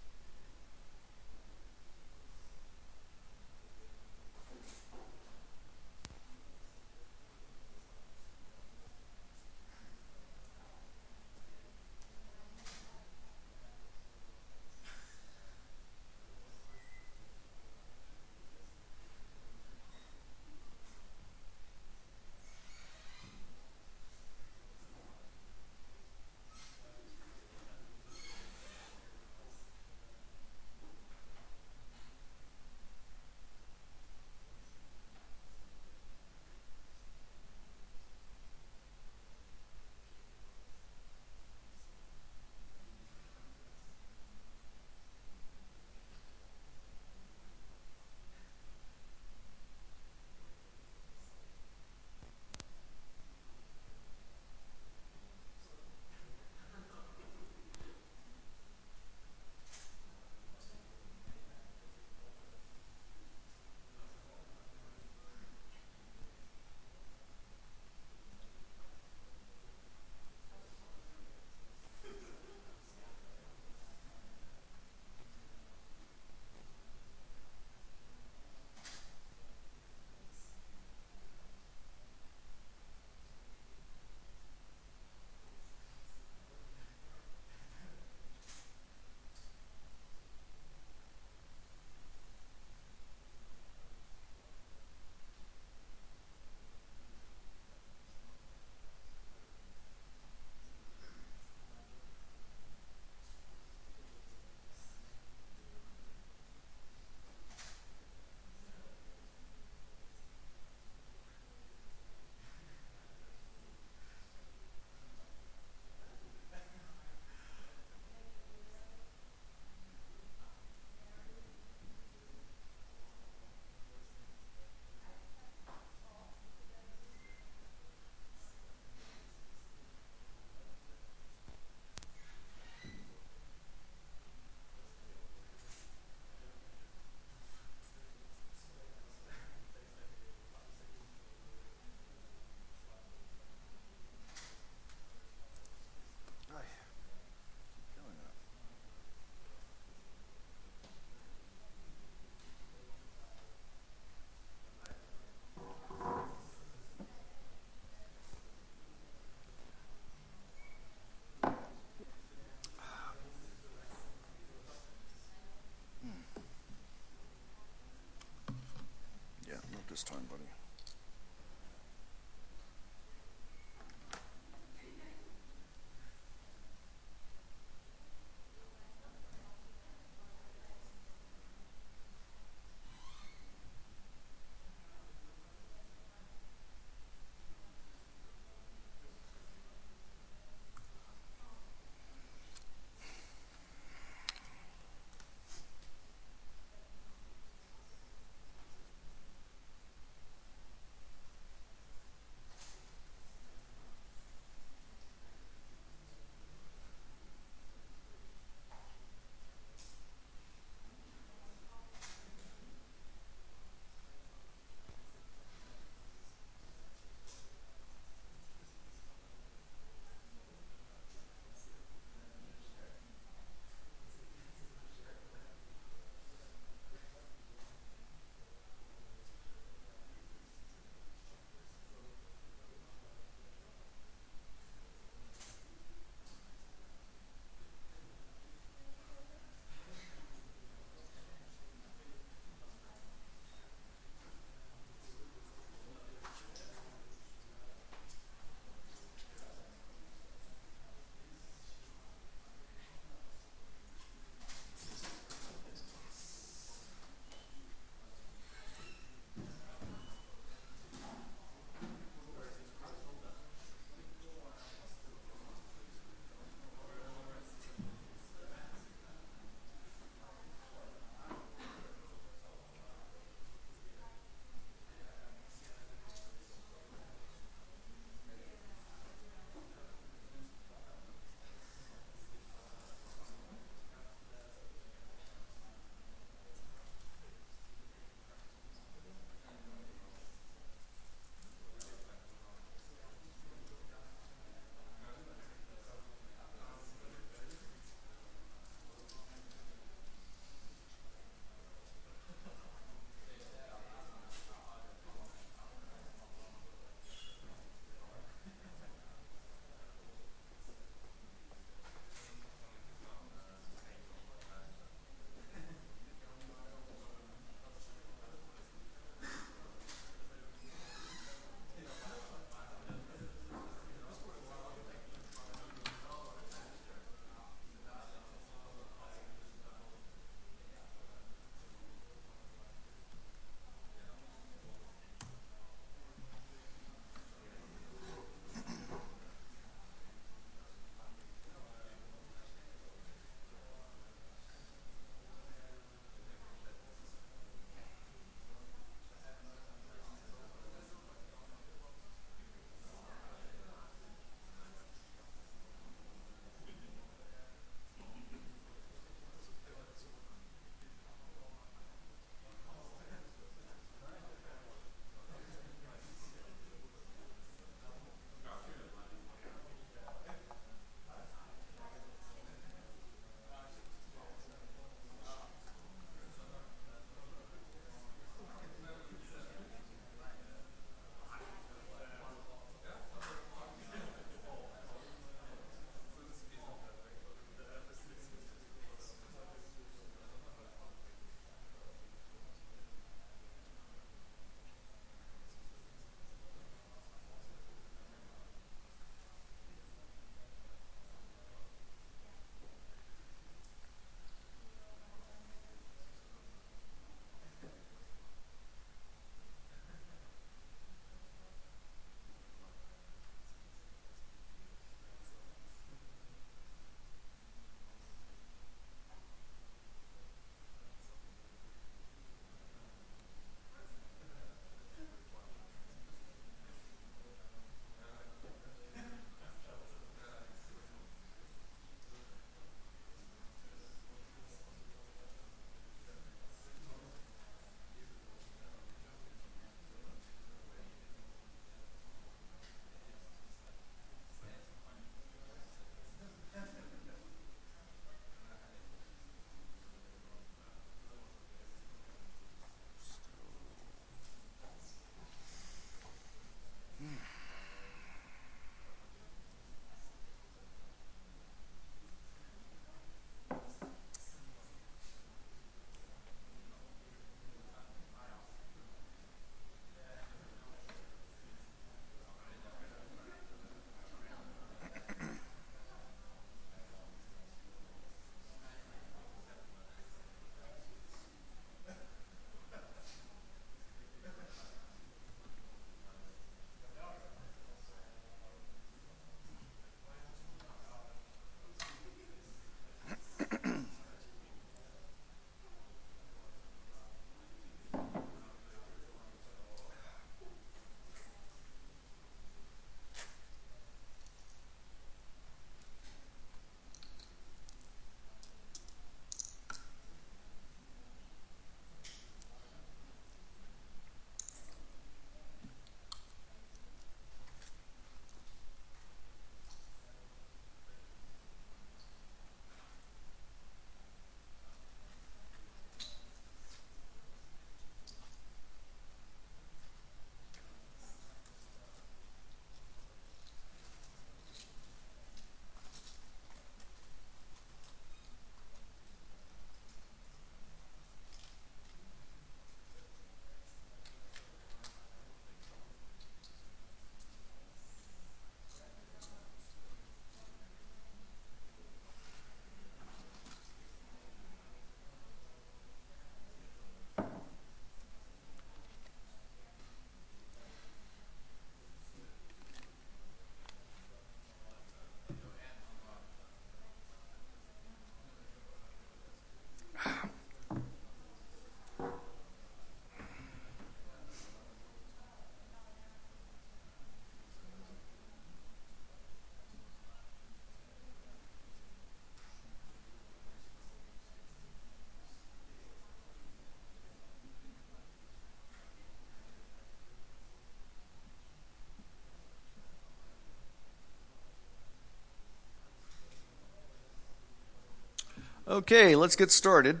Okay, let's get started.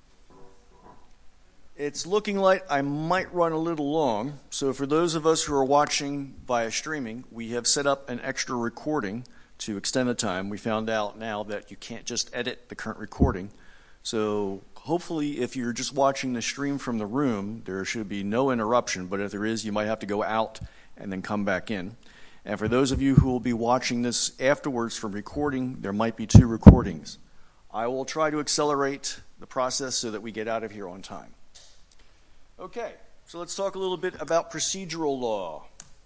It's looking like I might run a little long, so for those of us who are watching via streaming, we have set up an extra recording to extend the time. We found out now that you can't just edit the current recording. So hopefully if you're just watching the stream from the room, there should be no interruption, but if there is, you might have to go out and then come back in. And for those of you who will be watching this afterwards from recording, there might be two recordings. I will try to accelerate the process so that we get out of here on time. Okay, so let's talk a little bit about procedural law.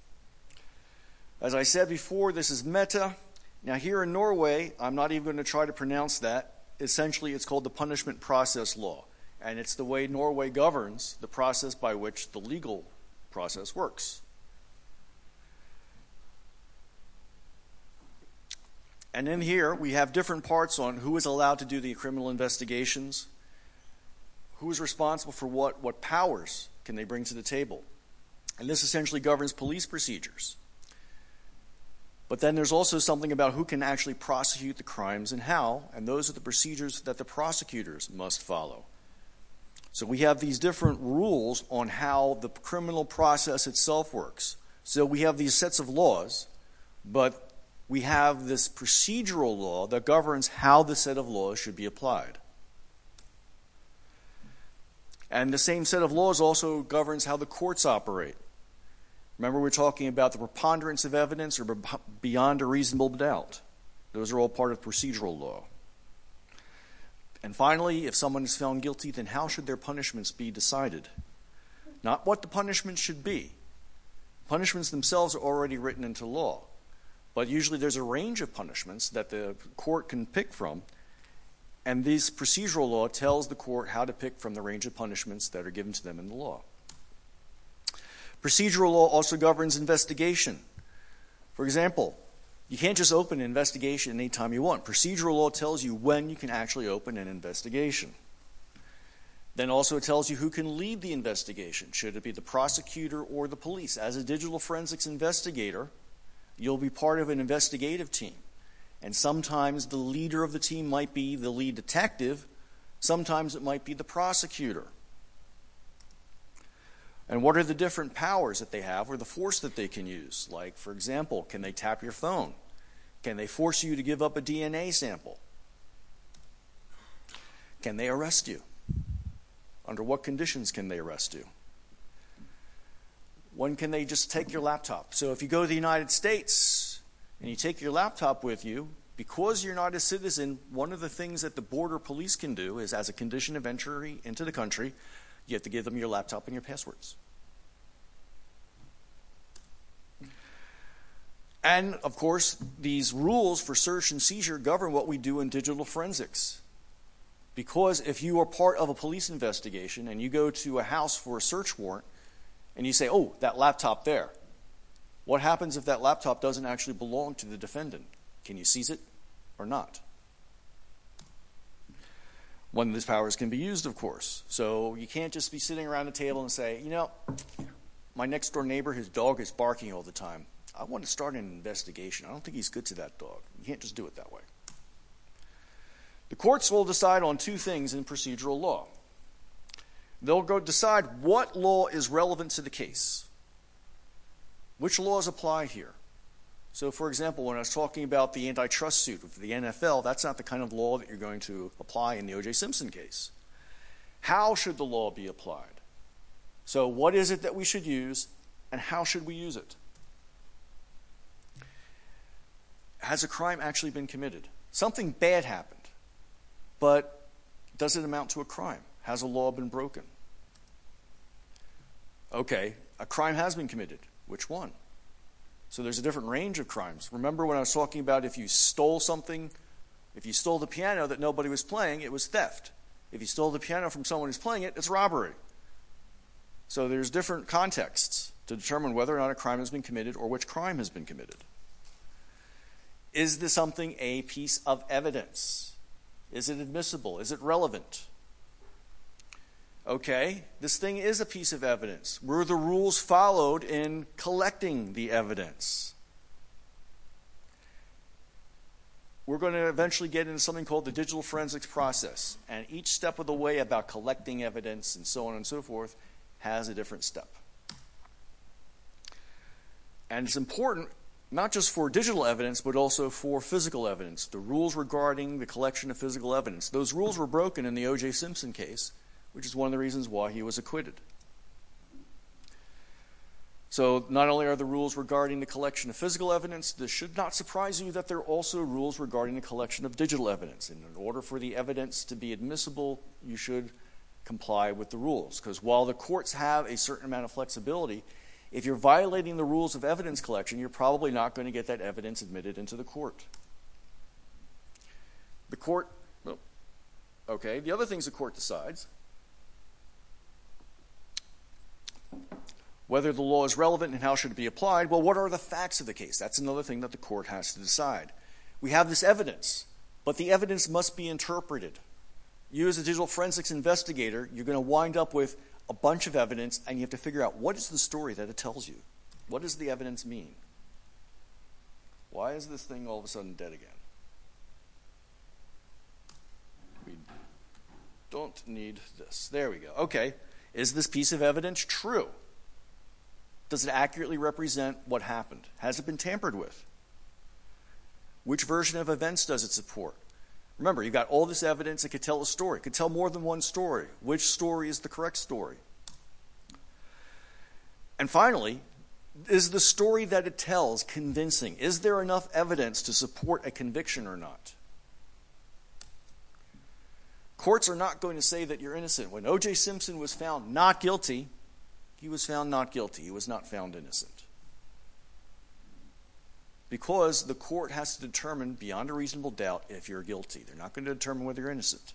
As I said before, this is meta. Now here in Norway, I'm not even going to try to pronounce that. Essentially, it's called the punishment process law, and it's the way Norway governs the process by which the legal process works. And in here, we have different parts on who is allowed to do the criminal investigations, who is responsible for what, what powers can they bring to the table. And this essentially governs police procedures. But then there's also something about who can actually prosecute the crimes and how, and those are the procedures that the prosecutors must follow. So we have these different rules on how the criminal process itself works. So we have these sets of laws, but we have this procedural law that governs how the set of laws should be applied. And the same set of laws also governs how the courts operate. Remember, we're talking about the preponderance of evidence or beyond a reasonable doubt. Those are all part of procedural law. And finally, if someone is found guilty, then how should their punishments be decided? Not what the punishments should be. Punishments themselves are already written into law. But usually there's a range of punishments that the court can pick from, and this procedural law tells the court how to pick from the range of punishments that are given to them in the law. Procedural law also governs investigation. For example, you can't just open an investigation anytime you want. Procedural law tells you when you can actually open an investigation. Then also it tells you who can lead the investigation. Should it be the prosecutor or the police? As a digital forensics investigator, you'll be part of an investigative team. And sometimes the leader of the team might be the lead detective. Sometimes it might be the prosecutor. And what are the different powers that they have or the force that they can use? Like, for example, can they tap your phone? Can they force you to give up a D N A sample? Can they arrest you? Under what conditions can they arrest you? When can they just take your laptop? So if you go to the United States and you take your laptop with you, because you're not a citizen, one of the things that the border police can do is, as a condition of entry into the country, you have to give them your laptop and your passwords. And, of course, these rules for search and seizure govern what we do in digital forensics. Because if you are part of a police investigation and you go to a house for a search warrant and you say, oh, that laptop there, what happens if that laptop doesn't actually belong to the defendant? Can you seize it or not? One of these powers can be used, of course. So you can't just be sitting around a table and say, you know, my next door neighbor, his dog is barking all the time. I want to start an investigation. I don't think he's good to that dog. You can't just do it that way. The courts will decide on two things in procedural law. They'll go decide what law is relevant to the case. Which laws apply here? So, for example, when I was talking about the antitrust suit of the N F L, that's not the kind of law that you're going to apply in the O J Simpson case. How should the law be applied? So what is it that we should use, and how should we use it? Has a crime actually been committed? Something bad happened, but does it amount to a crime? Has a law been broken? Okay, a crime has been committed. Which one? So there's a different range of crimes. Remember when I was talking about if you stole something, if you stole the piano that nobody was playing, it was theft. If you stole the piano from someone who's playing it, it's robbery. So there's different contexts to determine whether or not a crime has been committed or which crime has been committed. Is this something a piece of evidence? Is it admissible? Is it relevant? Okay, this thing is a piece of evidence. Were the rules followed in collecting the evidence? we're going to eventually get into something called the digital forensics process. And each step of the way about collecting evidence and so on and so forth has a different step. And it's important not just for digital evidence, but also for physical evidence. The rules regarding the collection of physical evidence. Those rules were broken in the O J Simpson case, which is one of the reasons why he was acquitted. So not only are the rules regarding the collection of physical evidence, this should not surprise you that there are also rules regarding the collection of digital evidence. And in order for the evidence to be admissible, you should comply with the rules. Because while the courts have a certain amount of flexibility, if you're violating the rules of evidence collection, you're probably not going to get that evidence admitted into the court. The court, well, okay, the other things the court decides, whether the law is relevant and how should it be applied, well, what are the facts of the case? That's another thing that the court has to decide. We have this evidence, but the evidence must be interpreted. You as a digital forensics investigator, you're going to wind up with a bunch of evidence, and you have to figure out what is the story that it tells you. What does the evidence mean? Why is this thing all of a sudden dead again? We don't need this. There we go. Okay. Is this piece of evidence true? Does it accurately represent what happened? Has it been tampered with? Which version of events does it support? Remember, you've got all this evidence that could tell a story. It could tell more than one story. Which story is the correct story? And finally, is the story that it tells convincing? Is there enough evidence to support a conviction or not? Courts are not going to say that you're innocent. When O J Simpson was found not guilty, he was found not guilty. He was not found innocent. Because the court has to determine beyond a reasonable doubt if you're guilty. They're not going to determine whether you're innocent.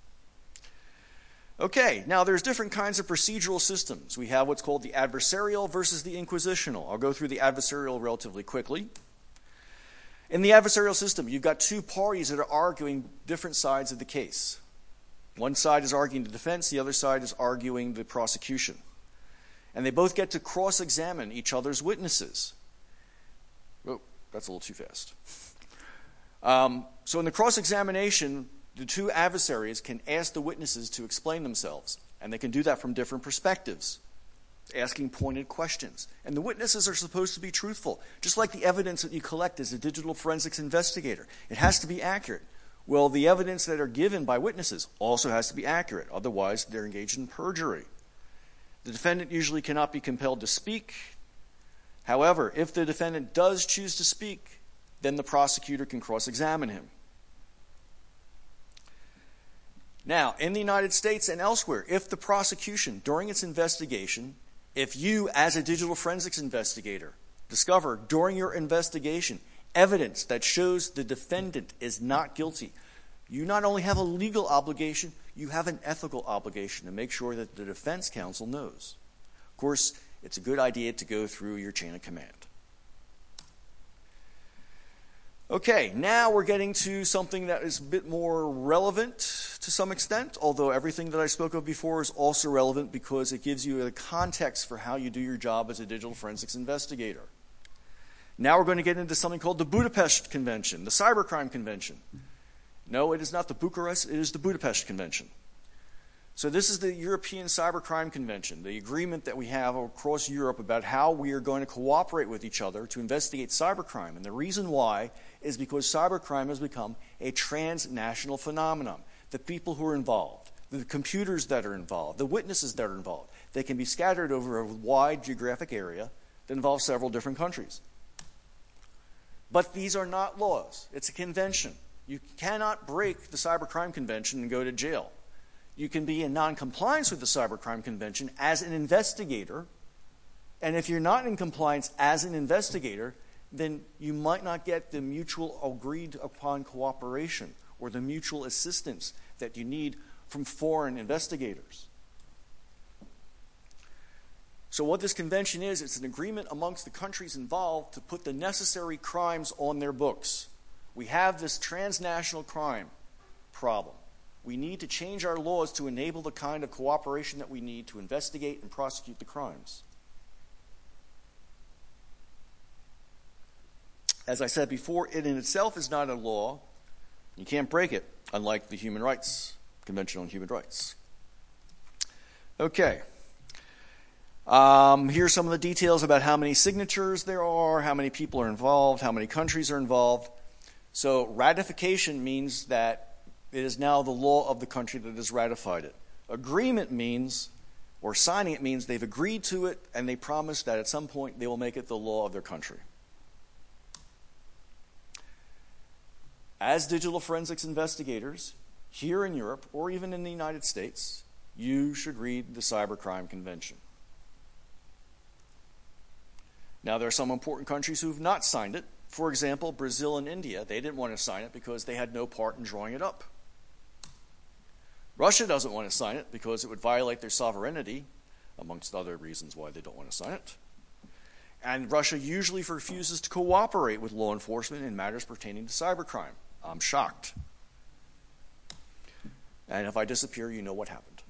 Okay, now there's different kinds of procedural systems. We have what's called the adversarial versus the inquisitional. I'll go through the adversarial relatively quickly. In the adversarial system, you've got two parties that are arguing different sides of the case. One side is arguing the defense, the other side is arguing the prosecution. And they both get to cross-examine each other's witnesses. Oh, that's a little too fast. Um, so in the cross-examination, the two adversaries can ask the witnesses to explain themselves. And they can do that from different perspectives, asking pointed questions. And the witnesses are supposed to be truthful, just like the evidence that you collect as a digital forensics investigator. It has to be accurate. Well, the evidence that are given by witnesses also has to be accurate. Otherwise, they're engaged in perjury. The defendant usually cannot be compelled to speak. However, if the defendant does choose to speak, then the prosecutor can cross-examine him. Now, in the United States and elsewhere, if the prosecution, during its investigation, if you, as a digital forensics investigator, discover during your investigation evidence that shows the defendant is not guilty, you not only have a legal obligation, you have an ethical obligation to make sure that the defense counsel knows. Of course, it's a good idea to go through your chain of command. Okay, now we're getting to something that is a bit more relevant to some extent, although everything that I spoke of before is also relevant because it gives you a context for how you do your job as a digital forensics investigator. Now we're going to get into something called the Budapest Convention, the Cybercrime Convention. No, it is not the Bucharest, it is the Budapest Convention. So this is the European Cybercrime Convention, the agreement that we have across Europe about how we are going to cooperate with each other to investigate cybercrime. And the reason why is because cybercrime has become a transnational phenomenon. The people who are involved, the computers that are involved, the witnesses that are involved, they can be scattered over a wide geographic area that involves several different countries. But these are not laws. It's a convention. You cannot break the Cybercrime Convention and go to jail. You can be in non-compliance with the Cybercrime Convention as an investigator, and if you're not in compliance as an investigator, then you might not get the mutual agreed upon cooperation or the mutual assistance that you need from foreign investigators. So what this convention is, it's an agreement amongst the countries involved to put the necessary crimes on their books. We have this transnational crime problem. We need to change our laws to enable the kind of cooperation that we need to investigate and prosecute the crimes. As I said before, it in itself is not a law. You can't break it, unlike the Human Rights Convention on Human Rights. Okay. Um, here's some of the details about how many signatures there are, how many people are involved, how many countries are involved. So ratification means that it is now the law of the country that has ratified it. Agreement means, or signing it means they've agreed to it and they promise that at some point they will make it the law of their country. As digital forensics investigators, here in Europe or even in the United States, you should read the Cybercrime Convention. Now, there are some important countries who have not signed it. For example, Brazil and India, they didn't want to sign it because they had no part in drawing it up. Russia doesn't want to sign it because it would violate their sovereignty, amongst other reasons why they don't want to sign it. And Russia usually refuses to cooperate with law enforcement in matters pertaining to cybercrime. I'm shocked. And if I disappear, you know what happened.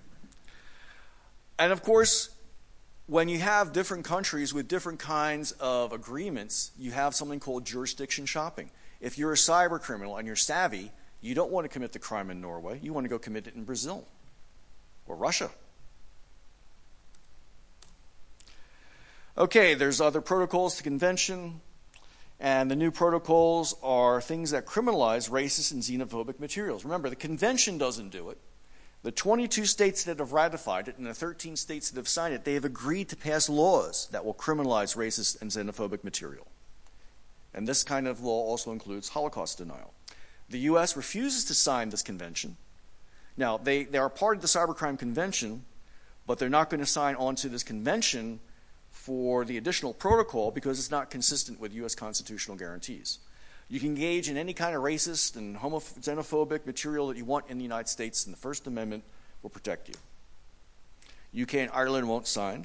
And of course, when you have different countries with different kinds of agreements, you have something called jurisdiction shopping. If you're a cyber criminal and you're savvy, you don't want to commit the crime in Norway. You want to go commit it in Brazil or Russia. Okay, there's other protocols to convention, and the new protocols are things that criminalize racist and xenophobic materials. Remember, the convention doesn't do it. The twenty-two states that have ratified it and the thirteen states that have signed it, they have agreed to pass laws that will criminalize racist and xenophobic material. And this kind of law also includes Holocaust denial. The U S refuses to sign this convention. Now, they, they are part of the Cybercrime Convention, but they're not going to sign onto this convention for the additional protocol because it's not consistent with U S constitutional guarantees. You can engage in any kind of racist and homoph- xenophobic material that you want in the United States, and the First Amendment will protect you. U K and Ireland won't sign.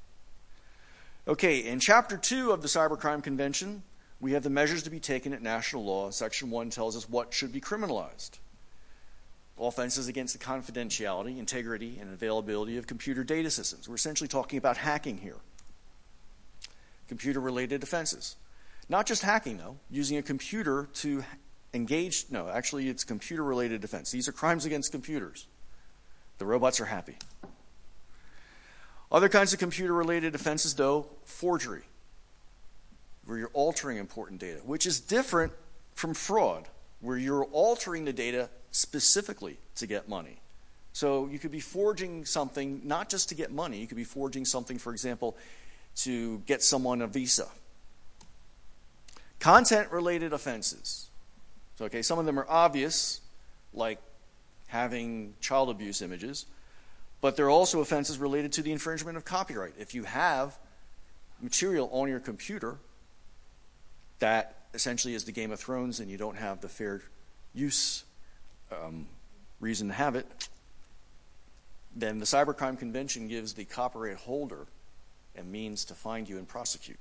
Okay, in Chapter two of the Cybercrime Convention, we have the measures to be taken at national law. Section one tells us what should be criminalized. Offenses against the confidentiality, integrity, and availability of computer data systems. We're essentially talking about hacking here. Computer-related offenses. Not just hacking, though. Using a computer to engage. No, actually, it's computer-related offense. These are crimes against computers. The robots are happy. Other kinds of computer-related offenses, though, forgery, where you're altering important data, which is different from fraud, where you're altering the data specifically to get money. So you could be forging something not just to get money. You could be forging something, for example, to get someone a visa. Content-related offenses. So, okay, some of them are obvious, like having child abuse images, but there are also offenses related to the infringement of copyright. If you have material on your computer that essentially is the Game of Thrones and you don't have the fair use um, reason to have it, then the Cybercrime Convention gives the copyright holder a means to find you and prosecute you.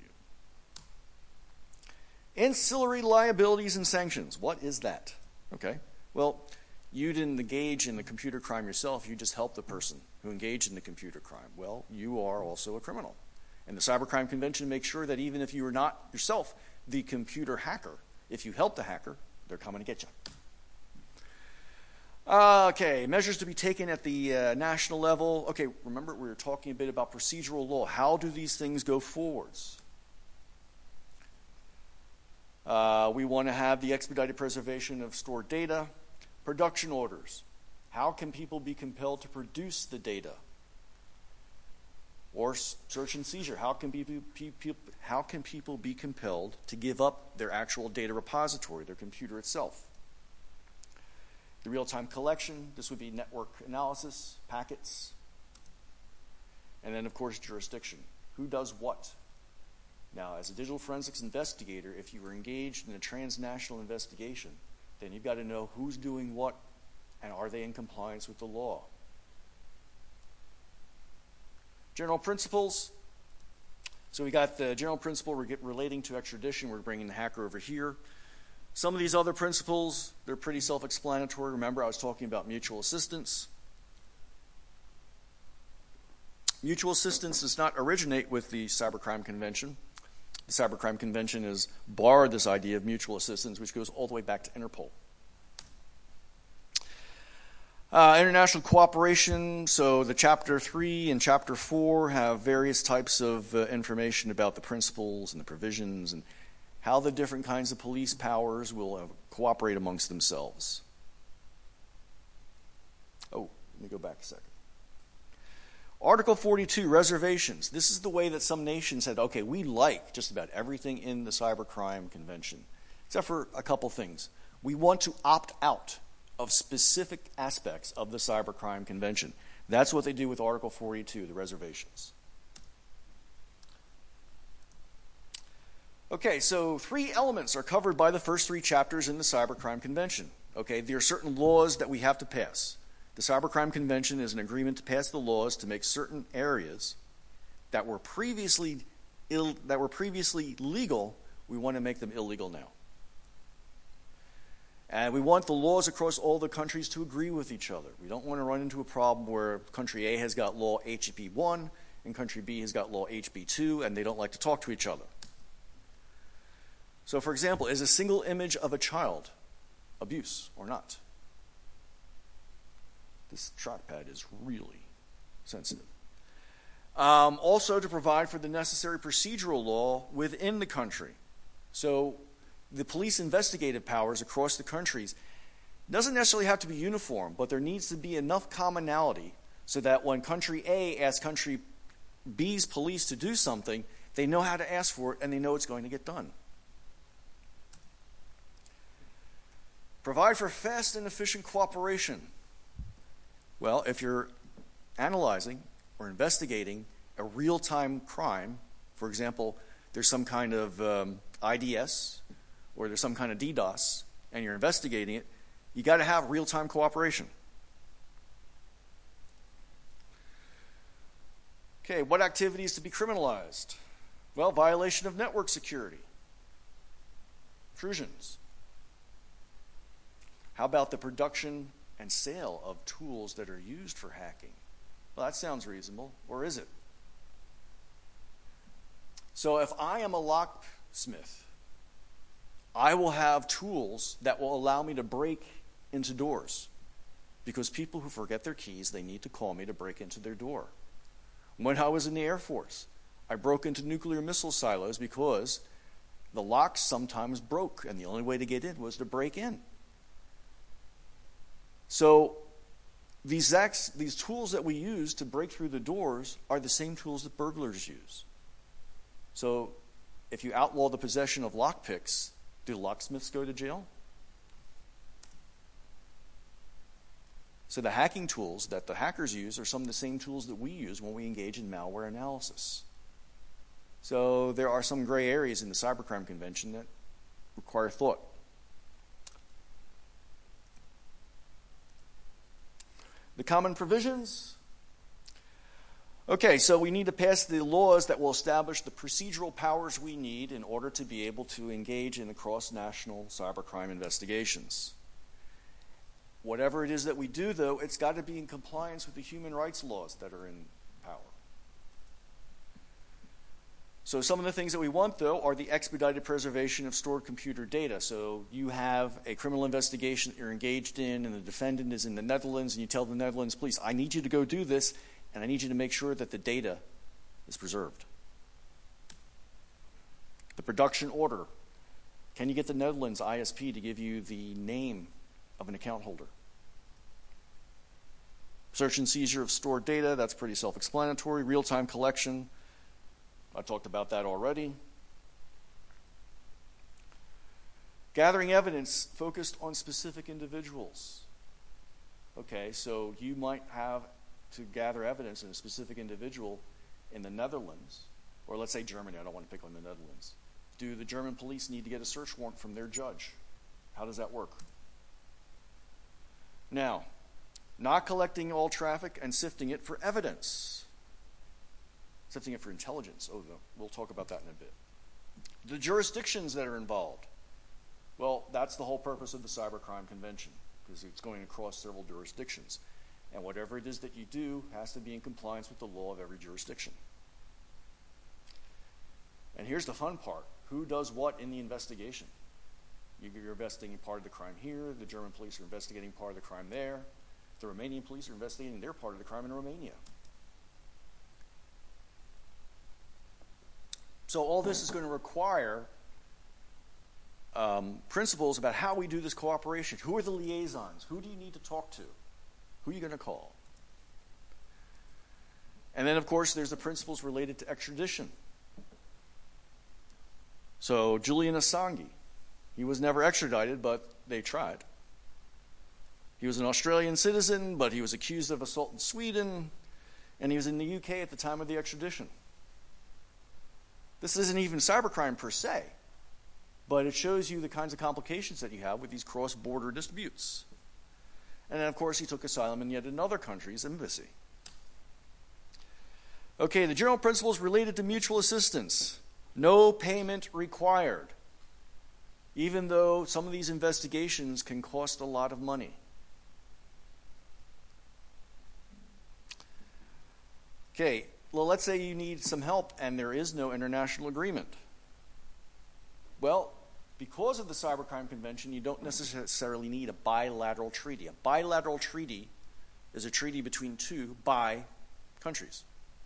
Ancillary liabilities and sanctions. What is that? Okay. Well, you didn't engage in the computer crime yourself. You just helped the person who engaged in the computer crime. Well, you are also a criminal. And the Cybercrime Convention makes sure that even if you are not yourself the computer hacker, if you help the hacker, they're coming to get you. Okay, measures to be taken at the uh, national level. Okay, remember we were talking a bit about procedural law. How do these things go forwards? Uh, we want to have the expedited preservation of stored data. Production orders. How can people be compelled to produce the data? Or search and seizure. How can, be, be, be, how can people be compelled to give up their actual data repository, their computer itself? The real-time collection. This would be network analysis, packets. And then, of course, jurisdiction. Who does what? Now, as a digital forensics investigator, if you were engaged in a transnational investigation, then you've got to know who's doing what and are they in compliance with the law. General principles. So we got the general principle relating to extradition. We're bringing the hacker over here. Some of these other principles, they're pretty self-explanatory. Remember, I was talking about mutual assistance. Mutual assistance does not originate with the Cybercrime Convention. The Cybercrime Convention has borrowed this idea of mutual assistance, which goes all the way back to Interpol. Uh, international cooperation, so the chapter three and chapter four have various types of uh, information about the principles and the provisions and how the different kinds of police powers will uh, cooperate amongst themselves. Oh, let me go back a second. Article forty-two, reservations. This is the way that some nations said, okay, we like just about everything in the Cybercrime Convention, except for a couple things. We want to opt out of specific aspects of the Cybercrime Convention. That's what they do with Article forty-two, the reservations. Okay, so three elements are covered by the first three chapters in the Cybercrime Convention. Okay, there are certain laws that we have to pass. The Cybercrime Convention is an agreement to pass the laws to make certain areas that were previously ill, that were previously legal, we want to make them illegal now. And we want the laws across all the countries to agree with each other. We don't want to run into a problem where country A has got law H B one and country B has got law H B two, and they don't like to talk to each other. So, for example, is a single image of a child abuse or not? This trackpad is really sensitive. Um, also, to provide for the necessary procedural law within the country. So, the police investigative powers across the countries doesn't necessarily have to be uniform, but there needs to be enough commonality so that when country A asks country B's police to do something, they know how to ask for it and they know it's going to get done. Provide for fast and efficient cooperation. Well, if you're analyzing or investigating a real-time crime, for example, there's some kind of um, I D S or there's some kind of DDoS, and you're investigating it, you got to have real-time cooperation. Okay, what activities to be criminalized? Well, violation of network security, intrusions. How about the production and sale of tools that are used for hacking? Well, that sounds reasonable, or is it? So if I am a locksmith, I will have tools that will allow me to break into doors, because people who forget their keys, they need to call me to break into their door. When I was in the Air Force, I broke into nuclear missile silos because the locks sometimes broke, and the only way to get in was to break in. So these, acts, these tools that we use to break through the doors are the same tools that burglars use. So if you outlaw the possession of lockpicks, do locksmiths go to jail? So the hacking tools that the hackers use are some of the same tools that we use when we engage in malware analysis. So there are some gray areas in the Cybercrime Convention that require thought. The common provisions. Okay, so we need to pass the laws that will establish the procedural powers we need in order to be able to engage in the cross-national cybercrime investigations. Whatever it is that we do, though, it's got to be in compliance with the human rights laws that are in power. So some of the things that we want, though, are the expedited preservation of stored computer data. So you have a criminal investigation that you're engaged in, and the defendant is in the Netherlands, and you tell the Netherlands police, I need you to go do this, and I need you to make sure that the data is preserved. The production order. Can you get the Netherlands I S P to give you the name of an account holder? Search and seizure of stored data, that's pretty self-explanatory. Real-time collection, I talked about that already. Gathering evidence focused on specific individuals. Okay, so you might have to gather evidence in a specific individual in the Netherlands, or let's say Germany, I don't want to pick on the Netherlands. Do the German police need to get a search warrant from their judge? How does that work? Now, not collecting all traffic and sifting it for evidence. Sifting it for intelligence. Oh, no, we'll talk about that in a bit. The jurisdictions that are involved. Well, that's the whole purpose of the Cybercrime Convention, because it's going across several jurisdictions. And whatever it is that you do has to be in compliance with the law of every jurisdiction. And here's the fun part. Who does what in the investigation? You're investigating part of the crime here. The German police are investigating part of the crime there. The Romanian police are investigating their part of the crime in Romania. So all this is going to require um, principles about how we do this cooperation. Who are the liaisons? Who do you need to talk to? Who are you going to call? And then, of course, there's the principles related to extradition. So Julian Assange, he was never extradited, but they tried. He was an Australian citizen, but he was accused of assault in Sweden, and he was in the U K at the time of the extradition. This isn't even cybercrime per se, but it shows you the kinds of complications that you have with these cross-border disputes. And then, of course, he took asylum in yet another country's embassy. Okay, the general principles related to mutual assistance. No payment required, even though some of these investigations can cost a lot of money. Okay, well, let's say you need some help and there is no international agreement. Well, because of the Cybercrime Convention, you don't necessarily need a bilateral treaty. A bilateral treaty is a treaty between two bi countries.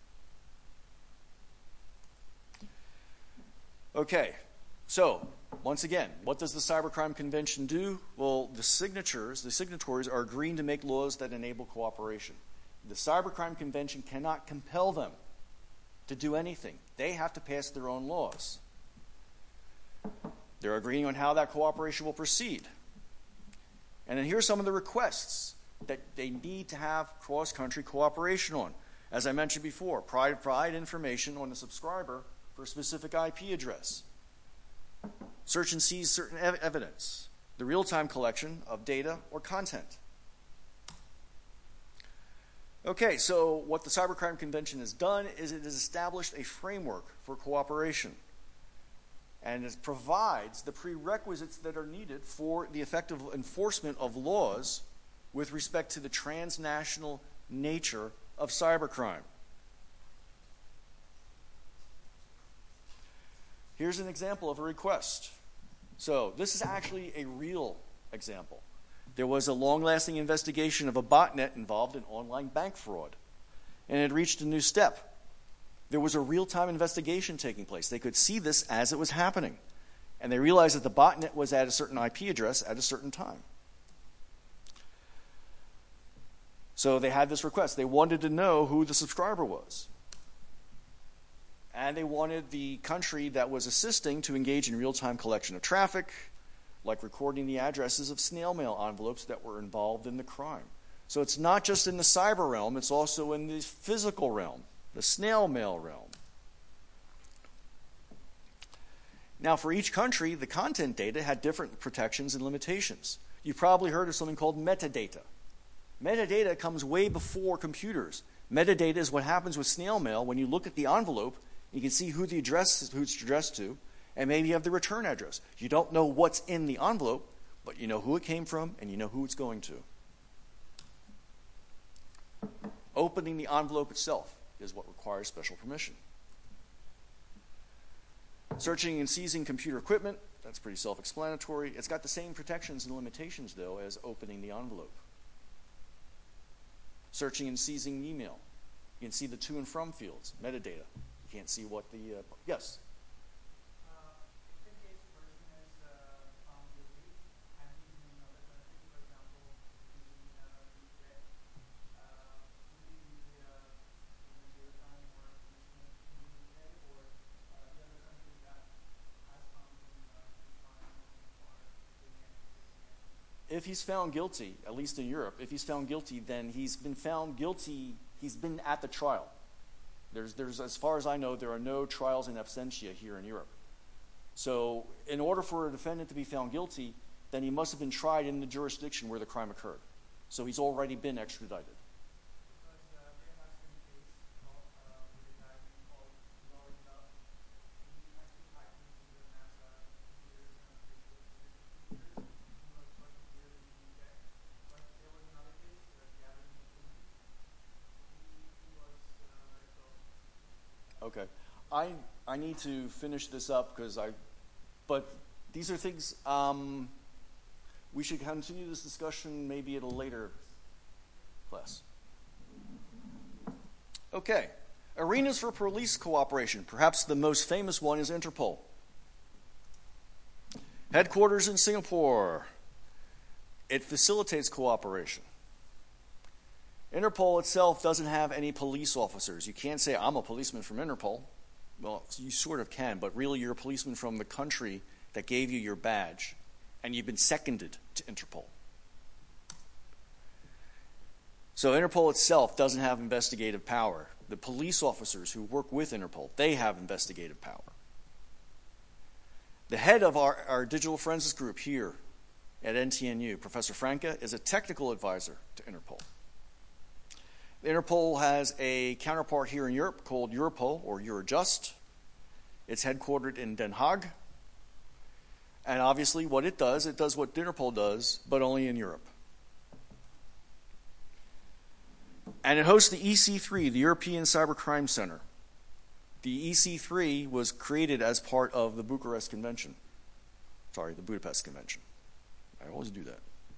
Okay, so once again, what does the Cybercrime Convention do? Well, the signatures, the signatories are agreeing to make laws that enable cooperation. The Cybercrime Convention cannot compel them to do anything. They have to pass their own laws. They're agreeing on how that cooperation will proceed. And then here's some of the requests that they need to have cross-country cooperation on. As I mentioned before, provide information on the subscriber for a specific I P address. Search and seize certain ev evidence. The real-time collection of data or content. Okay, so what the Cybercrime Convention has done is it has established a framework for cooperation. And it provides the prerequisites that are needed for the effective enforcement of laws with respect to the transnational nature of cybercrime. Here's an example of a request. So this is actually a real example. There was a long-lasting investigation of a botnet involved in online bank fraud, and it reached a new step. There was a real-time investigation taking place. They could see this as it was happening, and they realized that the botnet was at a certain I P address at a certain time. So they had this request. They wanted to know who the subscriber was. And they wanted the country that was assisting to engage in real-time collection of traffic, like recording the addresses of snail mail envelopes that were involved in the crime. So it's not just in the cyber realm, it's also in the physical realm, the snail mail realm. Now, for each country, the content data had different protections and limitations. You've probably heard of something called metadata. Metadata comes way before computers. Metadata is what happens with snail mail when you look at the envelope. You can see who the address, who it's addressed to, and maybe you have the return address. You don't know what's in the envelope, but you know who it came from and you know who it's going to. Opening the envelope itself is what requires special permission. Searching and seizing computer equipment, that's pretty self-explanatory. It's got the same protections and limitations, though, as opening the envelope. Searching and seizing email. You can see the to and from fields, metadata. You can't see what the, uh, yes? Uh, if in case a person is uh, found guilty and he's in another country, for example, he's in uh, U K, uh, would he be uh, in jail time or punishment in the U K or uh, the other country that has found him uh, fine or doing anything? If he's found guilty, at least in Europe, if he's found guilty, then he's been found guilty, he's been at the trial. There's, there's, as far as I know, there are no trials in absentia here in Europe. So in order for a defendant to be found guilty, then he must have been tried in the jurisdiction where the crime occurred. So he's already been extradited. Because uh, there has been a case called, uh, with a guy named called Lauren Love. He actually hacked into the NASA computers and Facebook computers. He was working here in the U K. But there was another case, uh, Gavin McCoon. He, he was uh, let go. Okay. I, I need to finish this up because I, but these are things, um, we should continue this discussion maybe at a later class. Okay, arenas for police cooperation. Perhaps the most famous one is Interpol. Headquarters in Singapore. It facilitates cooperation. Interpol itself doesn't have any police officers. You can't say, I'm a policeman from Interpol. Well, you sort of can, but really you're a policeman from the country that gave you your badge, and you've been seconded to Interpol. So Interpol itself doesn't have investigative power. The police officers who work with Interpol, they have investigative power. The head of our, our digital forensics group here at N T N U, Professor Franke, is a technical advisor to Interpol. Interpol has a counterpart here in Europe called Europol, or Eurojust. It's headquartered in Den Haag. And obviously what it does, it does what Interpol does, but only in Europe. And it hosts the E C three, the European Cybercrime Center. The E C three was created as part of the Bucharest Convention. Sorry, the Budapest Convention. I always do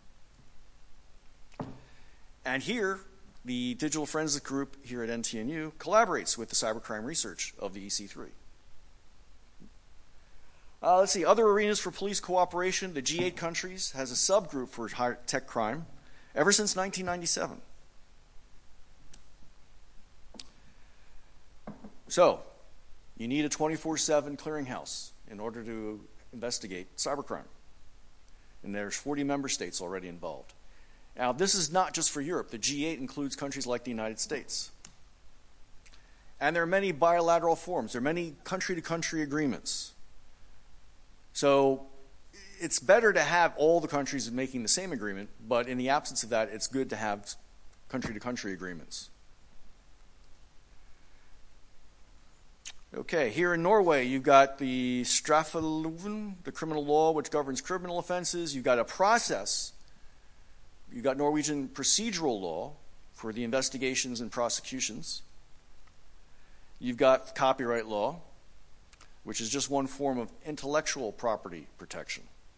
that. And here, the Digital Forensic Group here at N T N U collaborates with the cybercrime research of the E C three. Uh, let's see, other arenas for police cooperation. The G eight countries has a subgroup for high-tech crime ever since nineteen ninety-seven. So, you need a twenty-four seven clearinghouse in order to investigate cybercrime. And there's forty member states already involved. Now, this is not just for Europe. The G eight includes countries like the United States. And there are many bilateral forums. There are many country-to-country agreements. So it's better to have all the countries making the same agreement, but in the absence of that, it's good to have country-to-country agreements. Okay, here in Norway, you've got the straffeloven, the criminal law which governs criminal offenses. You've got a process. You've got Norwegian procedural law for the investigations and prosecutions. You've got copyright law, which is just one form of intellectual property protection.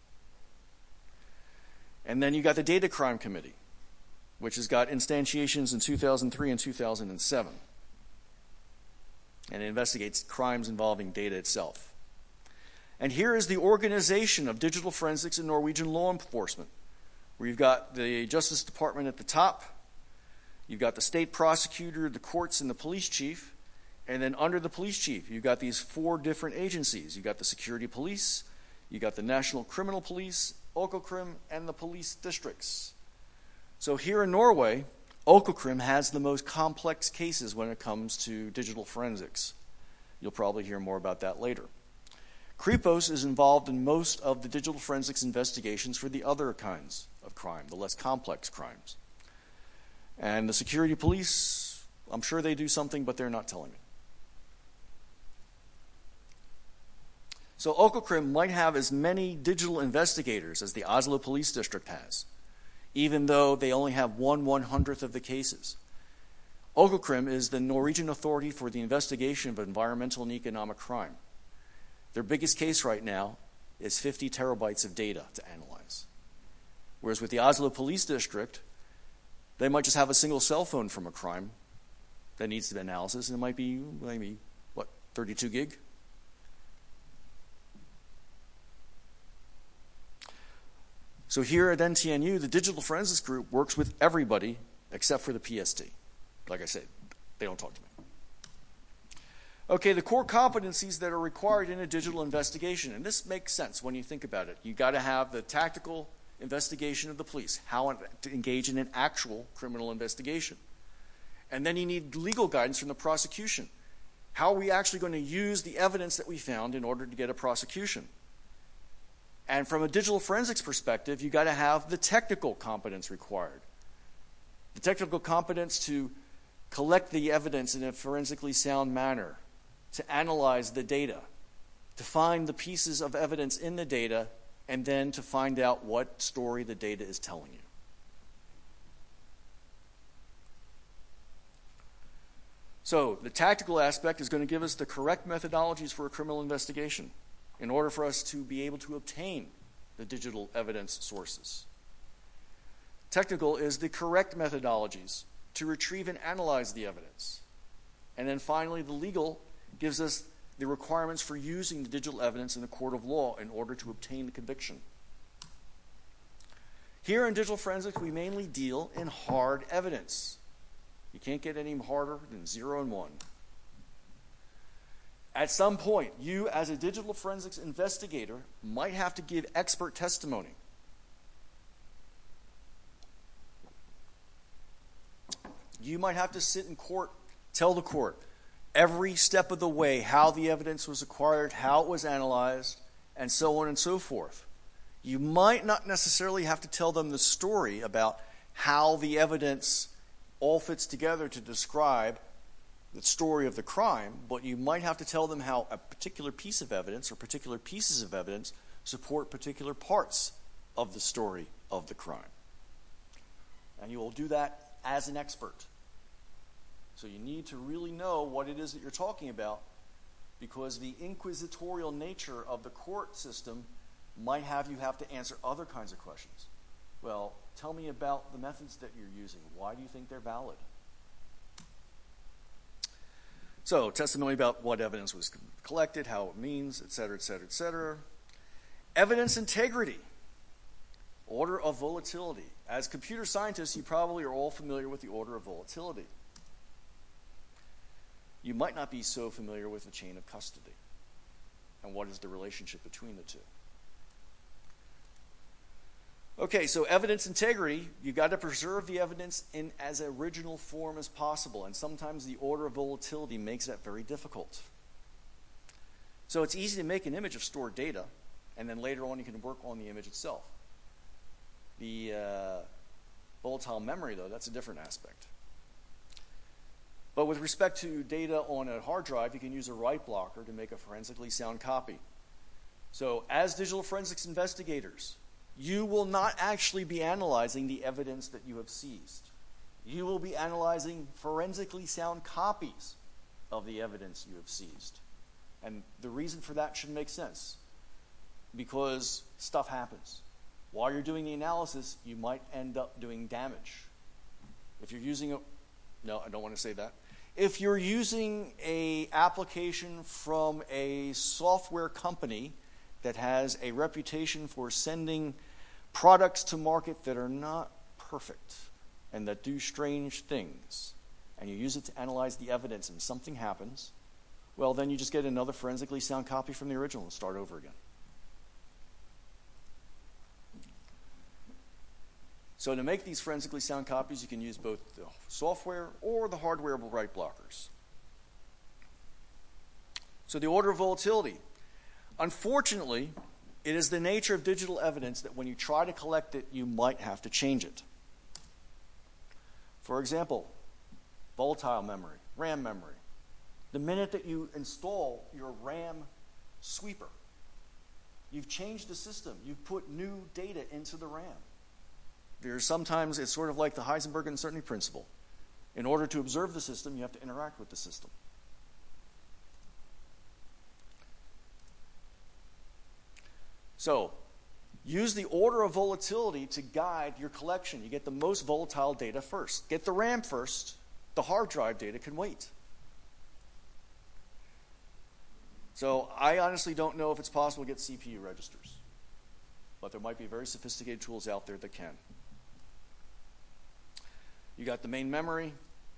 And then you've got the Data Crime Committee, which has got instantiations in two thousand three and two thousand seven. And it investigates crimes involving data itself. And here is the organization of digital forensics in Norwegian law enforcement, where you've got the Justice Department at the top, you've got the state prosecutor, the courts, and the police chief, and then under the police chief, you've got these four different agencies. You've got the security police, you've got the National Criminal Police, Økokrim, and the police districts. So here in Norway, Økokrim has the most complex cases when it comes to digital forensics. You'll probably hear more about that later. Kripos is involved in most of the digital forensics investigations for the other kinds of crime, the less complex crimes. And the security police, I'm sure they do something, but they're not telling me. So Økokrim might have as many digital investigators as the Oslo Police District has, even though they only have one one-hundredth of the cases. Økokrim is the Norwegian authority for the investigation of environmental and economic crime. Their biggest case right now is fifty terabytes of data to analyze. Whereas with the Oslo Police District, they might just have a single cell phone from a crime that needs to be analysis, and it might be, maybe, what, thirty-two gig? So here at N T N U, the Digital Forensics Group works with everybody except for the P S T. Like I said, they don't talk to me. Okay, the core competencies that are required in a digital investigation, and this makes sense when you think about it. You've got to have the tactical investigation of the police, how to engage in an actual criminal investigation. And then you need legal guidance from the prosecution. How are we actually going to use the evidence that we found in order to get a prosecution? And from a digital forensics perspective, you've got to have the technical competence required. The technical competence to collect the evidence in a forensically sound manner, to analyze the data, to find the pieces of evidence in the data, and then to find out what story the data is telling you. So the tactical aspect is going to give us the correct methodologies for a criminal investigation in order for us to be able to obtain the digital evidence sources. Technical is the correct methodologies to retrieve and analyze the evidence. And then finally, the legal gives us the requirements for using the digital evidence in the court of law in order to obtain the conviction. Here in digital forensics, we mainly deal in hard evidence. You can't get any harder than zero and one. At some point, you as a digital forensics investigator might have to give expert testimony. You might have to sit in court, tell the court every step of the way how the evidence was acquired, how it was analyzed, and so on and so forth. You might not necessarily have to tell them the story about how the evidence all fits together to describe the story of the crime, but you might have to tell them how a particular piece of evidence or particular pieces of evidence support particular parts of the story of the crime. And you will do that as an expert. So you need to really know what it is that you're talking about, because the inquisitorial nature of the court system might have you have to answer other kinds of questions. Well, tell me about the methods that you're using. Why do you think they're valid? So, testimony about what evidence was collected, how it means, et cetera, et cetera, et cetera. Evidence integrity. Order of volatility. As computer scientists, you probably are all familiar with the order of volatility. You might not be so familiar with the chain of custody and what is the relationship between the two. Okay, so evidence integrity, you've got to preserve the evidence in as original form as possible, and sometimes the order of volatility makes that very difficult. So it's easy to make an image of stored data, and then later on you can work on the image itself. The uh, volatile memory, though, that's a different aspect. But with respect to data on a hard drive, you can use a write blocker to make a forensically sound copy. So as digital forensics investigators, you will not actually be analyzing the evidence that you have seized. You will be analyzing forensically sound copies of the evidence you have seized. And the reason for that should make sense, because stuff happens. While you're doing the analysis, you might end up doing damage. If you're using a, no, I don't want to say that. If you're using an application from a software company that has a reputation for sending products to market that are not perfect and that do strange things, and you use it to analyze the evidence and something happens, well, then you just get another forensically sound copy from the original and start over again. So to make these forensically sound copies, you can use both the software or the hardware write blockers. So the order of volatility. Unfortunately, it is the nature of digital evidence that when you try to collect it, you might have to change it. For example, volatile memory, RAM memory. The minute that you install your RAM sweeper, you've changed the system. You've put new data into the RAM. There's sometimes, it's sort of like the Heisenberg uncertainty principle. In order to observe the system, you have to interact with the system. So, use the order of volatility to guide your collection. You get the most volatile data first. Get the RAM first. The hard drive data can wait. So, I honestly don't know if it's possible to get C P U registers. But there might be very sophisticated tools out there that can. You got the main memory.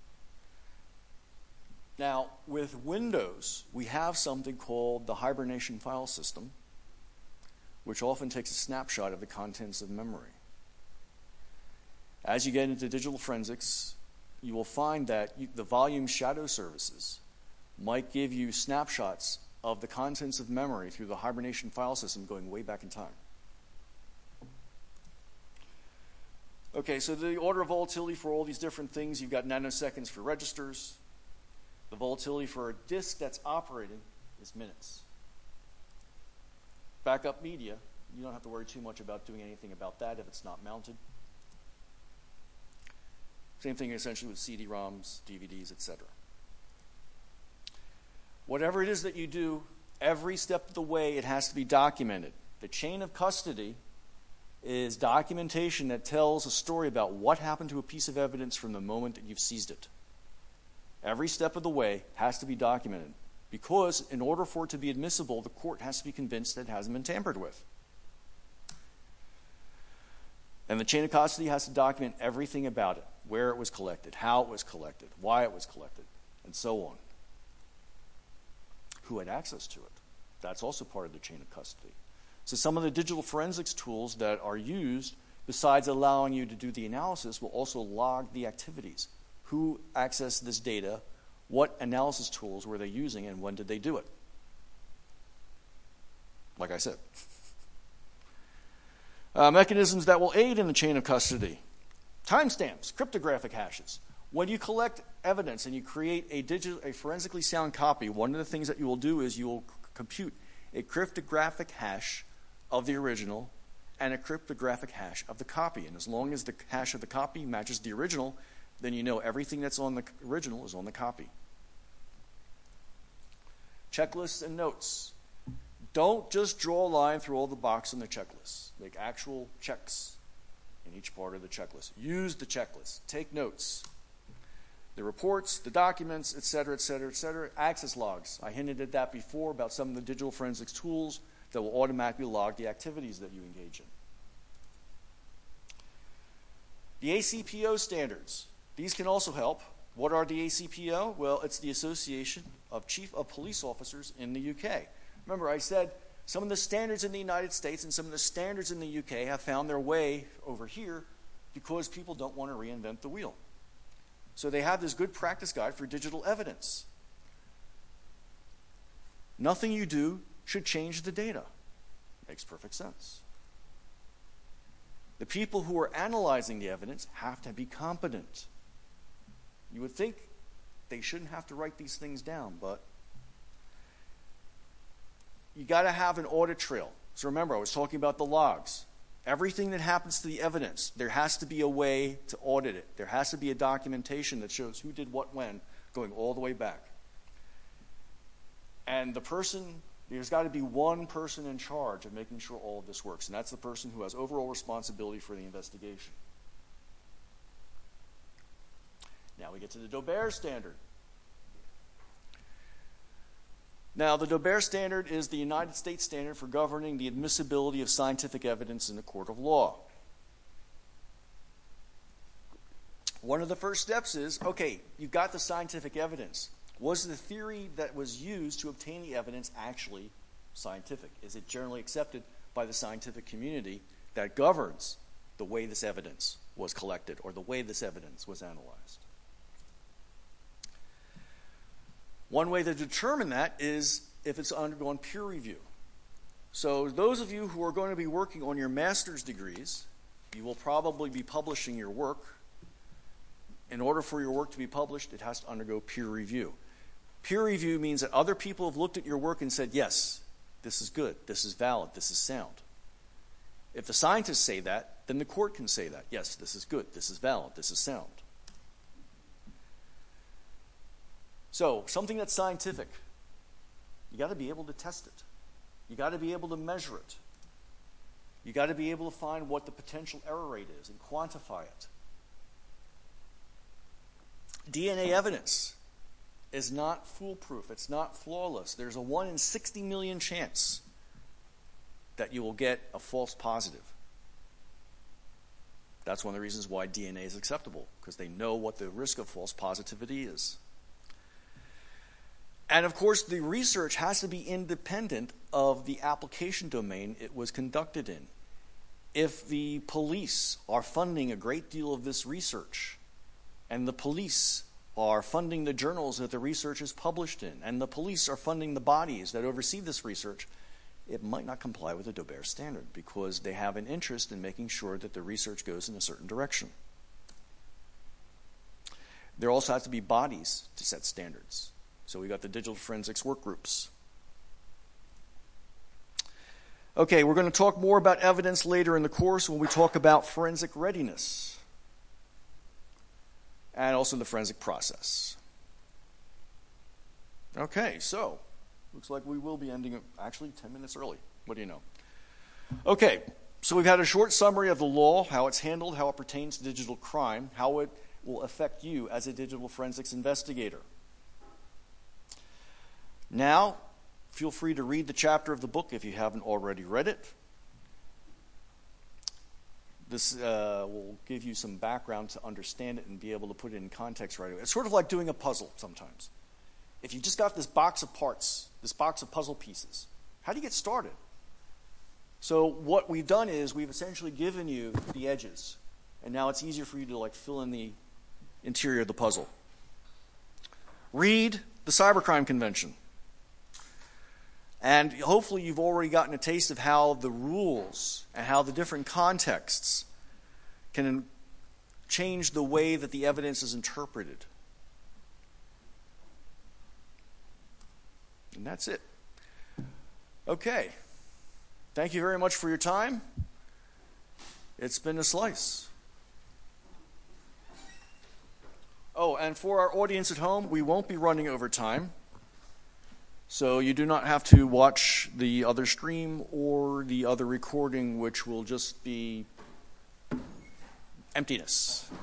Now, with Windows, we have something called the hibernation file system, which often takes a snapshot of the contents of memory. As you get into digital forensics, you will find that you, the volume shadow services might give you snapshots of the contents of memory through the hibernation file system going way back in time. Okay, so the order of volatility for all these different things, you've got nanoseconds for registers. The volatility for a disk that's operating is minutes. Backup media, you don't have to worry too much about doing anything about that if it's not mounted. Same thing essentially with C D ROMs, D V Ds, et cetera. Whatever it is that you do, every step of the way it has to be documented. The chain of custody is documentation that tells a story about what happened to a piece of evidence from the moment that you've seized it. Every step of the way has to be documented, because in order for it to be admissible, the court has to be convinced that it hasn't been tampered with. And the chain of custody has to document everything about it, where it was collected, how it was collected, why it was collected, and so on. Who had access to it? That's also part of the chain of custody. So some of the digital forensics tools that are used, besides allowing you to do the analysis, will also log the activities. Who accessed this data? What analysis tools were they using, and when did they do it? Like I said. Uh, mechanisms that will aid in the chain of custody. Timestamps, cryptographic hashes. When you collect evidence and you create a, digital, a forensically sound copy, one of the things that you will do is you will compute a cryptographic hash of the original and a cryptographic hash of the copy. And as long as the hash of the copy matches the original, then you know everything that's on the original is on the copy. Checklists and notes. Don't just draw a line through all the boxes in the checklist. Make actual checks in each part of the checklist. Use the checklist. Take notes. The reports, the documents, et cetera, et cetera, et cetera. Access logs. I hinted at that before about some of the digital forensics tools that will automatically log the activities that you engage in. The A C P O standards. These can also help. What are the A C P O? Well, it's the Association of Chief of Police Officers in the U K. Remember, I said some of the standards in the United States and some of the standards in the U K have found their way over here because people don't want to reinvent the wheel. So they have this good practice guide for digital evidence. Nothing you do should change the data. Makes perfect sense. The people who are analyzing the evidence have to be competent. You would think they shouldn't have to write these things down, but you got to have an audit trail. So remember, I was talking about the logs. Everything that happens to the evidence, there has to be a way to audit it. There has to be a documentation that shows who did what when, going all the way back. And the person, there's got to be one person in charge of making sure all of this works, and that's the person who has overall responsibility for the investigation. Now we get to the Daubert standard. Now, the Daubert standard is the United States standard for governing the admissibility of scientific evidence in a court of law. One of the first steps is, okay, you've got the scientific evidence. Was the theory that was used to obtain the evidence actually scientific? Is it generally accepted by the scientific community that governs the way this evidence was collected or the way this evidence was analyzed? One way to determine that is if it's undergone peer review. So those of you who are going to be working on your master's degrees, you will probably be publishing your work. In order for your work to be published, it has to undergo peer review. Peer review means that other people have looked at your work and said, yes, this is good, this is valid, this is sound. If the scientists say that, then the court can say that. Yes, this is good, this is valid, this is sound. So, something that's scientific, you got to be able to test it. You got to be able to measure it. You got to be able to find what the potential error rate is and quantify it. D N A evidence is not foolproof. It's not flawless. There's a one in sixty million chance that you will get a false positive. That's one of the reasons why D N A is acceptable, because they know what the risk of false positivity is. And of course, the research has to be independent of the application domain it was conducted in. If the police are funding a great deal of this research, and the police are funding the journals that the research is published in, and the police are funding the bodies that oversee this research, it might not comply with the Daubert standard because they have an interest in making sure that the research goes in a certain direction. There also has to be bodies to set standards. So we got the digital forensics work groups. Okay, we're going to talk more about evidence later in the course when we talk about forensic readiness and also the forensic process. Okay, so looks like we will be ending actually ten minutes early. What do you know? Okay, so we've had a short summary of the law, how it's handled, how it pertains to digital crime, how it will affect you as a digital forensics investigator. Now, feel free to read the chapter of the book if you haven't already read it. This uh, will give you some background to understand it and be able to put it in context right away. It's sort of like doing a puzzle sometimes. If you just got this box of parts, this box of puzzle pieces, how do you get started? So what we've done is we've essentially given you the edges, and now it's easier for you to like fill in the interior of the puzzle. Read the Cybercrime Convention. And hopefully you've already gotten a taste of how the rules and how the different contexts can change the way that the evidence is interpreted. And that's it. Okay. Thank you very much for your time. It's been a slice. Oh, and for our audience at home, we won't be running over time. So you do not have to watch the other stream or the other recording, which will just be emptiness.